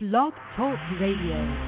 Blog Talk Radio.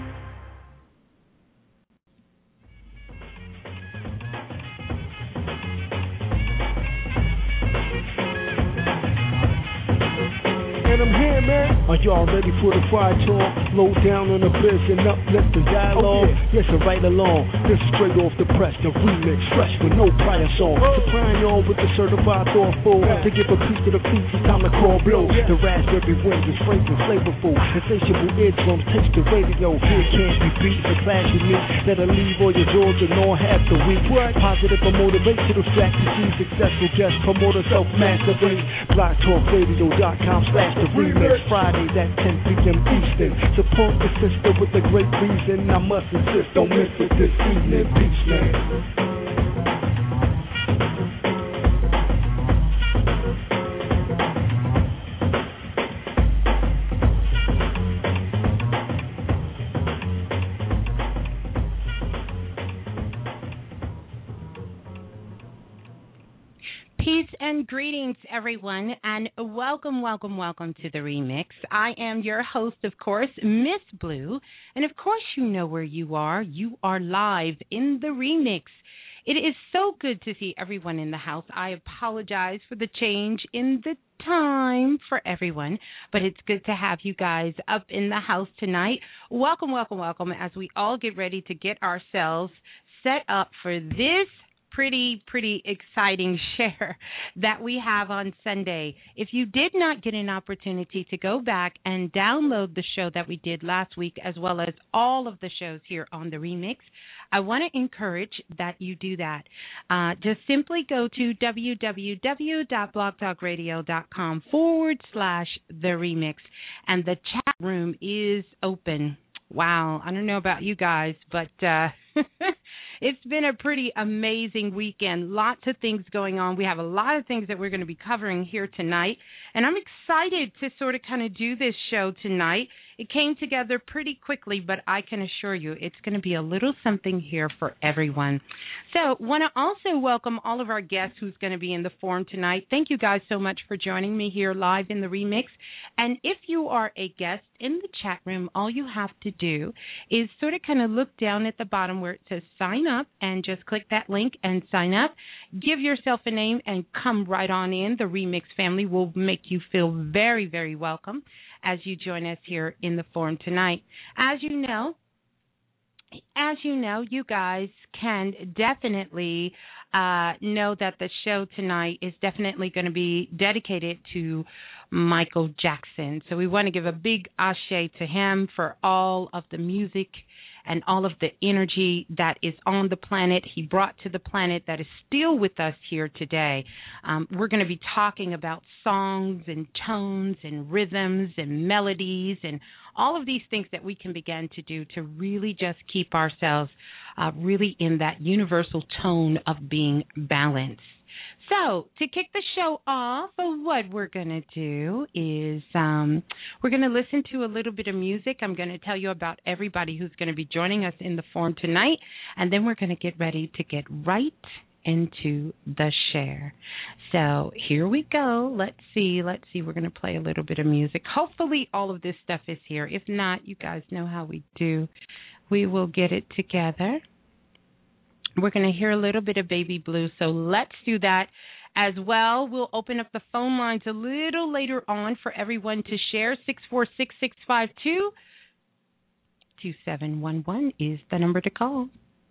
And I'm here, man. Are y'all ready for the fire talk? Low down on the biz and uplift the dialogue. Listen right along. This is straight off the press, the remix, fresh with no prior song. Supplying y'all with the certified thoughtful. To give a piece to the feast, it's time to call blow. The raspberry wind is fragrant, flavorful. Insatiable eardrums, taste the radio. Here can't be beat, the class you meet. That'll leave all your jaws and all half the week. Positive or motivational strategy. Successful guest promoter, self-mastery. BlogTalkRadio.com/the remix. Fridays at 10 p.m. Eastern. Support the sister with a great reason. I must insist, don't miss it this evening. Peace, man. Peace and greetings, everyone, and welcome to the remix. I am your host, of course, Miss Blue, and of course you know where you are. You are live in the remix. It is so good to see everyone in the house. I apologize for the change in the time for everyone, but it's good to have you guys up in the house tonight. Welcome, as we all get ready to get ourselves set up for this pretty exciting share that we have on Sunday. If you did not get an opportunity to go back and download the show that we did last week, as well as all of the shows here on the remix, I want to encourage that you do that. Just simply go to www.blogtalkradio.com/the remix, and the chat room is open. Wow, I don't know about you guys, but it's been a pretty amazing weekend. Lots of things going on. We have a lot of things that we're going to be covering here tonight, and I'm excited to sort of kind of do this show tonight. It came together pretty quickly, but I can assure you it's going to be a little something here for everyone. So want to also welcome all of our guests who's going to be in the forum tonight. Thank you guys so much for joining me here live in the remix. And if you are a guest in the chat room, all you have to do is sort of kind of look down at the bottom where it says sign up and just click that link and sign up. Give yourself a name and come right on in. The remix family will make you feel very, very welcome as you join us here in the forum tonight. As you know, you guys can definitely know that the show tonight is definitely going to be dedicated to Michael Jackson. So we want to give a big ashe to him for all of the music and all of the energy that is on the planet, he brought to the planet, that is still with us here today. We're going to be talking about songs and tones and rhythms and melodies and all of these things that we can begin to do to really just keep ourselves really in that universal tone of being balanced. So, to kick the show off, what we're going to do is we're going to listen to a little bit of music. I'm going to tell you about everybody who's going to be joining us in the forum tonight, and then we're going to get ready to get right into the share. So, here we go. Let's see. We're going to play a little bit of music. Hopefully, all of this stuff is here. If not, you guys know how we do. We will get it together. We're going to hear a little bit of Baby Blue, so let's do that as well. We'll open up the phone lines a little later on for everyone to share. 646-652-2711 is the number to call.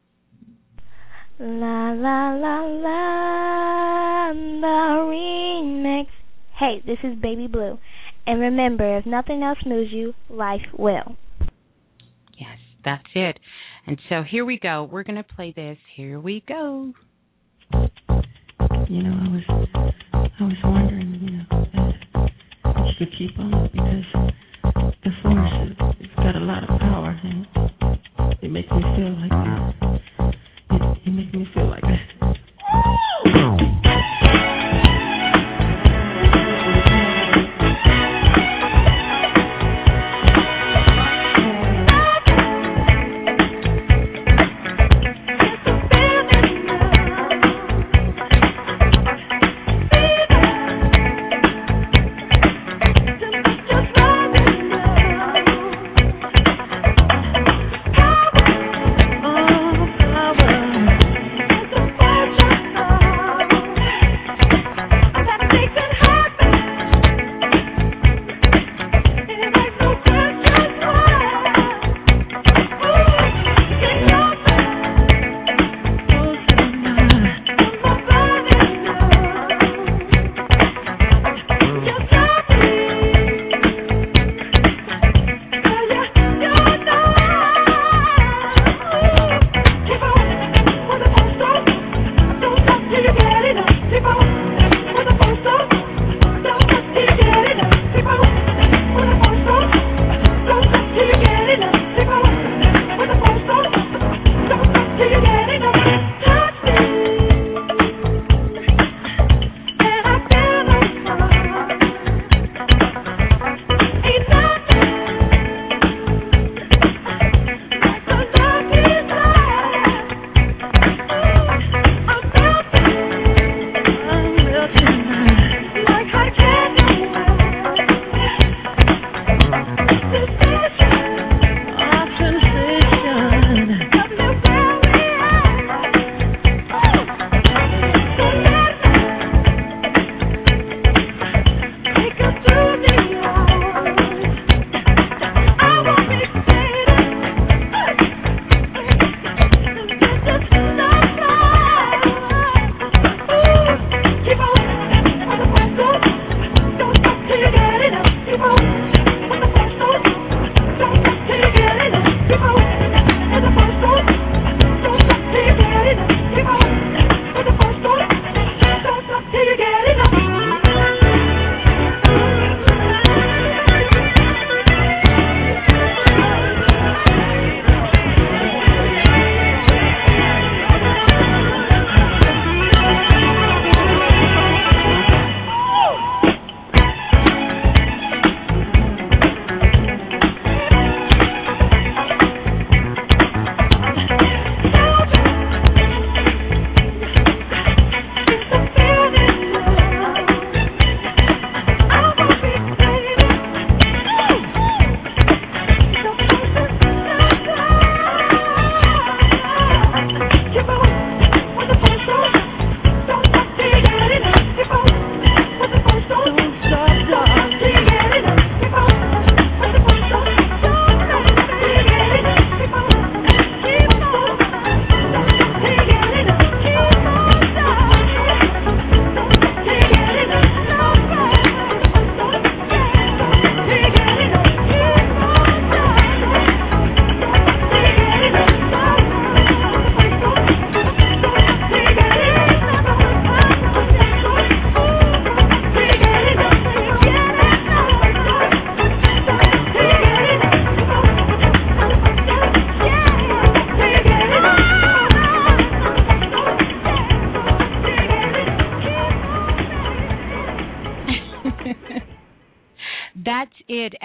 La la la la, the remix. Hey, this is Baby Blue. And remember, if nothing else moves you, life will. Yes, that's it. And so here we go. We're going to play this. Here we go. You know, I was wondering, if you could keep on, because the force, it's got a lot of power, and it makes me feel like you make me feel like that. Just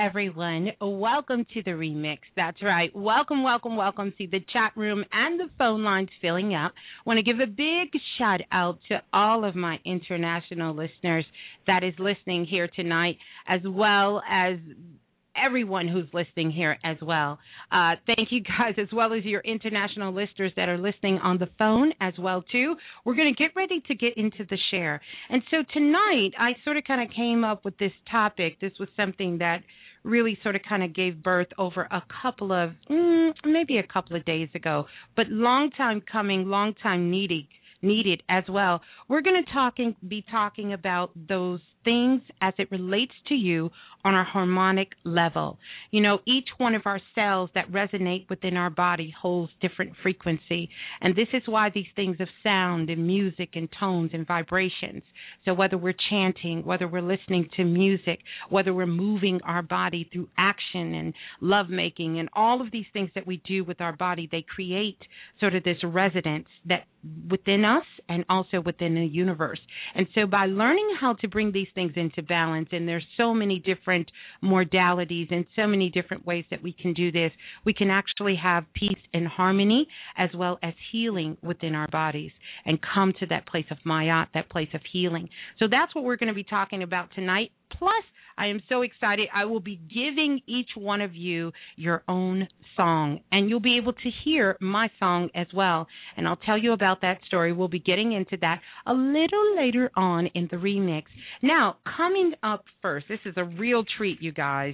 everyone. Welcome to the remix. That's right. Welcome, welcome, welcome. See the chat room and the phone lines filling up. Want to give a big shout out to all of my international listeners that is listening here tonight, as well as everyone who's listening here as well. Thank you guys, as well as your international listeners that are listening on the phone as well too. We're going to get ready to get into the share. And so tonight I sort of kind of came up with this topic. This was something that really sort of kind of gave birth over a couple of, maybe a couple of days ago, but long time coming, long time needed as well. We're going to be talking about those things as it relates to you on a harmonic level. You know, each one of our cells that resonate within our body holds different frequency, and this is why these things of sound and music and tones and vibrations. So whether we're chanting, whether we're listening to music, whether we're moving our body through action and lovemaking and all of these things that we do with our body, they create sort of this resonance that within us and also within the universe. And so by learning how to bring these things into balance, and there's so many different modalities and so many different ways that we can do this, we can actually have peace and harmony as well as healing within our bodies and come to that place of Mayat, that place of healing. So that's what we're going to be talking about tonight. Plus, I am so excited. I will be giving each one of you your own song, and you'll be able to hear my song as well. And I'll tell you about that story. We'll be getting into that a little later on in the remix. Now, coming up first, this is a real treat, you guys.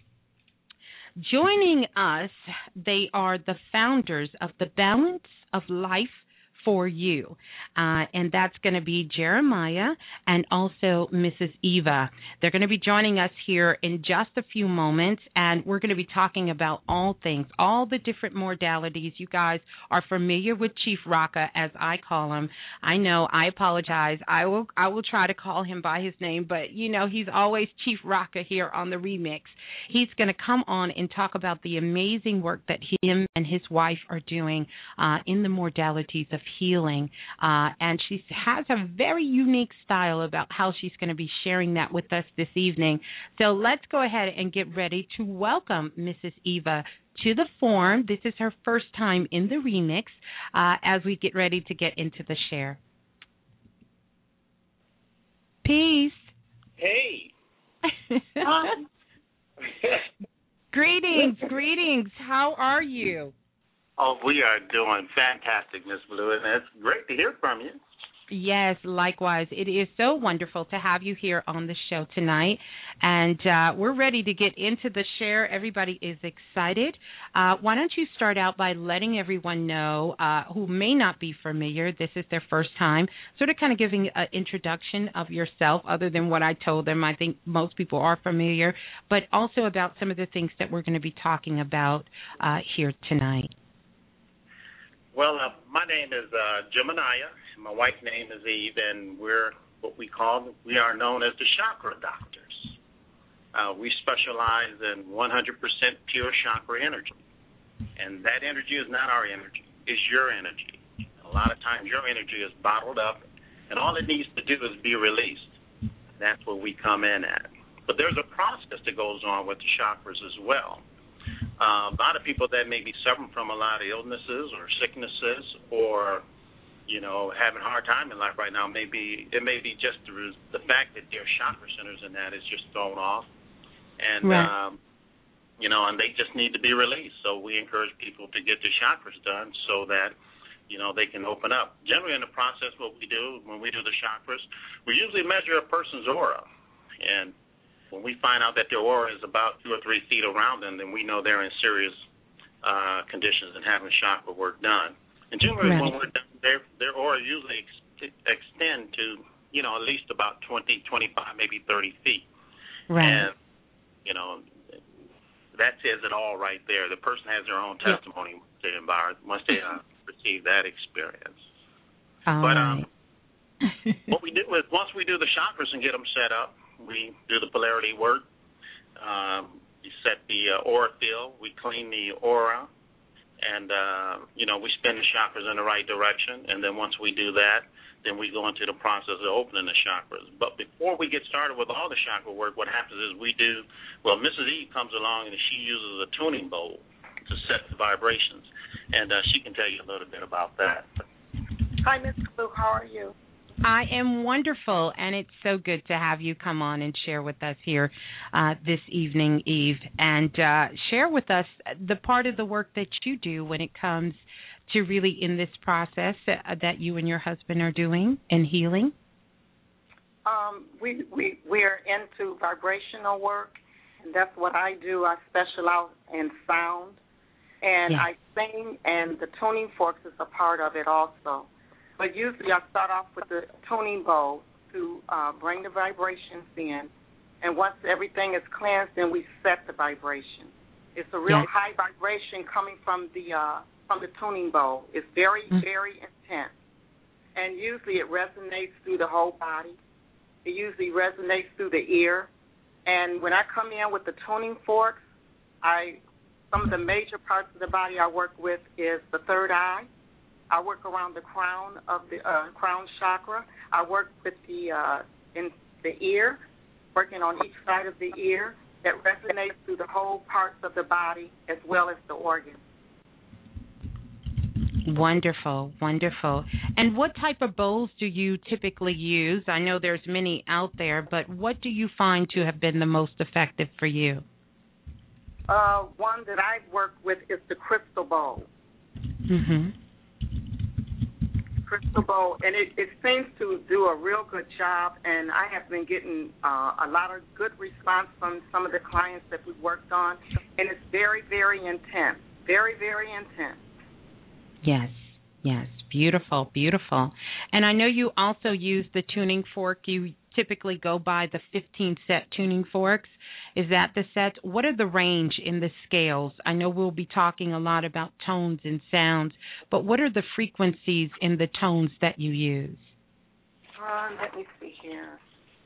Joining us, they are the founders of the Balance of Life for You, and that's going to be Jeremiah and also Mrs. Eva. They're going to be joining us here in just a few moments, and we're going to be talking about all things, all the different modalities. You guys are familiar with Chief Raka, as I call him. I know, I apologize. I will try to call him by his name, but you know, he's always Chief Raka here on the remix. He's going to come on and talk about the amazing work that him and his wife are doing in the modalities of healing, and she has a very unique style about how she's going to be sharing that with us this evening. So let's go ahead and get ready to welcome Mrs. Eva to the forum. This is her first time in the remix as we get ready to get into the share. Peace. Hey. Greetings. How are you? Oh, we are doing fantastic, Miss Blue, and it's great to hear from you. Yes, likewise. It is so wonderful to have you here on the show tonight, and we're ready to get into the share. Everybody is excited. Why don't you start out by letting everyone know who may not be familiar, this is their first time, sort of kind of giving an introduction of yourself other than what I told them. I think most people are familiar, but also about some of the things that we're going to be talking about here tonight. Well, my name is Geminiah. My wife's name is Eve, and we're we are known as the chakra doctors. We specialize in 100% pure chakra energy, and that energy is not our energy; it's your energy. A lot of times, your energy is bottled up, and all it needs to do is be released. That's where we come in at. But there's a process that goes on with the chakras as well. A lot of people that may be suffering from a lot of illnesses or sicknesses, or having a hard time in life right now, it may be just the fact that their chakra centers and that is just thrown off, and right. And they just need to be released. So we encourage people to get their chakras done so that they can open up. Generally, in the process, what we do when we do the chakras, we usually measure a person's aura, and when we find out that their aura is about 2 or 3 feet around them, then we know they're in serious conditions and having chakra work done. And generally, right. when we're done, their aura usually extend to, at least about 20, 25, maybe 30 feet. Right. And, that says it all right there. The person has their own testimony once they receive that experience. Right. What we do is once we do the chakras and get them set up, we do the polarity work. We set the aura field. We clean the aura, And, we spin the chakras in the right direction. And then once we do that, then we go into the process of opening the chakras. But before we get started with all the chakra work, what happens is Mrs. Eve comes along and she uses a tuning bowl to set the vibrations. And she can tell you a little bit about that. Hi, Ms. Blue. How are you? I am wonderful, and it's so good to have you come on and share with us here this evening, Eve, and share with us the part of the work that you do when it comes to really in this process that you and your husband are doing in healing. We're into vibrational work, and that's what I do. I specialize in sound, and yes. I sing, and the tuning forks is a part of it also. But usually I start off with the tuning bowl to bring the vibrations in, and once everything is cleansed, then we set the vibration. It's a real high vibration coming from the tuning bowl. It's very, very intense, and usually it resonates through the whole body. It usually resonates through the ear, and when I come in with the tuning forks, some of the major parts of the body I work with is the third eye. I work around the crown of the crown chakra. I work with in the ear, working on each side of the ear that resonates through the whole parts of the body as well as the organs. Wonderful, wonderful. And what type of bowls do you typically use? I know there's many out there, but what do you find to have been the most effective for you? One that I work with is the crystal bowl. Mm-hmm. Crystal bowl, and it seems to do a real good job, and I have been getting a lot of good response from some of the clients that we've worked on, and it's very, very intense, very, very intense. Yes, yes, beautiful, beautiful. And I know you also use the tuning fork. You typically go by the 15-set tuning forks. Is that the set? What are the range in the scales? I know we'll be talking a lot about tones and sounds, but what are the frequencies in the tones that you use? Let me see here.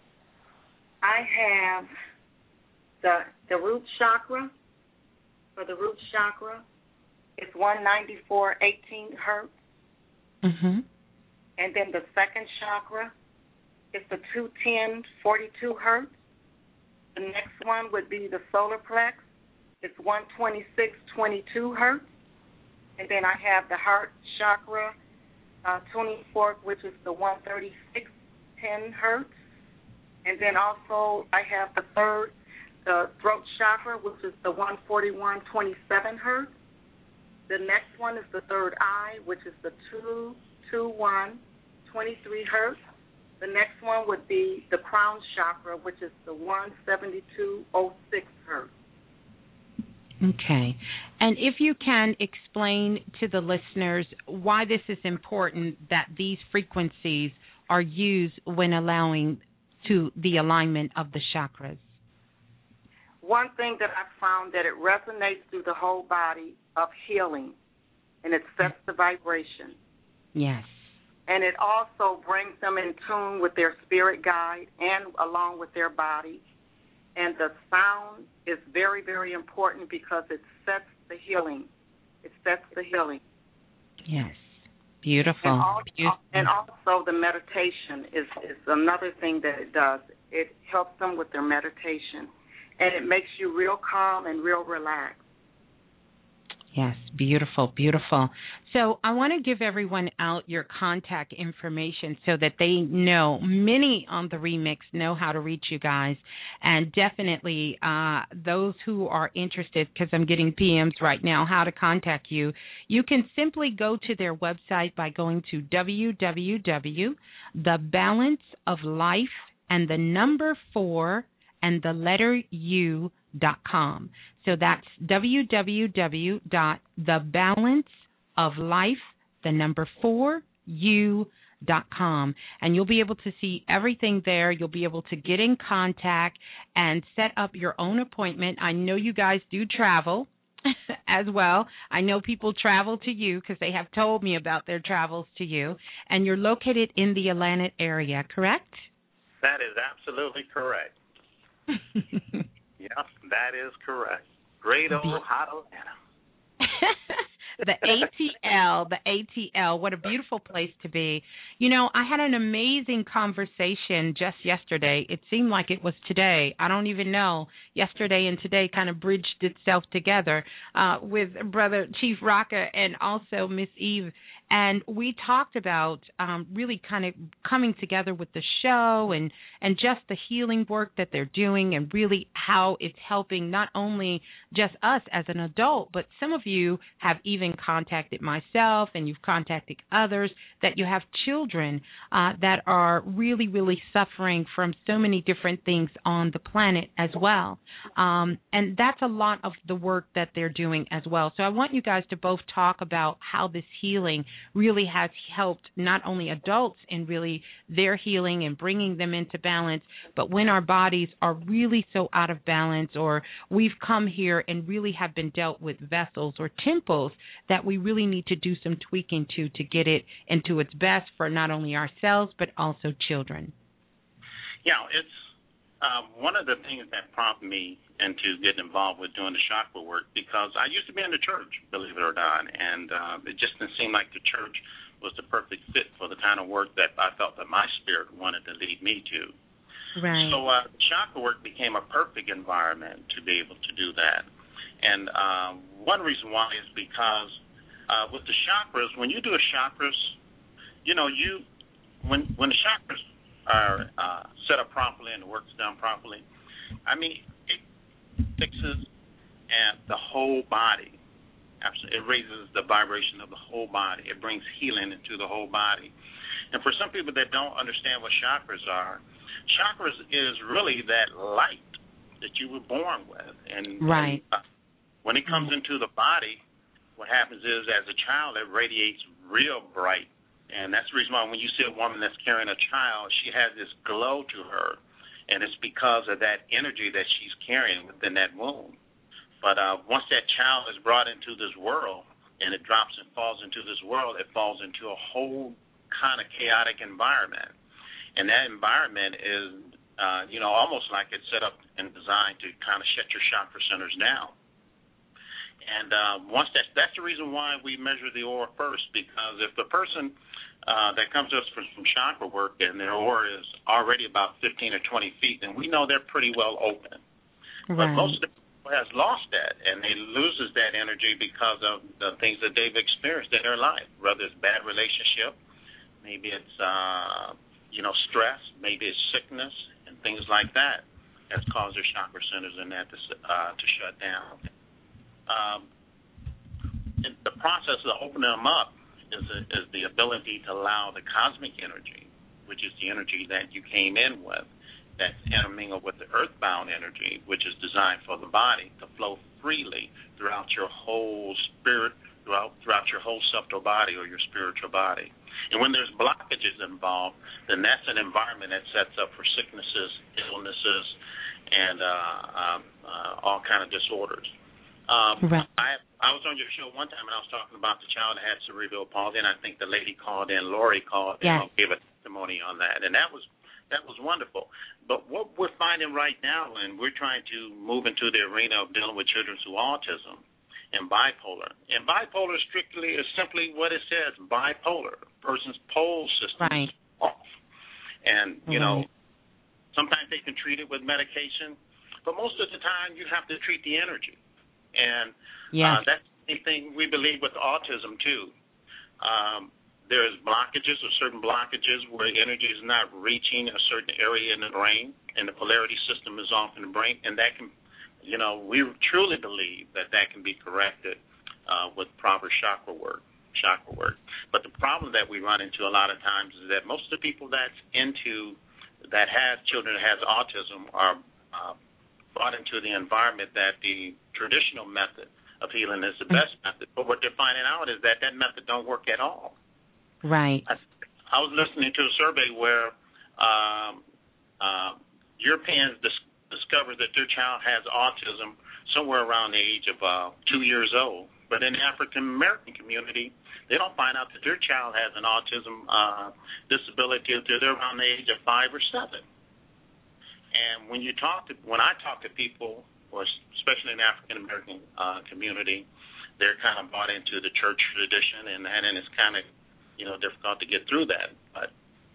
I have the root chakra. For the root chakra, it's 194.18 hertz. Mm-hmm. And then the second chakra is the 210.42 hertz. The next one would be the solar plex. It's 126.22 hertz. And then I have the heart chakra tuning fork, which is the 136.10 hertz. And then also I have the throat chakra, which is the 141.27 hertz. The next one is the third eye, which is the 221.23 hertz. The next one would be the crown chakra, which is the 172.06 hertz. Okay. And if you can explain to the listeners why this is important that these frequencies are used when allowing to the alignment of the chakras. One thing that I found that it resonates through the whole body of healing, and it sets the vibration. Yes. And it also brings them in tune with their spirit guide and along with their body. And the sound is very, very important because it sets the healing. It sets the healing. Yes. Beautiful. And also the meditation is another thing that it does. It helps them with their meditation. And it makes you real calm and real relaxed. Yes, beautiful, beautiful. So I want to give everyone out your contact information so that they know. Many on the remix know how to reach you guys. And definitely those who are interested, because I'm getting PMs right now, how to contact you, you can simply go to their website by going to www.thebalanceoflife and the number 4 and the letter U.com. So that's www.thebalanceoflife, the number 4, U.com. And you'll be able to see everything there. You'll be able to get in contact and set up your own appointment. I know you guys do travel as well. I know people travel to you because they have told me about their travels to you. And you're located in the Atlanta area, correct? That is absolutely correct. Yes, that is correct. Great old hot Atlanta. The ATL, what a beautiful place to be. You know, I had an amazing conversation just yesterday. It seemed like it was today. I don't even know. Yesterday and today kind of bridged itself together with Brother Chief Rocka and also Miss Eve. And we talked about really kind of coming together with the show and just the healing work that they're doing and really how it's helping not only just us as an adult, but some of you have even contacted myself and you've contacted others that you have children that are really, really suffering from so many different things on the planet as well. And that's a lot of the work that they're doing as well. So I want you guys to both talk about how this healing really has helped not only adults in really their healing and bringing them into balance, but when our bodies are really so out of balance or we've come here and really have been dealt with vessels or temples that we really need to do some tweaking to get it into its best for not only ourselves but also children. Yeah, it's one of the things that prompted me into getting involved with doing the chakra work, because I used to be in the church, believe it or not, and it just didn't seem like the church was the perfect fit for the kind of work that I felt that my spirit wanted to lead me to. Right. So chakra work became a perfect environment to be able to do that. And one reason why is because with the chakras, when you do a chakras, you know, when the chakras are set up properly and the work's done properly, I mean, it fixes and the whole body. Absolutely, it raises the vibration of the whole body. It brings healing into the whole body. And for some people that don't understand what chakras are, chakras is really that light that you were born with. And right. When it comes into the body, what happens is, as a child, it radiates real bright. And that's the reason why when you see a woman that's carrying a child, she has this glow to her. And it's because of that energy that she's carrying within that womb. But once that child is brought into this world and it drops and falls into this world, it falls into a whole kind of chaotic environment. And that environment is, almost like it's set up and designed to kind of shut your chakra centers down. And once that's the reason why we measure the aura first, because if the person that comes to us for some chakra work and their aura is already about 15 or 20 feet, then we know they're pretty well open. Right. But most of the people has lost that, and they loses that energy because of the things that they've experienced in their life, whether it's bad relationship, maybe it's stress, maybe it's sickness, and things like that that's caused their chakra centers and that to shut down. The process of opening them up is the ability to allow the cosmic energy, which is the energy that you came in with, that's intermingled with the earthbound energy, which is designed for the body, to flow freely throughout your whole spirit, throughout your whole subtle body or your spiritual body. And when there's blockages involved, then that's an environment that sets up for sicknesses, illnesses, and all kind of disorders. Right. I was on your show one time, and I was talking about the child that had cerebral palsy, and I think the lady called in, Lori called in, and gave a testimony on that, and that was wonderful. But what we're finding right now, and we're trying to move into the arena of dealing with children with autism and bipolar. And bipolar strictly is simply what it says, bipolar. Person's pole system is off. And, sometimes they can treat it with medication, but most of the time you have to treat the energy. And that's the thing we believe with autism, too. There's blockages or certain blockages where energy is not reaching a certain area in the brain, and the polarity system is off in the brain, and that can, we truly believe that can be corrected with proper chakra work. But the problem that we run into a lot of times is that most of the people that have children that has autism are brought into the environment that the traditional method of healing is the best method. But what they're finding out is that method don't work at all. Right. I was listening to a survey where Europeans discovered that their child has autism somewhere around the age of 2 years old. But in the African-American community, they don't find out that their child has an autism disability until they're around the age of 5 or 7. And when I talk to people, or especially in the African-American community, they're kind of bought into the church tradition, and it's kind of, difficult to get through that. But,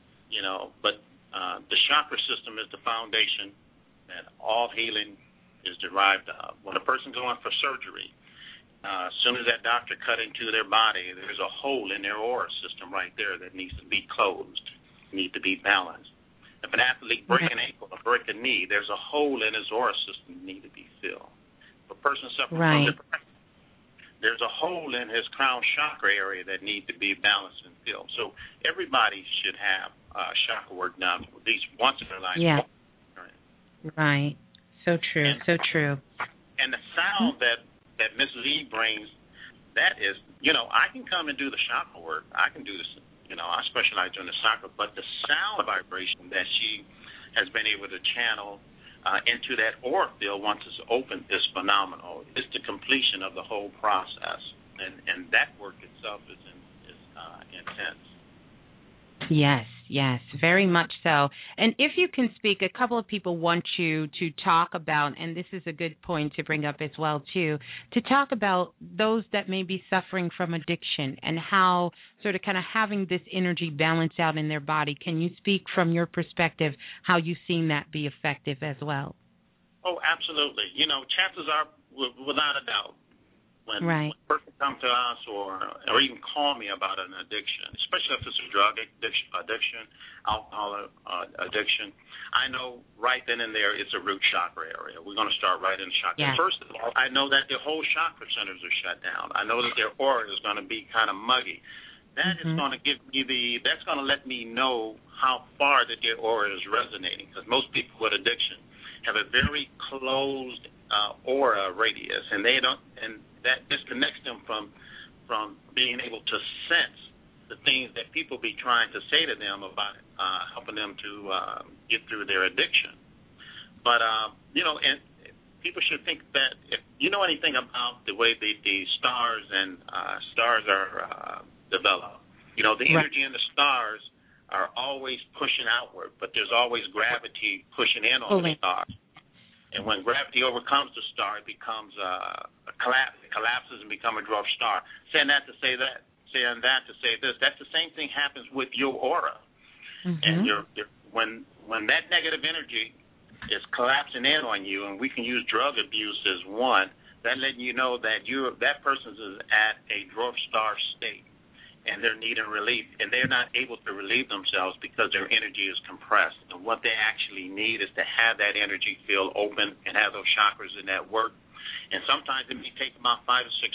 the chakra system is the foundation that all healing is derived of. When a person's going for surgery, as soon as that doctor cut into their body, there's a hole in their aura system right there that needs to be closed, needs to be balanced. If an athlete breaks an ankle or break a knee, there's a hole in his aura system that needs to be filled. If a person suffering from depression, there's a hole in his crown chakra area that needs to be balanced and filled. So everybody should have chakra work done at least once in their life. Yeah. Right. So true. So true. And the sound that Mrs. E brings, that is, I can come and do the chakra work. I can do this. I specialize in the chakra, but the sound vibration that she has been able to channel into that aura field once it's open is phenomenal. It's the completion of the whole process, and that work itself is intense. Yes, very much so. And if you can speak, a couple of people want you to talk about, and this is a good point to bring up as well, too, to talk about those that may be suffering from addiction and how sort of kind of having this energy balance out in their body. Can you speak from your perspective how you've seen that be effective as well? Oh, absolutely. Chances are, without a doubt, when a person comes to us or even call me about an addiction, especially if it's a drug addiction, alcohol addiction, I know right then and there it's a root chakra area. We're going to start right in the chakra. Yeah. First of all, I know that their whole chakra centers are shut down. I know that their aura is going to be kind of muggy. That is going to give me that's going to let me know how far that their aura is resonating, because most people with addiction have a very closed aura radius, and that disconnects them from being able to sense the things that people be trying to say to them about helping them to get through their addiction. But and people should think that if you know anything about the way the stars are developed, the energy in the stars are always pushing outward, but there's always gravity pushing in on the stars. And when gravity overcomes the star, it becomes a collapse. It collapses and becomes a dwarf star. Saying that to say that, saying that to say this. That's the same thing happens with your aura. And when that negative energy is collapsing in on you, and we can use drug abuse as one, that letting you know that that person is at a dwarf star state, and they're needing relief, and they're not able to relieve themselves because their energy is compressed. And what they actually need is to have that energy field open and have those chakras in that work. And sometimes it may take about 5 or 6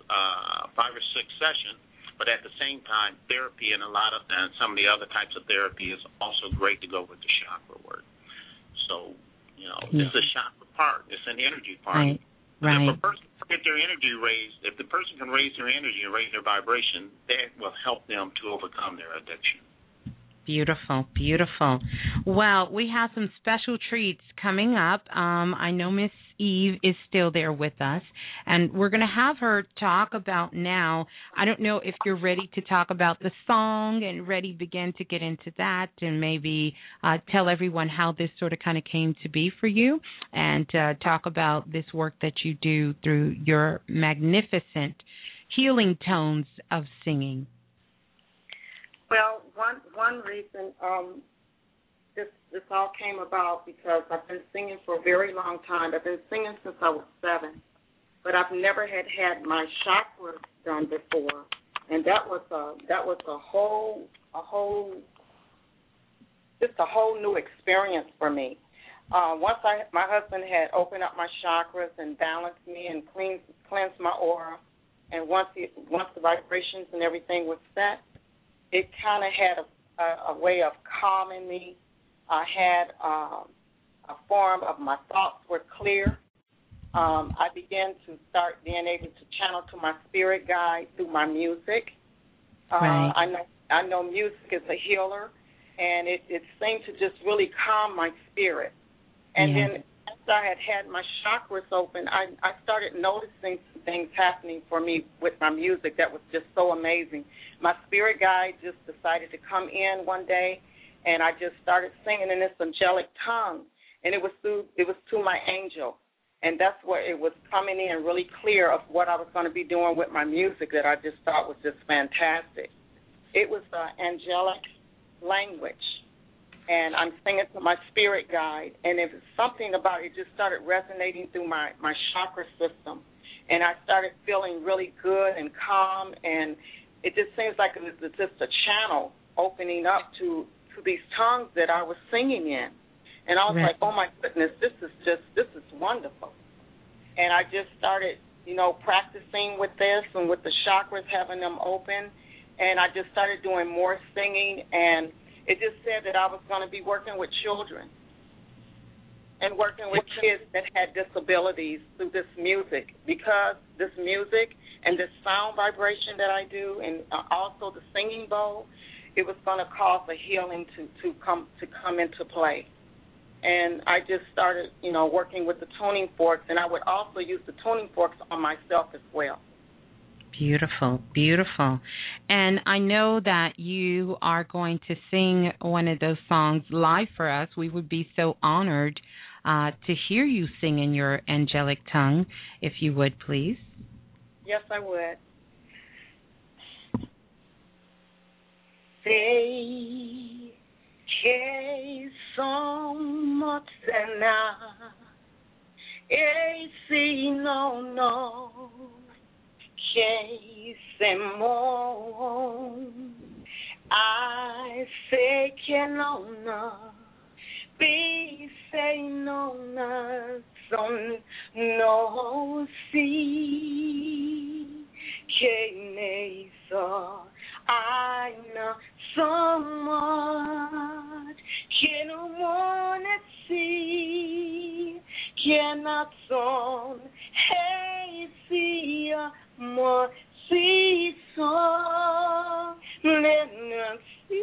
sessions, but at the same time, therapy and some of the other types of therapy is also great to go with the chakra work. So, it's a chakra part. It's an energy part. Right. If a person can get their energy raised, if the person can raise their energy and raise their vibration, that will help them to overcome their addiction. Beautiful, beautiful. Well, we have some special treats coming up. I know Miss Eve is still there with us, and we're going to have her talk about now. I don't know if you're ready to talk about the song and ready to begin to get into that, and maybe tell everyone how this sort of kind of came to be for you, and talk about this work that you do through your magnificent healing tones of singing. Well, one reason this all came about because I've been singing for a very long time. I've been singing since I was 7, but I've never had my chakras done before, and that was a whole new experience for me. Once my husband had opened up my chakras and balanced me and cleansed my aura, and once the vibrations and everything was set, it kind of had a way of calming me. I had a form of my thoughts were clear. I began to start being able to channel to my spirit guide through my music. Right. I know music is a healer, and it seemed to just really calm my spirit. And then after I had my chakras open, I started noticing some things happening for me with my music that was just so amazing. My spirit guide just decided to come in one day, and I just started singing in this angelic tongue, and it was to my angel. And that's where it was coming in really clear of what I was going to be doing with my music that I just thought was just fantastic. It was angelic language, and I'm singing to my spirit guide, and it was something about it just started resonating through my chakra system, and I started feeling really good and calm, and it just seems like it was just a channel opening up to these tongues that I was singing in. And I was like, oh, my goodness, this is wonderful. And I just started, practicing with this and with the chakras, having them open. And I just started doing more singing. And it just said that I was going to be working with children and working with kids that had disabilities through this music. Because this music and this sound vibration that I do, and also the singing bowl, it was going to cause a healing to come into play. And I just started, working with the tuning forks, and I would also use the tuning forks on myself as well. Beautiful, beautiful. And I know that you are going to sing one of those songs live for us. We would be so honored to hear you sing in your angelic tongue, if you would, please. Yes, I would. Sei que somos nada, esse não que semon, I sei que não be say no son no see que nem só I know so much que no wanna see cannot son hey see more see so let not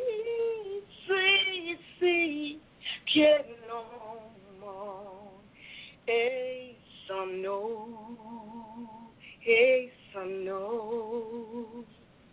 see que no more hey some no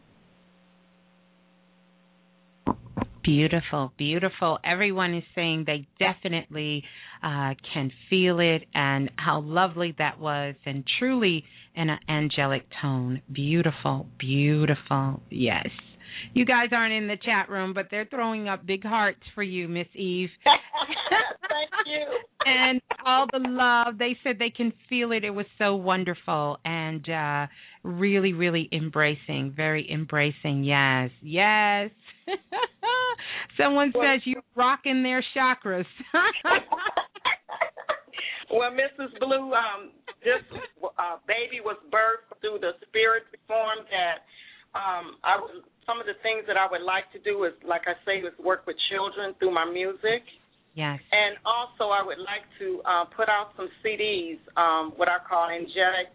Beautiful, beautiful. Everyone is saying they definitely can feel it, and how lovely that was, and truly an angelic tone. Beautiful, beautiful. Yes. You guys aren't in the chat room, but they're throwing up big hearts for you, Miss Eve. Thank you. And all the love. They said they can feel it. It was so wonderful, and really, really embracing, very embracing. Yes, yes. Someone says you're rocking their chakras. Well, Mrs. Blue, this baby was birthed through the spirit form that some of the things that I would like to do is, like I say, is work with children through my music. Yes. And also I would like to put out some CDs, what I call angelic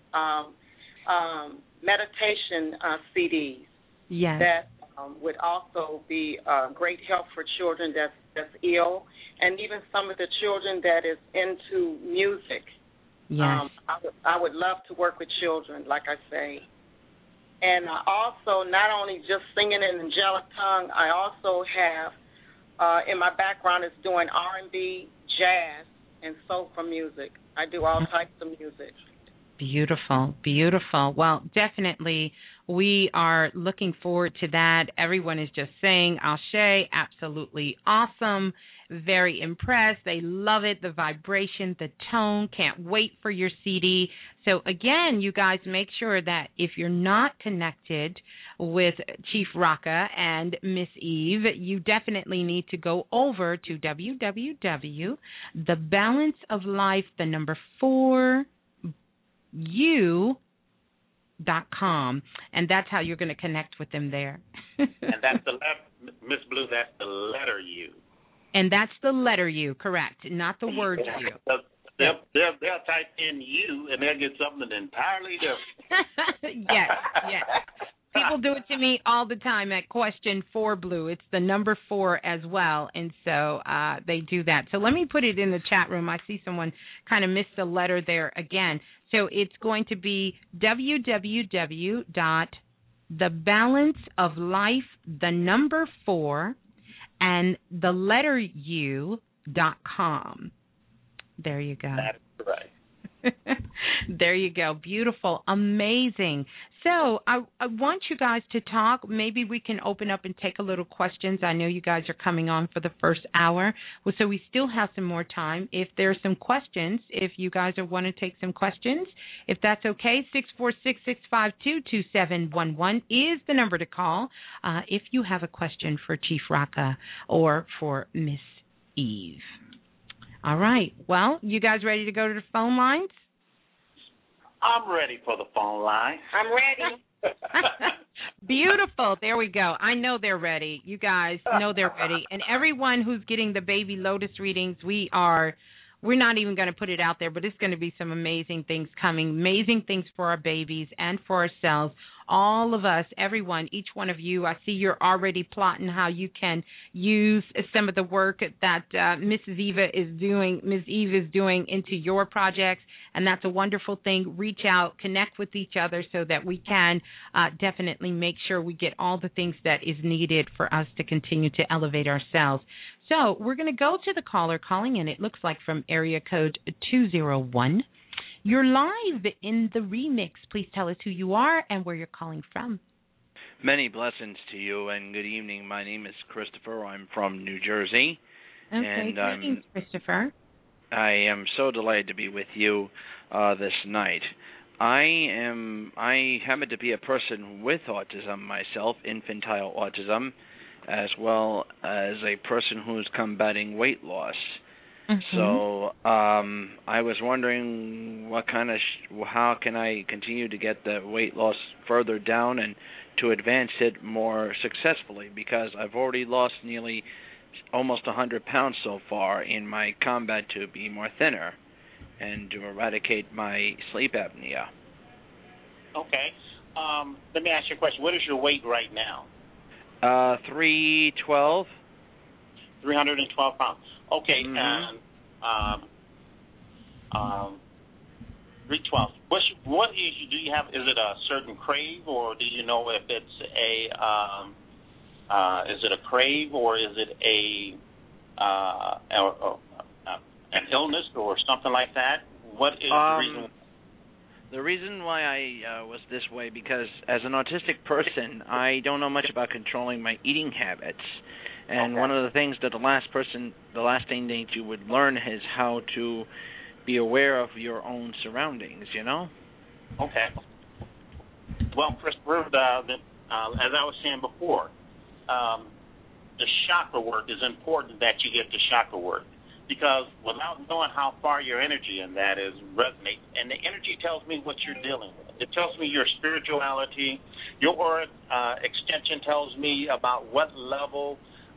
meditation CDs. Yes. That would also be great help for children that's ill, and even some of the children that is into music. Yes. I would love to work with children, like I say. And also, not only just singing in angelic tongue, I also have, in my background, is doing R&B, jazz, and soulful music. I do all types of music. Beautiful, beautiful. Well, definitely we are looking forward to that. Everyone is just saying, Ashe, absolutely awesome. Very impressed. They love it, the vibration, the tone. Can't wait for your CD. So, again, you guys make sure that if you're not connected with Chief Rocka and Miss Eve, you definitely need to go over to www.thebalanceoflife4u.com, and that's how you're going to connect with them there. And that's the Miss Blue, that's the letter U. And that's the letter U, correct, not the word U. They'll type in U, and they'll get something entirely different. Yes, yes. People do it to me all the time at Question 4 Blue. It's the number 4 as well, and so they do that. So let me put it in the chat room. I see someone kind of missed a letter there again. So it's going to be www.thebalanceoflife4 and the letter U.com. There you go. That's right. There you go. Beautiful. Amazing. So I want you guys to talk. Maybe we can open up and take a little questions. I know you guys are coming on for the first hour, well, so we still have some more time. If there's some questions, if you guys want to take some questions, if that's okay, 646-652-2711 is the number to call if you have a question for Chief Raka or for Miss Eve. All right. Well, you guys ready to go to the phone lines? I'm ready for the phone line. I'm ready. Beautiful. There we go. I know they're ready. You guys know they're ready. And everyone who's getting the Baby Lotus readings, we're not even going to put it out there, but it's going to be some amazing things coming, amazing things for our babies and for ourselves. All of us, everyone, each one of you, I see you're already plotting how you can use some of the work that Mrs. Eva is doing, Ms. Eve is doing into your projects, and that's a wonderful thing. Reach out, connect with each other so that we can definitely make sure we get all the things that is needed for us to continue to elevate ourselves. So we're going to go to the caller calling in, it looks like from area code 201. You're live in the remix. Please tell us who you are and where you're calling from. Many blessings to you and good evening. My name is Christopher. I'm from New Jersey. Okay, and greetings, Christopher. I am so delighted to be with you this night. I happen to be a person with autism myself, infantile autism, as well as a person who's combating weight loss. Mm-hmm. So I was wondering how can I continue to get the weight loss further down and to advance it more successfully, because I've already lost nearly almost 100 pounds so far in my combat to be more thinner and to eradicate my sleep apnea. Okay. Let me ask you a question. What is your weight right now? 312. 312 pounds. Okay, mm-hmm. And 312. What issue do you have? Is it a certain crave, or do you know if it's is it a crave, or is it an illness or something like that? What is the reason? The reason why I was this way, because as an autistic person, I don't know much about controlling my eating habits. And one of the things that the last thing that you would learn is how to be aware of your own surroundings, you know? Okay. Well, Christopher, as I was saying before, the chakra work is important that you get the chakra work, because without knowing how far your energy in that is resonates, and the energy tells me what you're dealing with. It tells me your spirituality. Your aura extension tells me about what level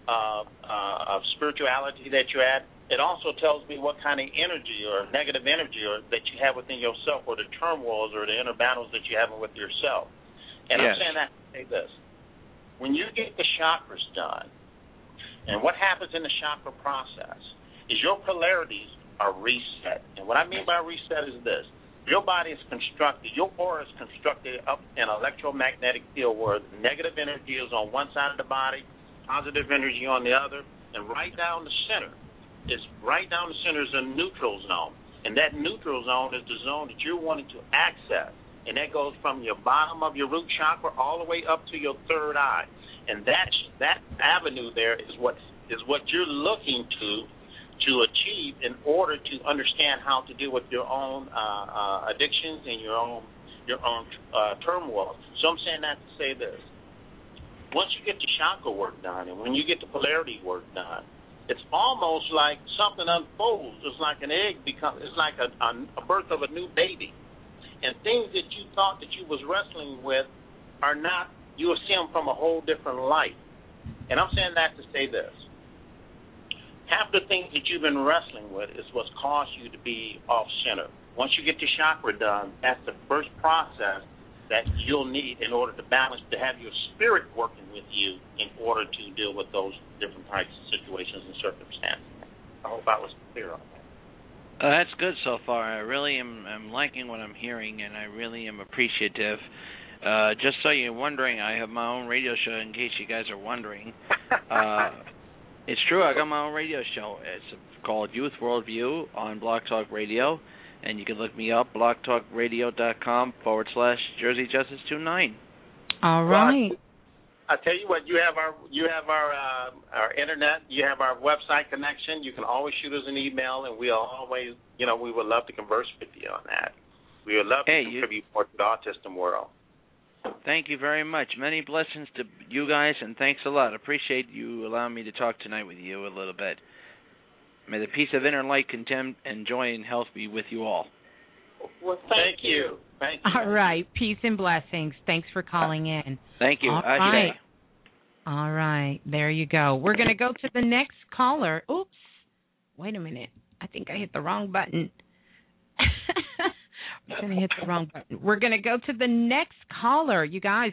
of spirituality that you're at. It also tells me what kind of energy or negative energy that you have within yourself, or the turmoils or the inner battles that you're having with yourself. And yes. I'm saying that to say this. When you get the chakras done, and what happens in the chakra process is your polarities are reset. And what I mean by reset is this. Your body is constructed, your aura is constructed up in an electromagnetic field where negative energy is on one side of the body, positive energy on the other, and right down the center is a neutral zone. And that neutral zone is the zone that you're wanting to access. And that goes from your bottom of your root chakra all the way up to your third eye. And that avenue there is what you're looking to achieve in order to understand how to deal with your own addictions and your own turmoil. So I'm saying that to say this. Once you get the chakra work done, and when you get the polarity work done, it's almost like something unfolds. It's like an egg it's like a birth of a new baby. And things that you thought that you was wrestling with are not, you will see them from a whole different light. And I'm saying that to say this. Half the things that you've been wrestling with is what's caused you to be off-center. Once you get the chakra done, that's the first process that you'll need in order to balance, to have your spirit working with you in order to deal with those different types of situations and circumstances. I hope I was clear on that. That's good so far. I really am liking what I'm hearing, and I really am appreciative. Just so you're wondering, I have my own radio show, in case you guys are wondering. It's true, I got my own radio show. It's called Youth Worldview on Blog Talk Radio, And you can look me up, blogtalkradio.com/JerseyJustice29. All right. I tell you what, you have our internet, you have our website connection. You can always shoot us an email, and we'll always, we would love to converse with you on that. We would love to contribute more to the autism world. Thank you very much. Many blessings to you guys, and thanks a lot. Appreciate you allowing me to talk tonight with you a little bit. May the peace of inner light, contempt, and joy and health be with you all. Well, thank you. Thank you. All right. Peace and blessings. Thanks for calling in. Thank you. All right. All right. There you go. We're going to go to the next caller. Oops. Wait a minute. I think I hit the wrong button. I'm going to hit the wrong button. We're going to go to the next caller. You guys,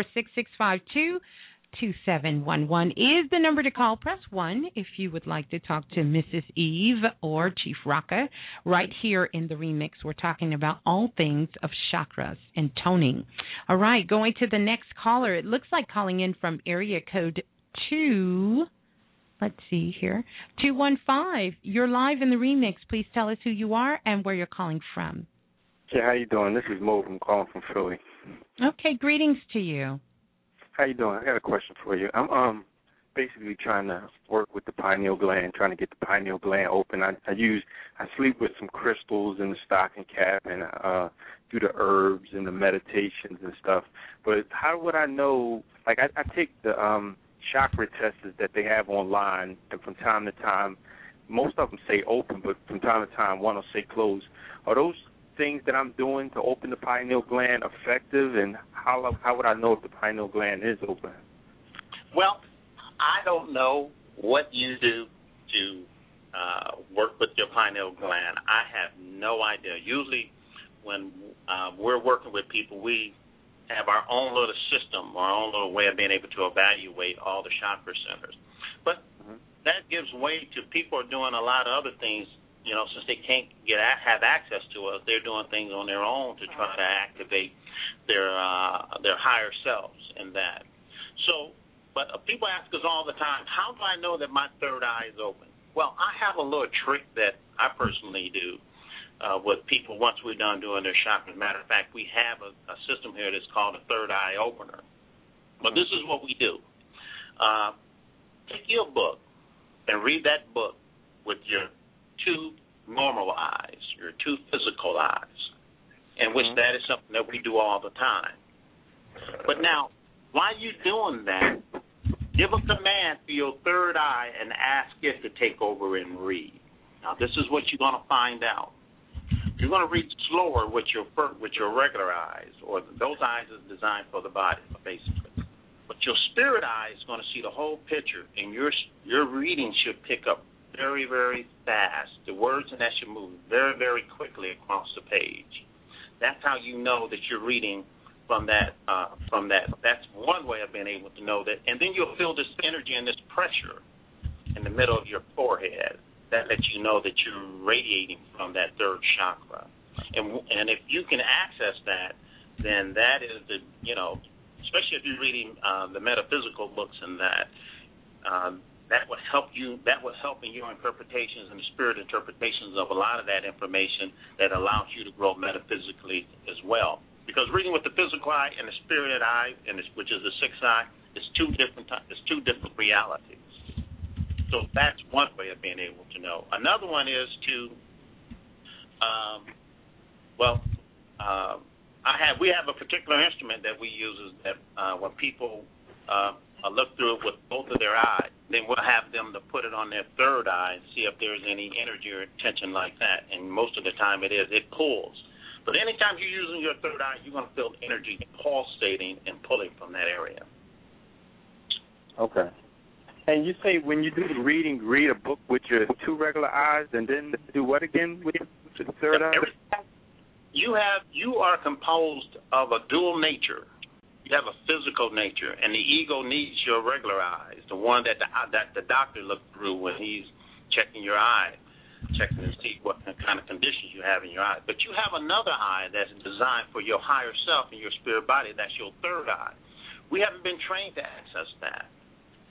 646-652-2711 is the number to call. Press 1 if you would like to talk to Mrs. Eve or Chief Raka. Right here in the remix, we're talking about all things of chakras and toning. All right, going to the next caller. It looks like calling in from area code 2. Let's see here. 215. You're live in the remix. Please tell us who you are and where you're calling from. Yeah, how you doing? This is Mo. I'm calling from Philly. Okay, greetings to you. How you doing? I got a question for you. I'm basically trying to work with the pineal gland, trying to get the pineal gland open. I sleep with some crystals in the stocking cap, and do the herbs and the meditations and stuff. But how would I know? Like I take the chakra tests that they have online, and from time to time, most of them say open, but from time to time, one will say closed. Are those things that I'm doing to open the pineal gland effective, and how would I know if the pineal gland is open? Well, I don't know what you do to work with your pineal gland. I have no idea. Usually when we're working with people, we have our own little system, our own little way of being able to evaluate all the chakra centers. But that gives way to people are doing a lot of other things. Since they can't have access to us, they're doing things on their own to try to activate their higher selves in that. So, but people ask us all the time, how do I know that my third eye is open? Well, I have a little trick that I personally do with people once we're done doing their chakras. Matter of fact, we have a system here that's called a third eye opener. But this is what we do. Take your book and read that book with your two normal eyes, your two physical eyes, in which that is something that we do all the time. But now, while you're doing that, give a command to your third eye and ask it to take over and read. Now, this is what you're going to find out. You're going to read slower with your regular eyes, or those eyes are designed for the body, basically. But your spirit eye is going to see the whole picture, and your reading should pick up very, very fast. The words in that should move very, very quickly across the page. That's how you know that you're reading from that. That's one way of being able to know that. And then you'll feel this energy and this pressure in the middle of your forehead. That lets you know that you're radiating from that third chakra. And if you can access that, then that is especially if you're reading the metaphysical books and that. That would help you. That would help in your interpretations and the spirit interpretations of a lot of that information that allows you to grow metaphysically as well. Because reading with the physical eye and the spirit eye, which is the sixth eye, is two different realities. So that's one way of being able to know. Another one is to, we have a particular instrument that we use that when people look through it with both of their eyes, then we'll have them to put it on their third eye and see if there's any energy or tension like that. And most of the time it is. It pulls. But anytime you're using your third eye, you're going to feel energy pulsating and pulling from that area. Okay. And you say when you do the reading, read a book with your two regular eyes, and then do what again with the third eye? You are composed of a dual nature. You have a physical nature, and the ego needs your regular eyes, the one that the doctor looked through when he's checking your eye, checking to see what kind of conditions you have in your eye. But you have another eye that's designed for your higher self and your spirit body. That's your third eye. We haven't been trained to access that.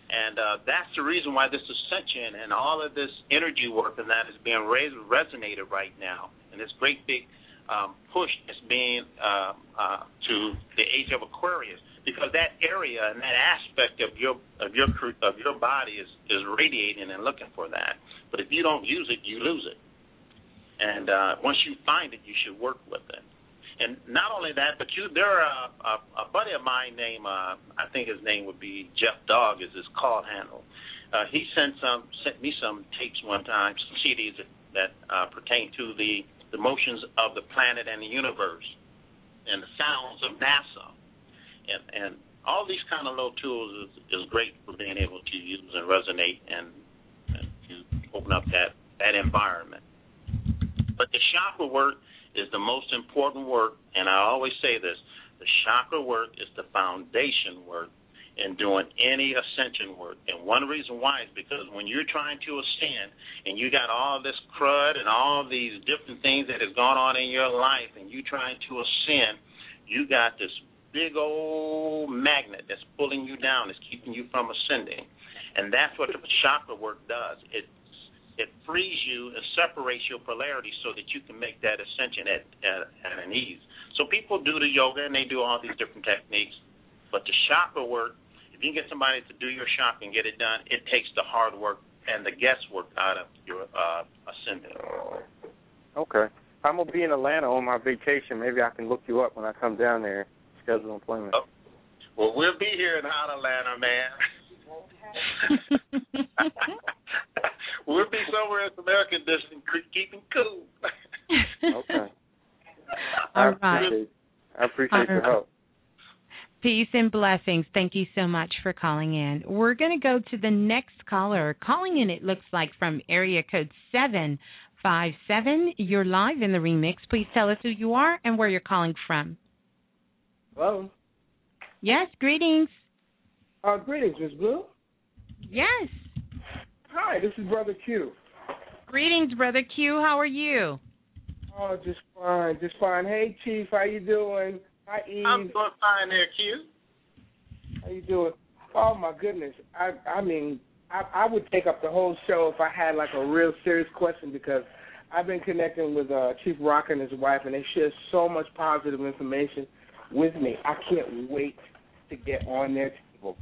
And that's the reason why this ascension and all of this energy work and that is being resonated right now. And this great big push is being to the age of Aquarius, because that area and that aspect of your body is radiating and looking for that. But if you don't use it, you lose it. And once you find it, you should work with it. And not only that, but there are a buddy of mine named, I think his name would be Jeff Dog is his call handle. He sent me some tapes one time, some CDs that pertain to the motions of the planet and the universe and the sounds of NASA. And all these kind of little tools is great for being able to use and resonate and to open up that environment. But the chakra work is the most important work, and I always say this, the chakra work is the foundation work in doing any ascension work. And one reason why is because when you're trying to ascend and you got all this crud and all these different things that have gone on in your life and you trying to ascend, you got this big old magnet that's pulling you down, that's keeping you from ascending. And that's what the chakra work does. It frees you and separates your polarity so that you can make that ascension at an ease. So people do the yoga and they do all these different techniques, but the chakra work, if you can get somebody to do your chakra and get it done, it takes the hard work and the guesswork out of your ascending. Okay. I'm going to be in Atlanta on my vacation. Maybe I can look you up when I come down there, schedule an appointment. Oh. Well, we'll be here in hot Atlanta, man. We'll be somewhere in some air conditioning, keeping cool. Okay. All right. I appreciate your help. Peace and blessings. Thank you so much for calling in. We're going to go to the next caller. Calling in, it looks like, from area code 757. You're live in the remix. Please tell us who you are and where you're calling from. Hello. Yes, greetings. Greetings, Ms. Blue. Yes. Hi, this is Brother Q. Greetings, Brother Q. How are you? Oh, just fine. Hey, Chief, how you doing? Hi, Eve. I'm doing fine there, Q. How you doing? Oh, my goodness. I mean, I would take up the whole show if I had, like, a real serious question, because I've been connecting with Chief Rocker and his wife, and they share so much positive information with me. I can't wait to get on their table.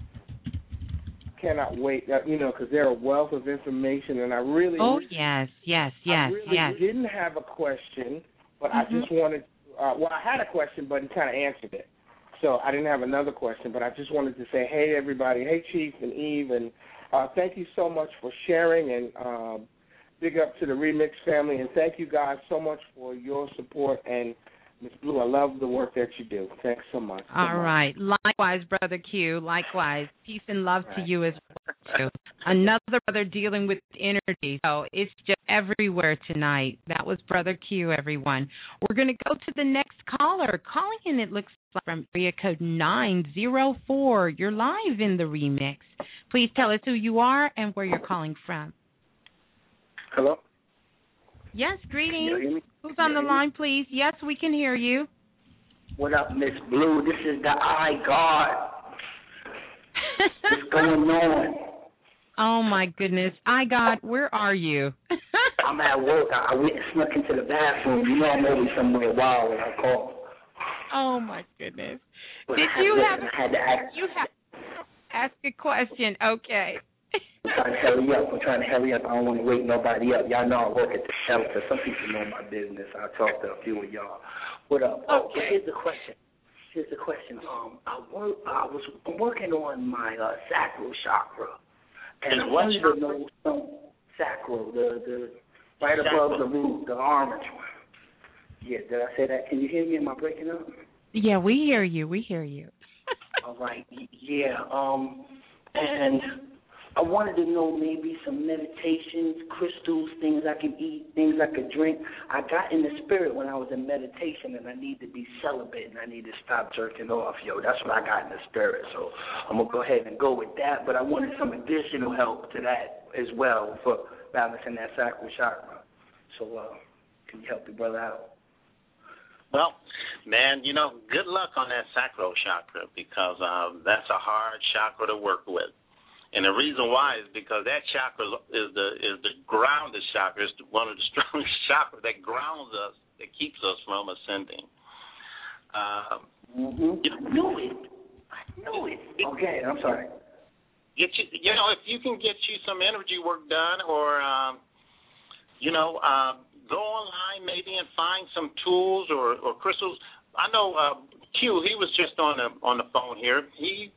Cannot wait, because they're a wealth of information, and I really... Oh, yes. I really didn't have a question, but I just wanted... I had a question, but he kind of answered it. So I didn't have another question, but I just wanted to say, hey, everybody, hey, Chief and Eve, and thank you so much for sharing, and big up to the Remix family, and thank you guys so much for your support, and Ms. Blue, I love the work that you do. Thanks so much. All right. Likewise, Brother Q. Likewise. Peace and love to you as well, too. Another brother dealing with energy. So it's just everywhere tonight. That was Brother Q, everyone. We're going to go to the next caller. Calling in, it looks like, from area code 904. You're live in the remix. Please tell us who you are and where you're calling from. Hello? Yes, greetings. Who's on the line, please? Yes, we can hear you. What up, Miss Blue? This is the iGod. What's going on? Oh, my goodness. iGod, where are you? I'm at work. I went and snuck into the bathroom. You know I'm always somewhere wild when I call. Oh, my goodness. But Did you have to ask a question? Okay. I'm trying to hurry up. I don't want to wake nobody up. Y'all know I work at the shelter. Some people know my business. I'll talk to a few of y'all. What up? Okay. Oh, here's the question. I'm working on my sacral chakra. And I want you to know some sacral, the right above the root, the orange one. Yeah, did I say that? Can you hear me? Am I breaking up? Yeah, we hear you. All right. Yeah. And I wanted to know maybe some meditations, crystals, things I can eat, things I could drink. I got in the spirit when I was in meditation, and I need to be celibate, and I need to stop jerking off, That's what I got in the spirit. So I'm going to go ahead and go with that. But I wanted some additional help to that as well for balancing that sacral chakra. So can you help your brother out? Well, man, good luck on that sacral chakra, because that's a hard chakra to work with. And the reason why is because that chakra is the grounded chakra. It's one of the strongest chakras that grounds us, that keeps us from ascending. I knew it. Okay, I'm sorry. If you can get you some energy work done, or go online maybe and find some tools or crystals. I know Q. He was just on the phone here. He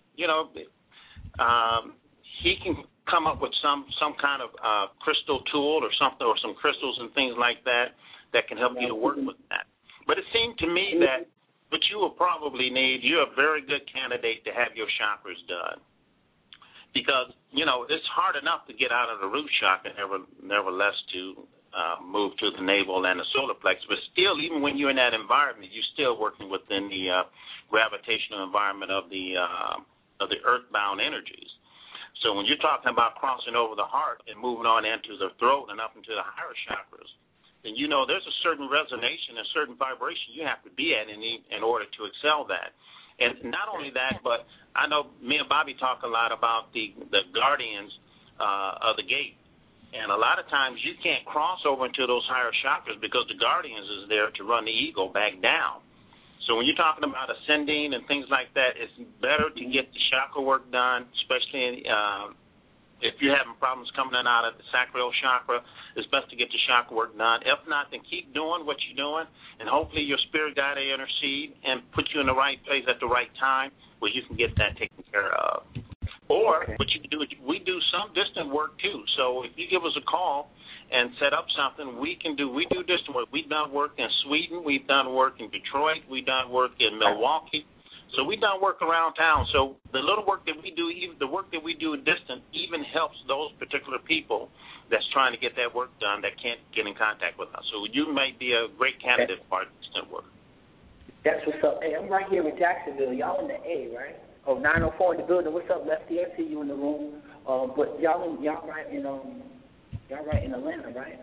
he can come up with some kind of crystal tool or something, or some crystals and things like that can help you to work with that. But it seemed to me that what you will probably need, you're a very good candidate to have your chakras done. Because, it's hard enough to get out of the root chakra, nevertheless to move to the navel and the solar plexus. But still, even when you're in that environment, you're still working within the gravitational environment of the earthbound energies. So when you're talking about crossing over the heart and moving on into the throat and up into the higher chakras, then there's a certain resonance, a certain vibration you have to be at in order to excel that. And not only that, but I know me and Bobby talk a lot about the guardians of the gate. And a lot of times you can't cross over into those higher chakras because the guardians is there to run the ego back down. So when you're talking about ascending and things like that, it's better to get the chakra work done, especially if you're having problems coming in and out of the sacral chakra. It's best to get the chakra work done. If not, then keep doing what you're doing, and hopefully your spirit guide will intercede and put you in the right place at the right time where you can get that taken care of. Or what you can do is we do some distant work too. So if you give us a call and set up something, we do distant work. We've done work in Sweden. We've done work in Detroit. We've done work in Milwaukee. So we've done work around town. So the little work that we do, even the work that we do distant, even helps those particular people that's trying to get that work done that can't get in contact with us. So you might be a great candidate for our distant work. That's what's up. Hey, I'm right here in Jacksonville. Y'all in the A, right? 904 in the building. What's up, Lefty? I see you in the room. But y'all right in Atlanta, right?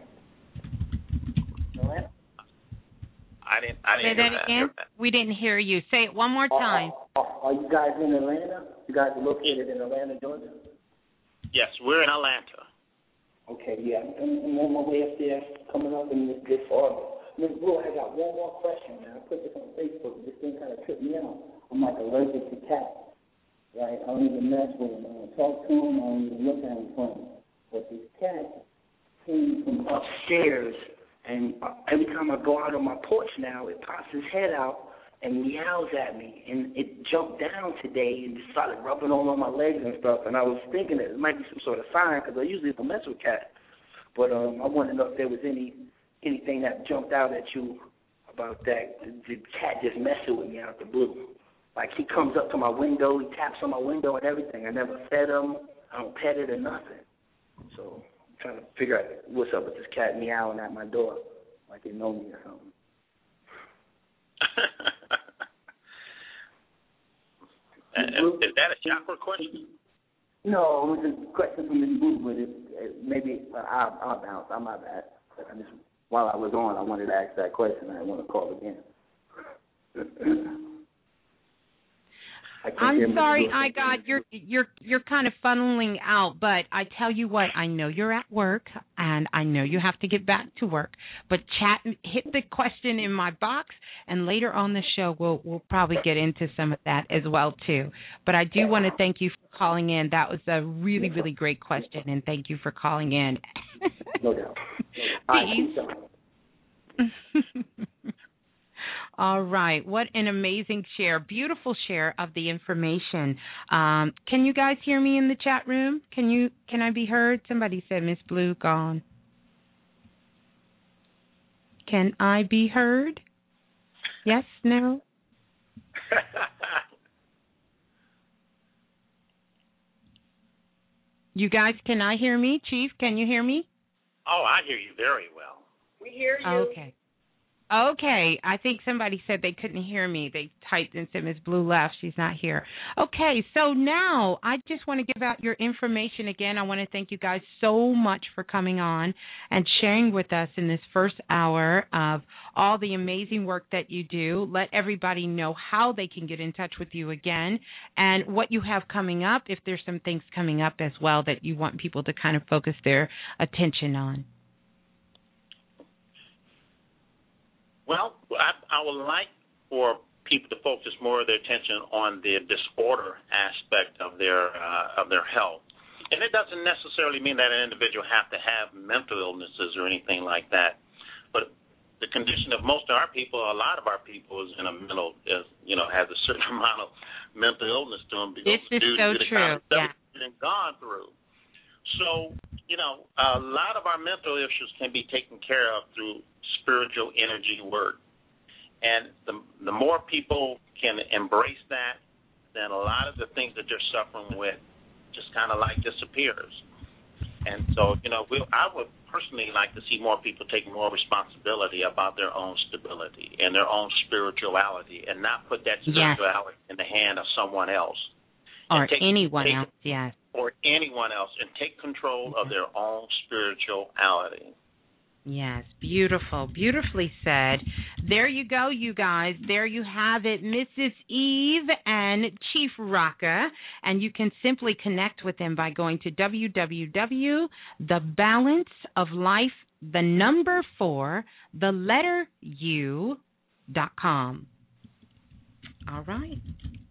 Atlanta? I didn't say hear that again. We didn't hear you. Say it one more time. Are you guys in Atlanta? You guys are located in Atlanta, Georgia? Yes, we're in Atlanta. Okay, yeah. I'm on my way up there, coming up in this August. Ms. Blue, I got one more question, man. I put this on Facebook. This thing kind of tripped me out. I'm like allergic to cats, right? I don't even mess with them. I don't talk to them. I don't even look at them funny. But this cat came from upstairs, and every time I go out on my porch now, it pops his head out and meows at me. And it jumped down today and just started rubbing on my legs and stuff. And I was thinking that it might be some sort of sign because I usually don't mess with cats. But I wanted to know if there was anything that jumped out at you about that. The cat just messing with me out the blue. Like he comes up to my window, he taps on my window and everything. I never fed him. I don't pet it or nothing. So I'm trying to figure out what's up with this cat meowing at my door like it knows me or something. Is that a chakra question? No, it was a question from Ms. Blue, but maybe I'll bounce. I'm my bad. While I was on, I wanted to ask that question. I didn't want to call again. I'm sorry, you're kind of funneling out, but I tell you what, I know you're at work, and I know you have to get back to work. But hit the question in my box, and later on the show, we'll probably get into some of that as well too. But I do want to thank you for calling in. That was a really, really great question, and thank you for calling in. No doubt. All right. What an amazing share. Beautiful share of the information. Can you guys hear me in the chat room? Can I be heard? Somebody said Miss Blue gone. Can I be heard? Yes, no? You guys, can I hear me? Chief, can you hear me? Oh, I hear you very well. We hear you. Okay. Okay, I think somebody said they couldn't hear me. They typed and said Ms. Blue left. She's not here. Okay, so now I just want to give out your information again. I want to thank you guys so much for coming on and sharing with us in this first hour of all the amazing work that you do. Let everybody know how they can get in touch with you again and what you have coming up, if there's some things coming up as well that you want people to kind of focus their attention on. Well, I would like for people to focus more of their attention on the disorder aspect of their health. And it doesn't necessarily mean that an individual have to have mental illnesses or anything like that. But the condition of most of our people, a lot of our people, is in a mental, has a certain amount of mental illness to them because this is so the true. kind of stuff they've gone through. So, a lot of our mental issues can be taken care of through spiritual energy work. And the more people can embrace that, then a lot of the things that they're suffering with just kind of like disappears. And so, I would personally like to see more people take more responsibility about their own stability and their own spirituality and not put that spirituality in the hand of someone else. Or anyone else, yes. Or anyone else, and take control of their own spirituality. Yes, beautiful, beautifully said. There you go, you guys. There you have it, Mrs. Eve and Chief Rocka. And you can simply connect with them by going to www.thebalanceoflife4u.com. All right.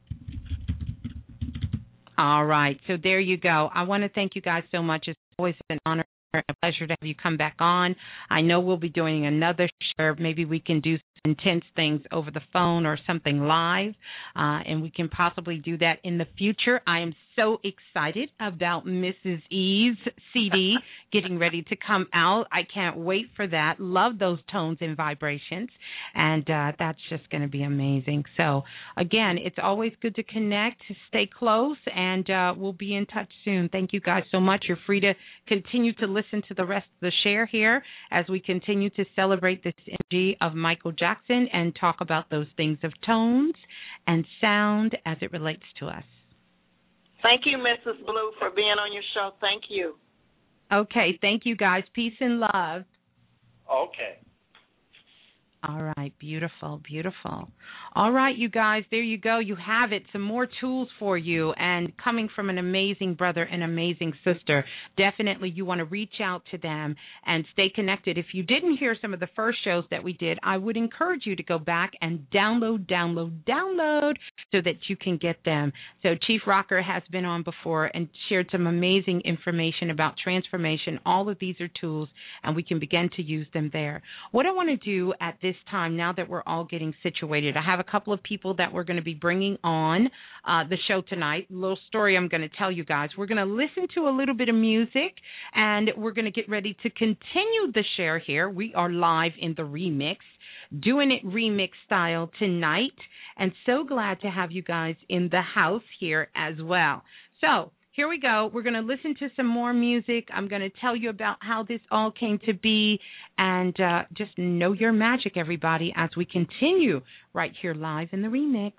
All right, so there you go. I want to thank you guys so much. It's always an honor and a pleasure to have you come back on. I know we'll be doing another show. Maybe we can do some intense things over the phone or something live, and we can possibly do that in the future. I am so excited about Mrs. Eve's CD getting ready to come out. I can't wait for that. Love those tones and vibrations, and that's just going to be amazing. So, again, it's always good to connect, stay close, and we'll be in touch soon. Thank you guys so much. You're free to continue to listen to the rest of the share here as we continue to celebrate this energy of Michael Jackson and talk about those things of tones and sound as it relates to us. Thank you, Mrs. Blue, for being on your show. Thank you. Okay, thank you, guys. Peace and love. Okay. All right, beautiful, beautiful. All right, you guys, there you go. You have it. Some more tools for you, and coming from an amazing brother and amazing sister. Definitely you want to reach out to them and stay connected. If you didn't hear some of the first shows that we did, I would encourage you to go back and download so that you can get them. So Chief Rocker has been on before and shared some amazing information about transformation. All of these are tools, and we can begin to use them there. What I want to do at this time, now that we're all getting situated, I have a couple of people that we're going to be bringing on the show tonight. A little story I'm going to tell you guys. We're going to listen to a little bit of music, and we're going to get ready to continue the share here. We are live in the remix, doing it remix style tonight, and so glad to have you guys in the house here as well. So here we go. We're going to listen to some more music. I'm going to tell you about how this all came to be, and just know your magic, everybody, as we continue right here live in the remix.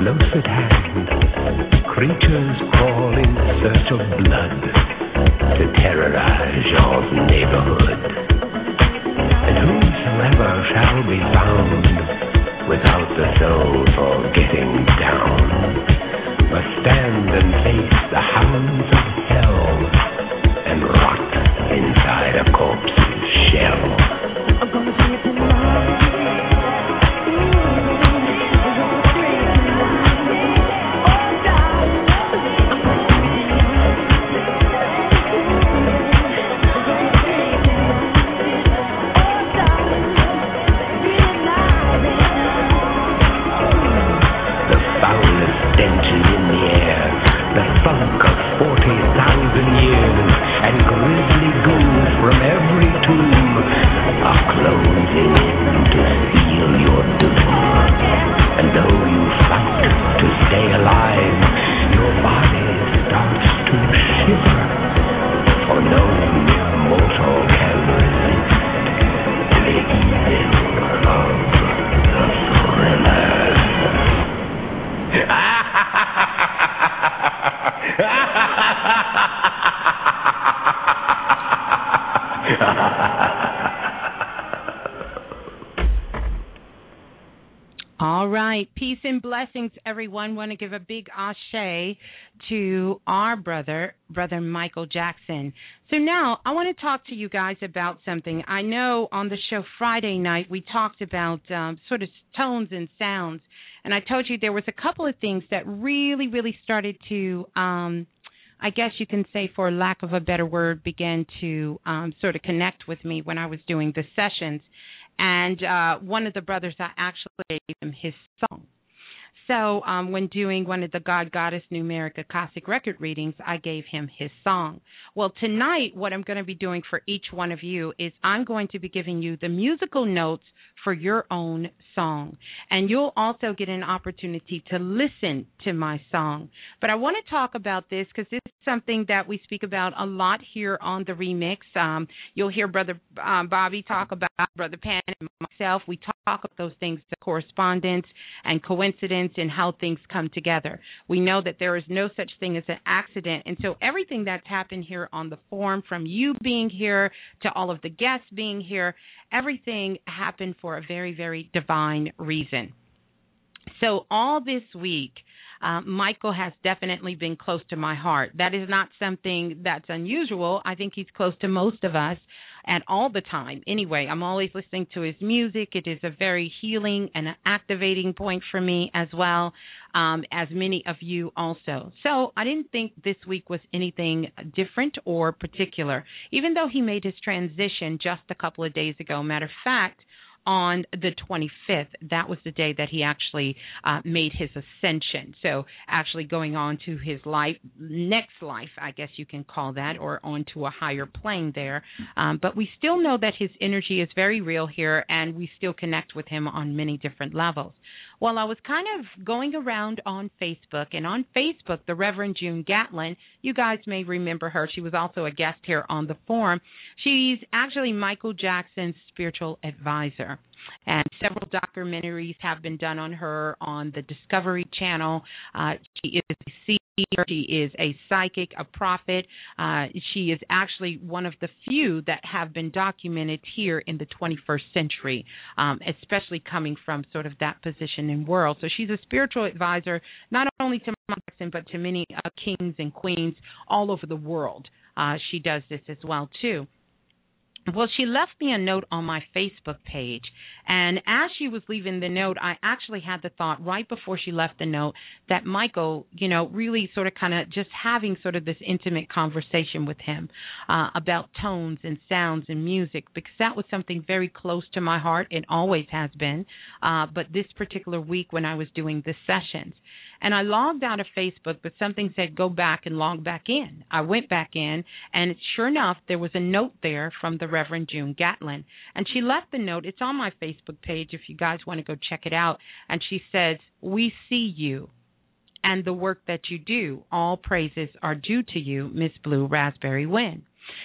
close at hand, creatures crawl in search of blood to terrorize your neighborhood. And whosoever shall be found without the soul for getting down must stand and face the hounds of hell and rot inside a corpse's shell. I'm gonna see it tonight. All right. Peace and blessings, everyone. Want to give a big ashe to our brother Michael Jackson. So now I want to talk to you guys about something. I know on the show Friday night we talked about sort of tones and sounds, and I told you there was a couple of things that really, really started to, I guess you can say, for lack of a better word, began to sort of connect with me when I was doing the sessions. And one of the brothers, I actually gave him his song. So when doing one of the God Goddess Numeric Akashic record readings, I gave him his song. Well, tonight what I'm going to be doing for each one of you is I'm going to be giving you the musical notes for your own song. And you'll also get an opportunity to listen to my song. But I want to talk about this because this is something that we speak about a lot here on the remix. You'll hear Brother Bobby talk about, Brother Pan and myself. We talk about those things, the correspondence and coincidence and how things come together. We know that there is no such thing as an accident. And so everything that's happened here on the forum, from you being here to all of the guests being here, everything happened for a very, very divine reason. So all this week, Michael has definitely been close to my heart. That is not something that's unusual. I think he's close to most of us and all the time. Anyway, I'm always listening to his music. It is a very healing and activating point for me as well, as many of you also. So I didn't think this week was anything different or particular, even though he made his transition just a couple of days ago. Matter of fact, on the 25th, that was the day that he actually made his ascension. So actually going on to his next life, I guess you can call that, or onto a higher plane there. But we still know that his energy is very real here, and we still connect with him on many different levels. Well, I was kind of going around on Facebook, and on Facebook, the Reverend June Gatlin, you guys may remember her. She was also a guest here on the forum. She's actually Michael Jackson's spiritual advisor. And several documentaries have been done on her on the Discovery Channel. She is a seer, she is a psychic, a prophet. She is actually one of the few that have been documented here in the 21st century, especially coming from sort of that position in world. So she's a spiritual advisor, not only to Michael Jackson, but to many kings and queens all over the world. She does this as well, too. Well, she left me a note on my Facebook page, and as she was leaving the note, I actually had the thought right before she left the note that Michael, really sort of kind of just having sort of this intimate conversation with him about tones and sounds and music, because that was something very close to my heart. It always has been, but this particular week when I was doing the sessions. And I logged out of Facebook, but something said go back and log back in. I went back in, and sure enough, there was a note there from the Reverend June Gatlin. And she left the note. It's on my Facebook page if you guys want to go check it out. And she says, "We see you and the work that you do. All praises are due to you, Miss Blue Raspberry Wynn."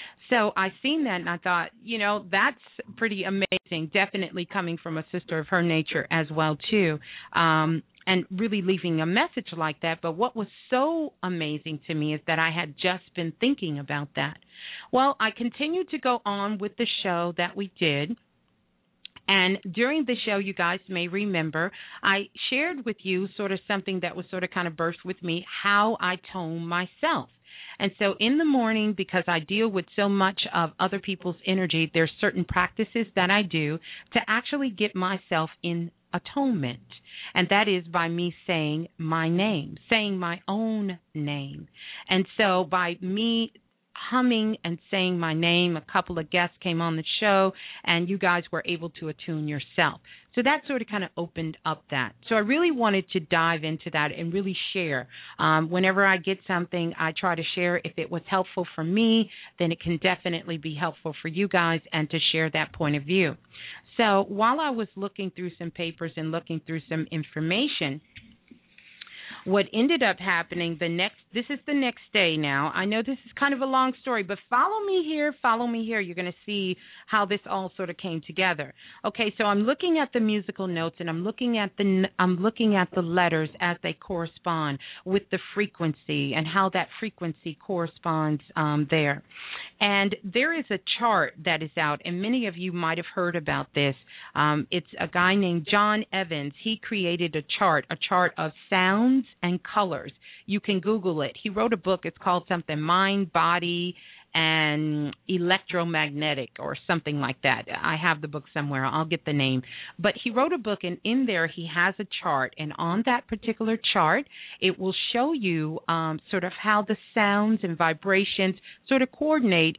So I seen that, and I thought, that's pretty amazing, definitely coming from a sister of her nature as well, too. and really leaving a message like that. But what was so amazing to me is that I had just been thinking about that. Well, I continued to go on with the show that we did. And during the show, you guys may remember, I shared with you sort of something that was sort of kind of burst with me, how I tone myself. And so in the morning, because I deal with so much of other people's energy, there's certain practices that I do to actually get myself in atonement. And that is by me saying my name, saying my own name. And so by me humming and saying my name, a couple of guests came on the show, and you guys were able to attune yourself. So that sort of kind of opened up that. So I really wanted to dive into that and really share. Whenever I get something, I try to share. If it was helpful for me, then it can definitely be helpful for you guys, and to share that point of view. So while I was looking through some papers and looking through some information, what ended up happening this is the next day now. I know this is kind of a long story, but follow me here. You're going to see how this all sort of came together. Okay, so I'm looking at the musical notes, and I'm looking at the letters as they correspond with the frequency and how that frequency corresponds there. And there is a chart that is out, and many of you might have heard about this. It's a guy named John Evans. He created a chart of sounds and colors. You can Google it. He wrote a book. It's called something Mind, Body, and Electromagnetic or something like that. I have the book somewhere. I'll get the name. But he wrote a book, and in there he has a chart. And on that particular chart, it will show you sort of how the sounds and vibrations sort of coordinate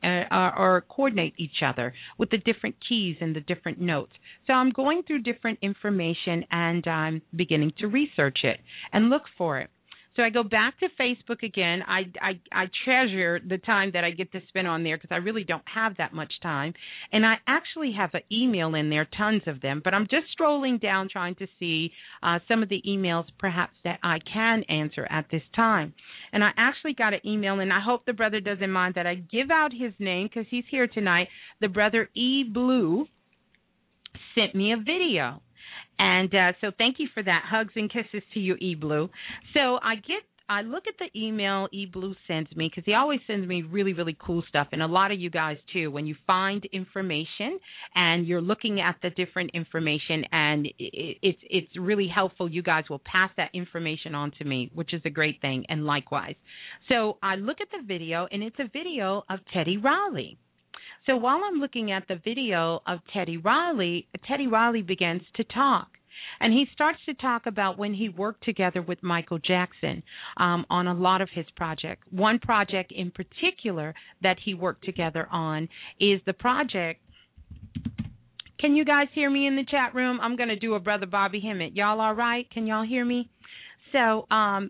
each other with the different keys and the different notes. So I'm going through different information, and I'm beginning to research it and look for it. So I go back to Facebook again. I treasure the time that I get to spend on there because I really don't have that much time. And I actually have an email in there, tons of them. But I'm just strolling down trying to see some of the emails perhaps that I can answer at this time. And I actually got an email, and I hope the brother doesn't mind that I give out his name because he's here tonight. The brother E. Blue sent me a video. And so thank you for that. Hugs and kisses to you, E. Blue. So I look at the email E. Blue sends me, because he always sends me really, really cool stuff, and a lot of you guys too. When you find information and you're looking at the different information, and it's really helpful, you guys will pass that information on to me, which is a great thing, and likewise. So I look at the video, and it's a video of Teddy Riley. So while I'm looking at the video of Teddy Riley begins to talk. And he starts to talk about when he worked together with Michael Jackson on a lot of his projects. One project in particular that he worked together on is the project. Can you guys hear me in the chat room? I'm going to do a Brother Bobby Hemmett. Y'all all right? Can y'all hear me? So,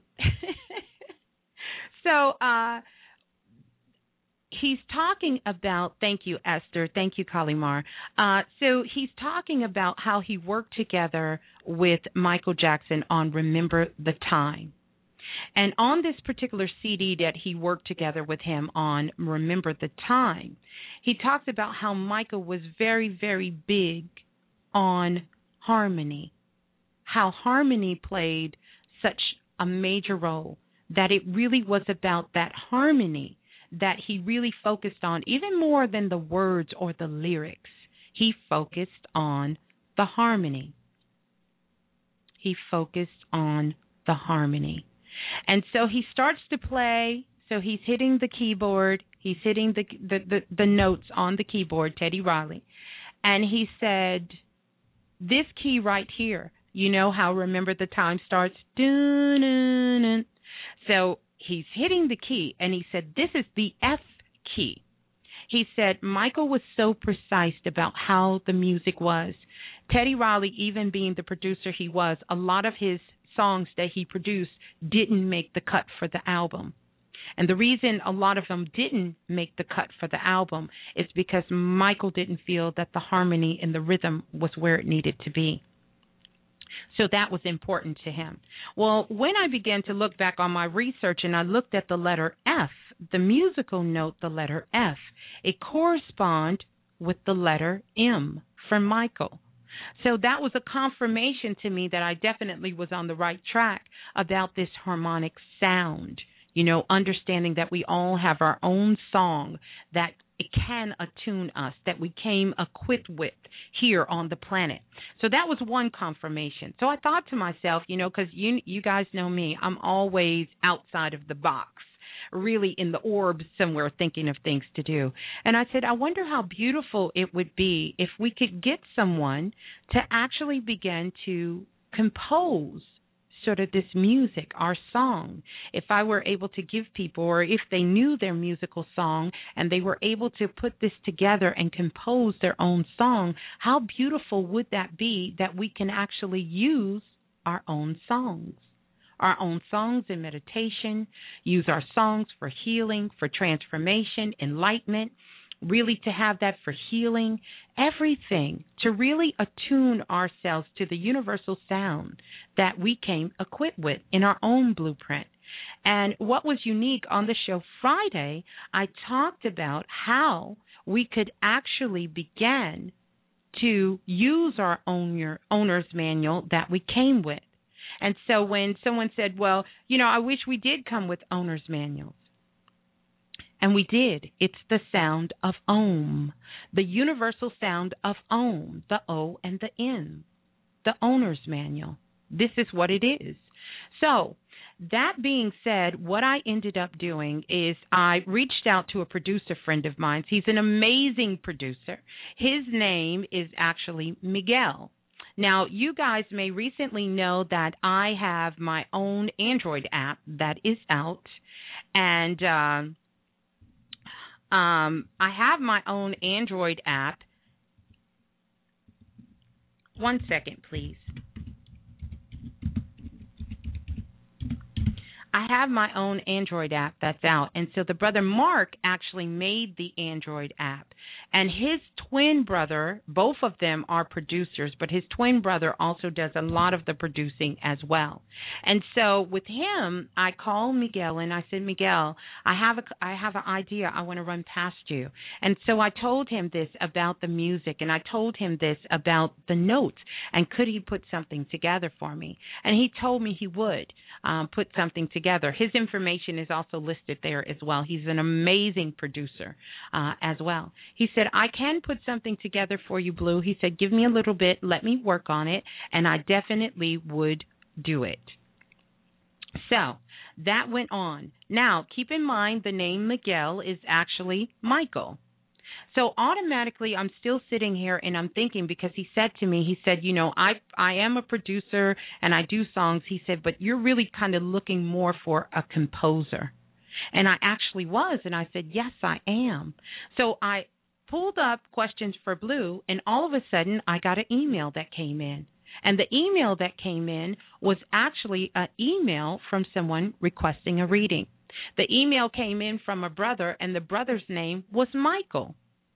he's talking about, thank you, Esther, thank you, Kalimar. So he's talking about how he worked together with Michael Jackson on Remember the Time. And on this particular CD that he worked together with him on Remember the Time, he talks about how Michael was very, very big on harmony, how harmony played such a major role, that it really was about that harmony that he really focused on, even more than the words or the lyrics. He focused on the harmony. He focused on the harmony. And so he starts to play. So he's hitting the keyboard. He's hitting the notes on the keyboard, Teddy Riley. And he said, this key right here, you know how Remember the Time starts? Dun-dun-dun. So he's hitting the key, and he said, this is the F key. He said Michael was so precise about how the music was. Teddy Riley, even being the producer he was, a lot of his songs that he produced didn't make the cut for the album. And the reason a lot of them didn't make the cut for the album is because Michael didn't feel that the harmony and the rhythm was where it needed to be. So that was important to him. Well, when I began to look back on my research and I looked at the letter F, the musical note, the letter F, it corresponds with the letter M for Michael. So that was a confirmation to me that I definitely was on the right track about this harmonic sound, understanding that we all have our own song that it can attune us, that we came equipped with here on the planet. So that was one confirmation. So I thought to myself, because you guys know me, I'm always outside of the box, really in the orb somewhere thinking of things to do. And I said, I wonder how beautiful it would be if we could get someone to actually begin to compose sort of this music, our song. If I were able to give people, or if they knew their musical song and they were able to put this together and compose their own song, how beautiful would that be that we can actually use our own songs? Our own songs in meditation, use our songs for healing, for transformation, enlightenment, really to have that for healing, everything, to really attune ourselves to the universal sound that we came equipped with in our own blueprint. And what was unique on the show Friday, I talked about how we could actually begin to use our owner's manual that we came with. And so when someone said, well, I wish we did come with owner's manuals. And we did. It's the sound of Om, the universal sound of Om, the O and the N, the owner's manual. This is what it is. So that being said, what I ended up doing is I reached out to a producer friend of mine. He's an amazing producer. His name is actually Miguel. Now, you guys may recently know that I have my own Android app that is out, and I have my own Android app. One second, please. I have my own Android app that's out, and so the brother Mark actually made the Android app. And his twin brother, both of them are producers, but his twin brother also does a lot of the producing as well. And so with him, I called Miguel and I said, Miguel, I have an idea I want to run past you. And so I told him this about the music, and I told him this about the notes, and could he put something together for me? And he told me he would put something together. His information is also listed there as well. He's an amazing producer as well. He said, I can put something together for you, Blue. He said, give me a little bit, let me work on it, and I definitely would do it. So that went on. Now, keep in mind the name Miguel is actually Michael. So automatically I'm still sitting here and I'm thinking, because he said to me, he said, I am a producer and I do songs. He said, but you're really kind of looking more for a composer. And I actually was, and I said, yes, I am. So I pulled up questions for Blue, and all of a sudden I got an email that came in. And the email that came in was actually an email from someone requesting a reading. The email came in from a brother, and the brother's name was Michael.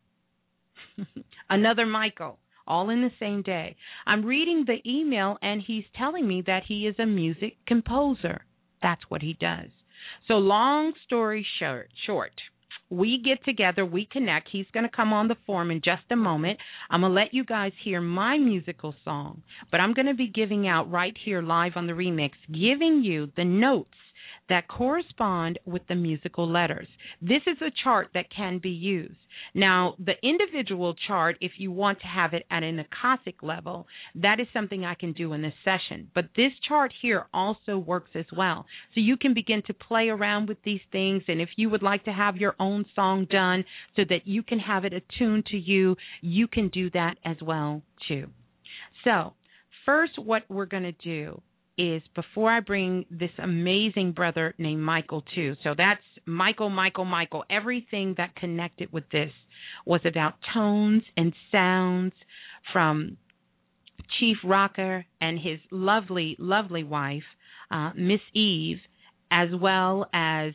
Another Michael, all in the same day. I'm reading the email, and he's telling me that he is a music composer. That's what he does. So long story short, we get together, we connect. He's going to come on the forum in just a moment. I'm going to let you guys hear my musical song, but I'm going to be giving out right here live on the remix, giving you the notes that correspond with the musical letters. This is a chart that can be used. Now, the individual chart, if you want to have it at an Akashic level, that is something I can do in this session. But this chart here also works as well. So you can begin to play around with these things, and if you would like to have your own song done so that you can have it attuned to you, you can do that as well too. So first, what we're going to do is, before I bring this amazing brother named Michael too, so that's Michael, everything that connected with this was about tones and sounds from Chief Rocker and his lovely, lovely wife, Miss Eve, as well as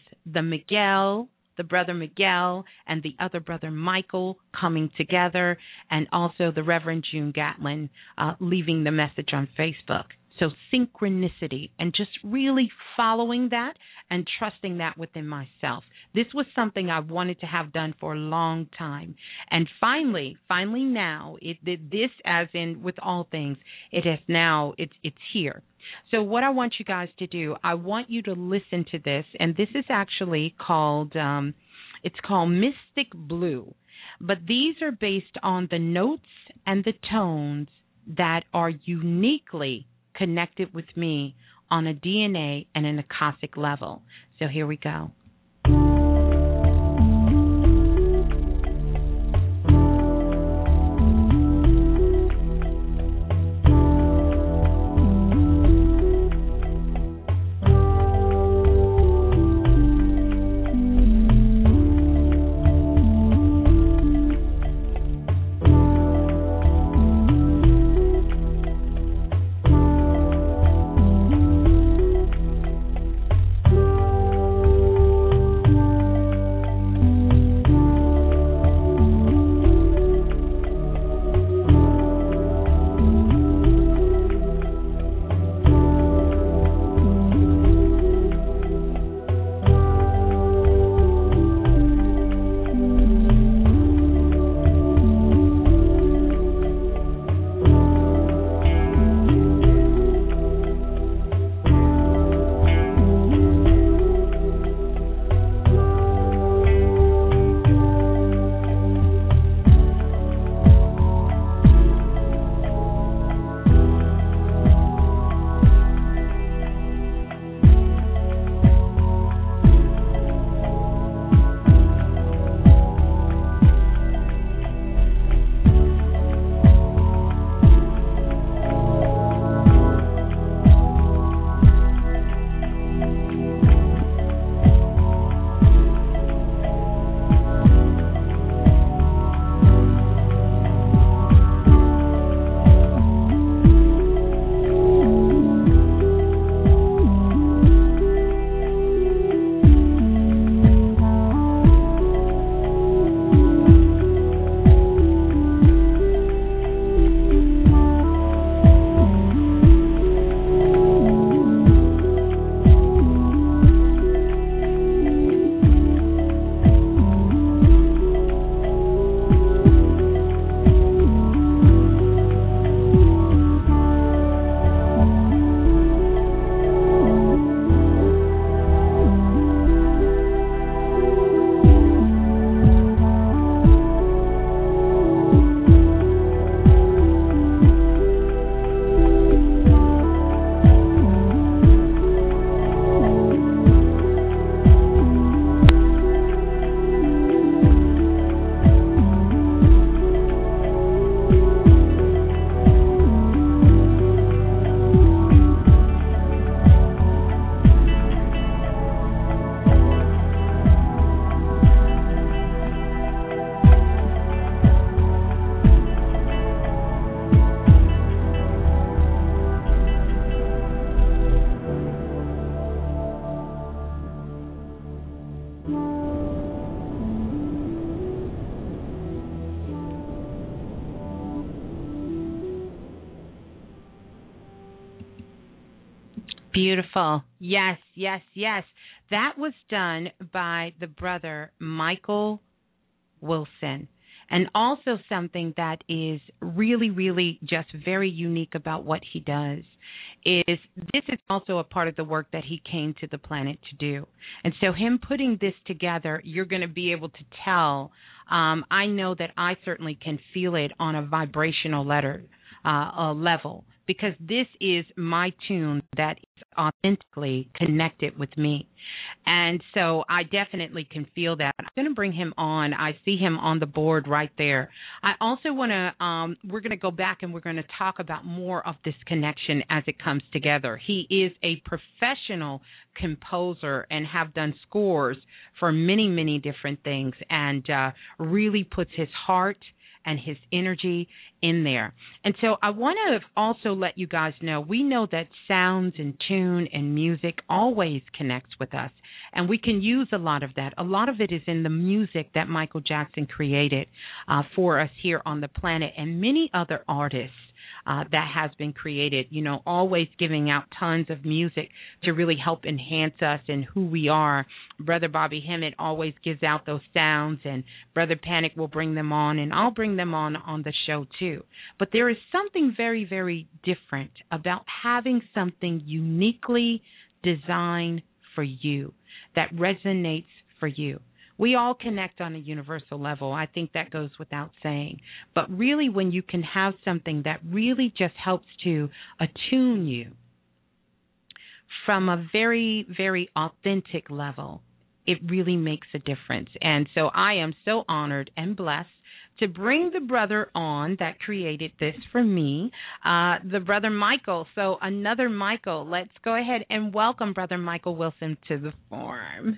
the brother Miguel and the other brother Michael coming together, and also the Reverend June Gatlin leaving the message on Facebook. So synchronicity, and just really following that and trusting that within myself. This was something I wanted to have done for a long time. And finally now, this, as in with all things, it's here. So what I want you guys to do, I want you to listen to this, and this is actually called, it's called Mystic Blue. But these are based on the notes and the tones that are uniquely connected with me on a DNA and an Akashic level. So here we go. Beautiful. Yes, yes, yes. That was done by the brother Michael Wilson. And also something that is really, really just very unique about what he does is this is also a part of the work that he came to the planet to do. And so him putting this together, you're going to be able to tell. I know that I certainly can feel it on a vibrational level, because this is my tune that is authentically connected with me. And so I definitely can feel that. I'm going to bring him on. I see him on the board right there. I also want to, we're going to go back and we're going to talk about more of this connection as it comes together. He is a professional composer and have done scores for many, many different things, and really puts his heart and his energy in there. And so I want to also let you guys know, we know that sounds and tune and music always connects with us, and we can use a lot of that. A lot of it is in the music that Michael Jackson created for us here on the planet, and many other artists that has been created. Always giving out tons of music to really help enhance us and who we are. Brother Bobby Hemmett always gives out those sounds, and Brother Panic will bring them on, and I'll bring them on the show too. But there is something very, very different about having something uniquely designed for you that resonates for you. We all connect on a universal level. I think that goes without saying. But really, when you can have something that really just helps to attune you from a very, very authentic level, it really makes a difference. And so I am so honored and blessed to bring the brother on that created this for me, the brother Michael. So another Michael. Let's go ahead and welcome Brother Michael Wilson to the forum.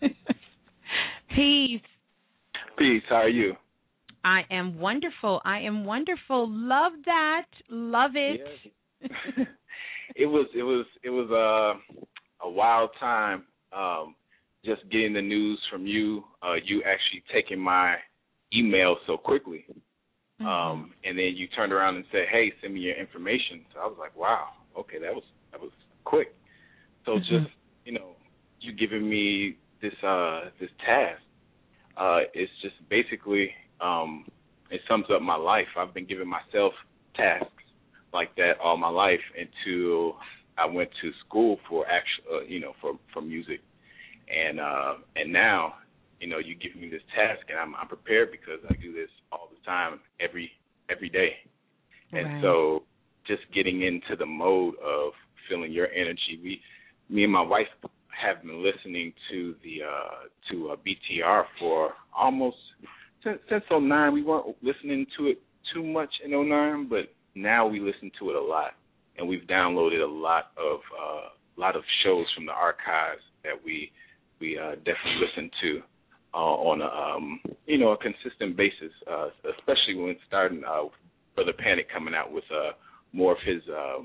Peace. Peace. How are you? I am wonderful. Love that. Love it. Yes. It was a wild time. Just getting the news from you. You actually taking my email so quickly, and then you turned around and said, "Hey, send me your information." So I was like, "Wow, okay, that was quick." So just you giving me this task. It's just basically it sums up my life. I've been giving myself tasks like that all my life until I went to school for for music, and now. You give me this task, and I'm prepared because I do this all the time, every day. And right. So just getting into the mode of feeling your energy. Me and my wife have been listening to the BTR for almost since 2009. We weren't listening to it too much in 2009, but now we listen to it a lot, and we've downloaded a lot of shows from the archives that we definitely listen to. On a consistent basis, especially when starting Brother Panic coming out with more of his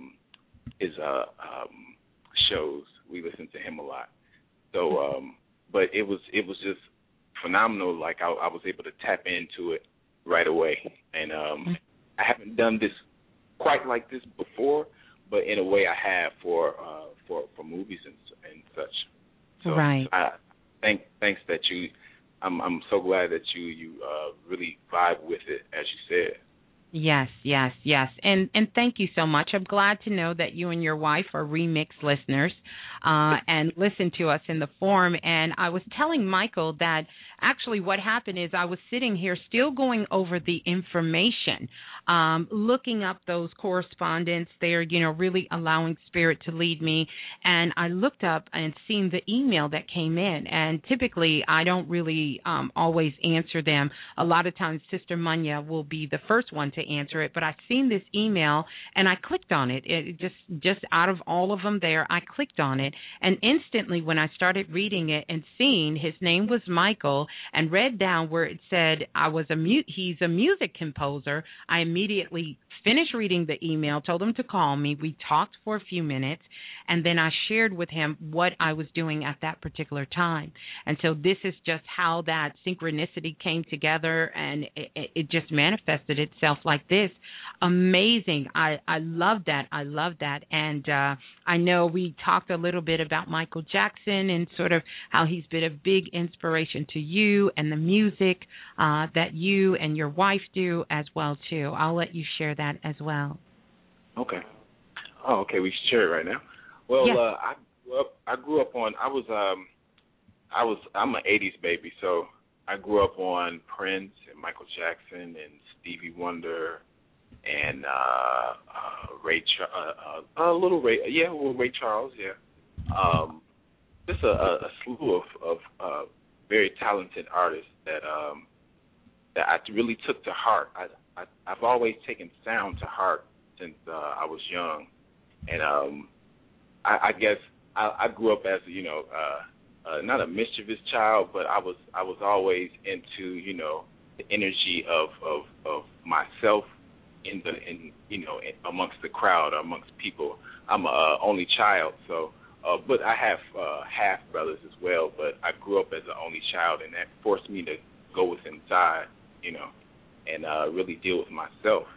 shows. We listen to him a lot. So, but it was just phenomenal. Like I was able to tap into it right away, and I haven't done this quite like this before, but in a way I have for movies and such. So right. Thanks that you. I'm so glad that you really vibe with it, as you said. Yes. And thank you so much. I'm glad to know that you and your wife are Remix listeners and listen to us in the forum. And I was telling Michael that actually what happened is I was sitting here still going over the information, looking up those correspondents there, really allowing Spirit to lead me. And I looked up and seen the email that came in. And typically I don't really always answer them. A lot of times Sister Munya will be the first one to answer it. But I seen this email and I clicked on it. It just out of all of them there, I clicked on it. And instantly when I started reading it and seeing his name was Michael and read down where it said he's a music composer, I immediately finished reading the email, told him to call me. We talked for a few minutes, and then I shared with him what I was doing at that particular time. And so this is just how that synchronicity came together, and it just manifested itself like this. Amazing. I love that. And I know we talked a little bit about Michael Jackson and sort of how he's been a big inspiration to you and the music that you and your wife do as well, too. I'll let you share that as well. Okay. Oh, okay. We should share it right now. Well, yes. I grew up on. I'm an '80s baby, so I grew up on Prince and Michael Jackson and Stevie Wonder and Ray Charles, yeah. Just a slew of very talented artists that I really took to heart. I've always taken sound to heart since I was young, and I guess I grew up as not a mischievous child, but I was always into the energy of myself in amongst the crowd, amongst people. I'm a only child, so but I have half brothers as well. But I grew up as an only child, and that forced me to go within inside, and really deal with myself.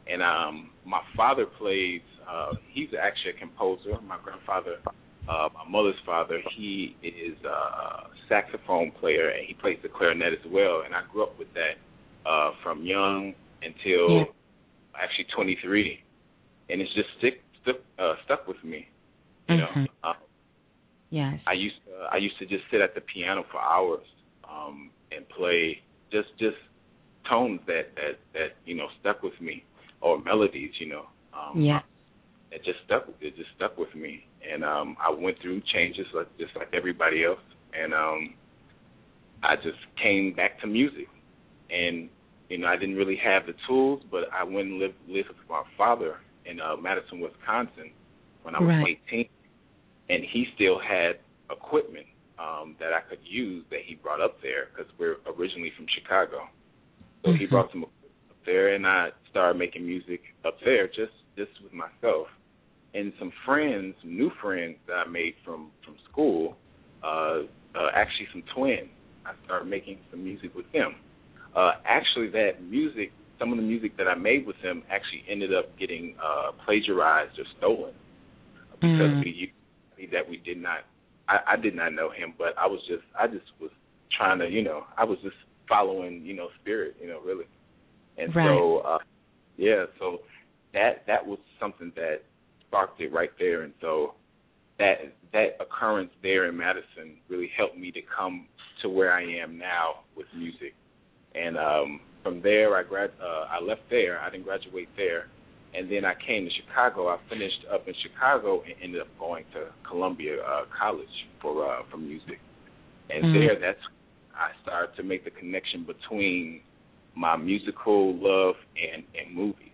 And my father plays. He's actually a composer. My grandfather, my mother's father, he is a saxophone player, and he plays the clarinet as well. And I grew up with that from young until actually 23, and it's just stuck with me. You know. Yes. I used to just sit at the piano for hours and play just tones that stuck with me, or melodies, It just stuck with me, and I went through changes just like everybody else, and I just came back to music, and I didn't really have the tools, but I went and lived with my father in Madison, Wisconsin, when I was 18, and he still had equipment that I could use that he brought up there, because we're originally from Chicago. So he brought some equipment up there, and I started making music up there just with myself. And some friends, some new friends that I made from school, actually some twins, I started making some music with them. Actually, that music, some of the music that I made with them actually ended up getting plagiarized or stolen, because we used somebody that we did not. I did not know him, but I just was trying to, I was just following, spirit, really. And so, so that was something that sparked it right there. And so that occurrence there in Madison really helped me to come to where I am now with music. And from there, I left there. I didn't graduate there. And then I came to Chicago. I finished up in Chicago and ended up going to Columbia College for music. And there, that's I started to make the connection between my musical love and movies.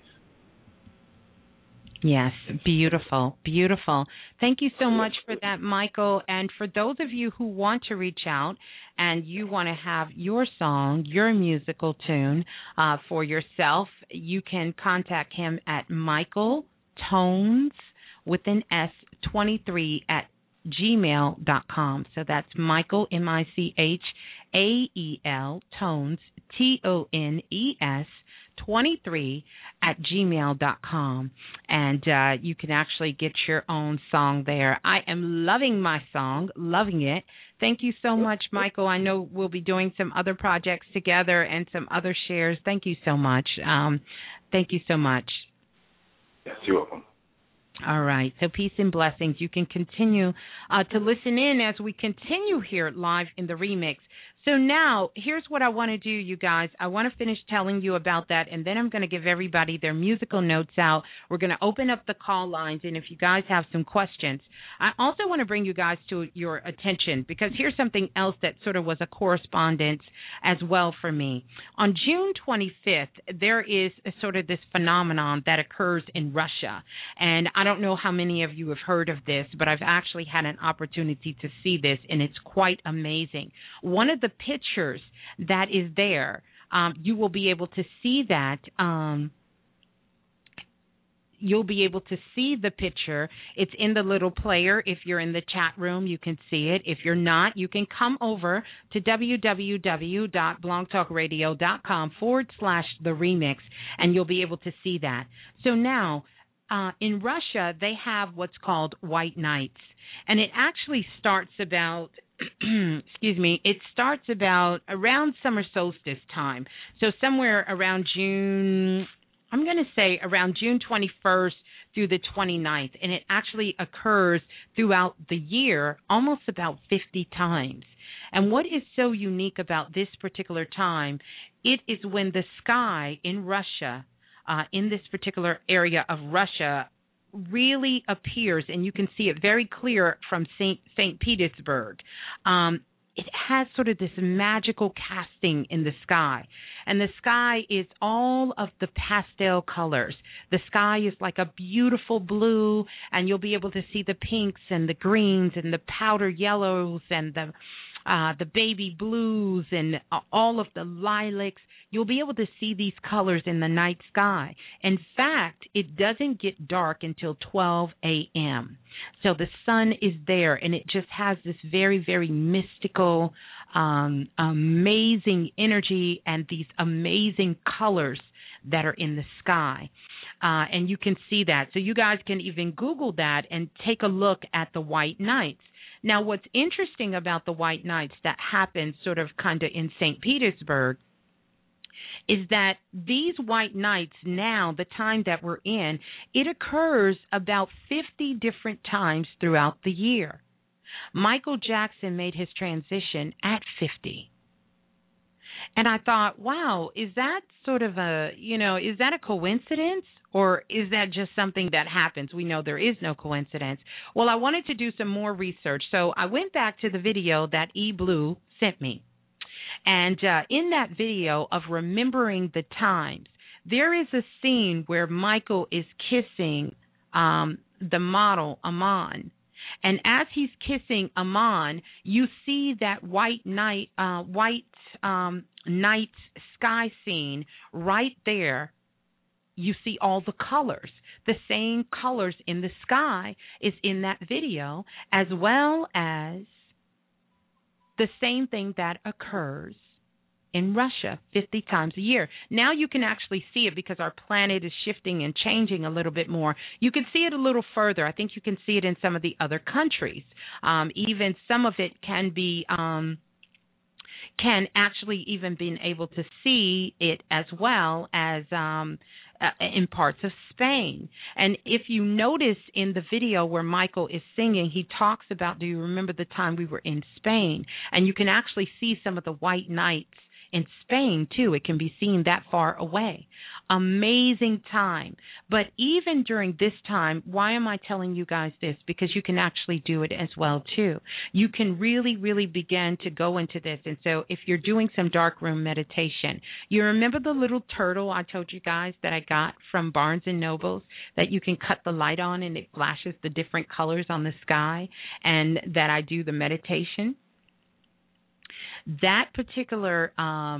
Yes, beautiful, beautiful. Thank you so much for that, Michael. And for those of you who want to reach out and you want to have your song, your musical tune for yourself, you can contact him at Michael Tones with an S 23 at gmail.com. So that's Michael, MICHAEL, Tones, TONES, 23 at gmail.com, and you can actually get your own song there. I am loving my song, loving it. Thank you so much, Michael. I know we'll be doing some other projects together and some other shares. Thank you so much. Thank you so much. Yes, you're welcome. All right. So peace and blessings. You can continue to listen in as we continue here live in the remix. So now, here's what I want to do, you guys. I want to finish telling you about that, and then I'm going to give everybody their musical notes out. We're going to open up the call lines, and if you guys have some questions. I also want to bring you guys to your attention, because here's something else that sort of was a correspondence as well for me. On June 25th, there is sort of this phenomenon that occurs in Russia, and I don't know how many of you have heard of this, but I've actually had an opportunity to see this, and it's quite amazing. One of the pictures that is there, you will be able to see that. You'll be able to see the picture. It's in the little player. If you're in the chat room, you can see it. If you're not, you can come over to www.blogtalkradio.com/the remix, and you'll be able to see that. So now, in Russia, they have what's called White Nights, and it actually starts about it starts about around summer solstice time. So somewhere around June, I'm going to say around June 21st through the 29th. And it actually occurs throughout the year almost about 50 times. And what is so unique about this particular time, it is when the sky in Russia, in this particular area of Russia, really appears, and you can see it very clear from St. Petersburg. It has sort of this magical casting in the sky, and the sky is all of the pastel colors. The sky is like a beautiful blue, and you'll be able to see the pinks and the greens and the powder yellows and the baby blues and all of the lilacs. You'll be able to see these colors in the night sky. In fact, it doesn't get dark until 12 a.m. So the sun is there, and it just has this very, very mystical, amazing energy and these amazing colors that are in the sky. And you can see that. So you guys can even Google that and take a look at the white nights. Now, what's interesting about the white nights that happen sort of kind of in St. Petersburg is that these white nights now, the time that we're in, it occurs about 50 different times throughout the year. Michael Jackson made his transition at 50. And I thought, wow, is that sort of is that a coincidence? Or is that just something that happens? We know there is no coincidence. Well, I wanted to do some more research. So I went back to the video that E. Blue sent me. And in that video of Remembering the Times, there is a scene where Michael is kissing the model, Iman. And as he's kissing Iman, you see that white night sky scene right there. You see all the colors. The same colors in the sky is in that video, as well as the same thing that occurs in Russia 50 times a year. Now you can actually see it because our planet is shifting and changing a little bit more. You can see it a little further. I think you can see it in some of the other countries. Even some of it can actually even be able to see it as well as in parts of Spain. And if you notice in the video where Michael is singing, he talks about, do you remember the time we were in Spain? And you can actually see some of the white nights in Spain, too. It can be seen that far away. Amazing time. But even during this time, why am I telling you guys this? Because you can actually do it as well, too. You can really, really begin to go into this. And so if you're doing some darkroom meditation, you remember the little turtle I told you guys that I got from Barnes & Nobles that you can cut the light on and it flashes the different colors on the sky, and that I do the meditation? That particular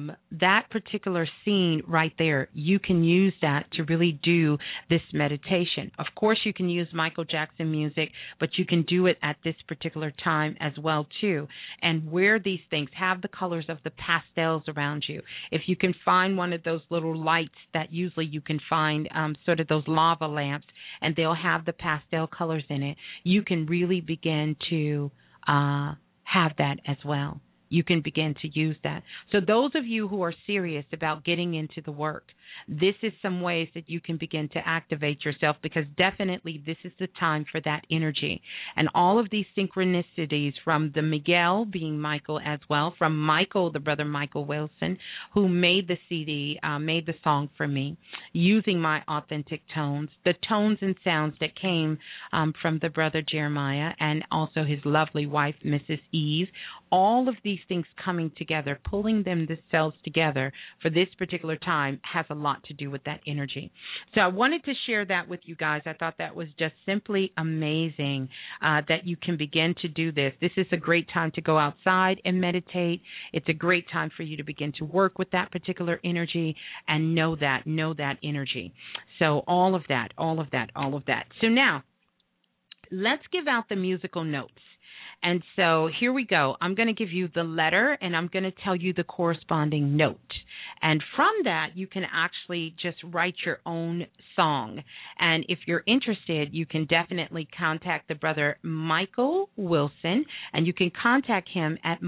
scene right there, you can use that to really do this meditation. Of course, you can use Michael Jackson music, but you can do it at this particular time as well, too. And wear these things, have the colors of the pastels around you. If you can find one of those little lights that usually you can find, sort of those lava lamps, and they'll have the pastel colors in it, you can really begin to have that as well. You can begin to use that. So those of you who are serious about getting into the work, this is some ways that you can begin to activate yourself, because definitely this is the time for that energy. And all of these synchronicities from the Miguel being Michael as well, from Michael, the brother Michael Wilson, who made the CD, made the song for me, using my authentic tones, the tones and sounds that came from the brother Jeremiah and also his lovely wife, Mrs. Eve. All of these things coming together, pulling themselves together for this particular time has a lot to do with that energy. So I wanted to share that with you guys. I thought that was just simply amazing that you can begin to do this. This is a great time to go outside and meditate. It's a great time for you to begin to work with that particular energy and know that energy. So all of that. So now, let's give out the musical notes. And so here we go. I'm going to give you the letter, and I'm going to tell you the corresponding note. And from that, you can actually just write your own song. And if you're interested, you can definitely contact the brother Michael Wilson, and you can contact him at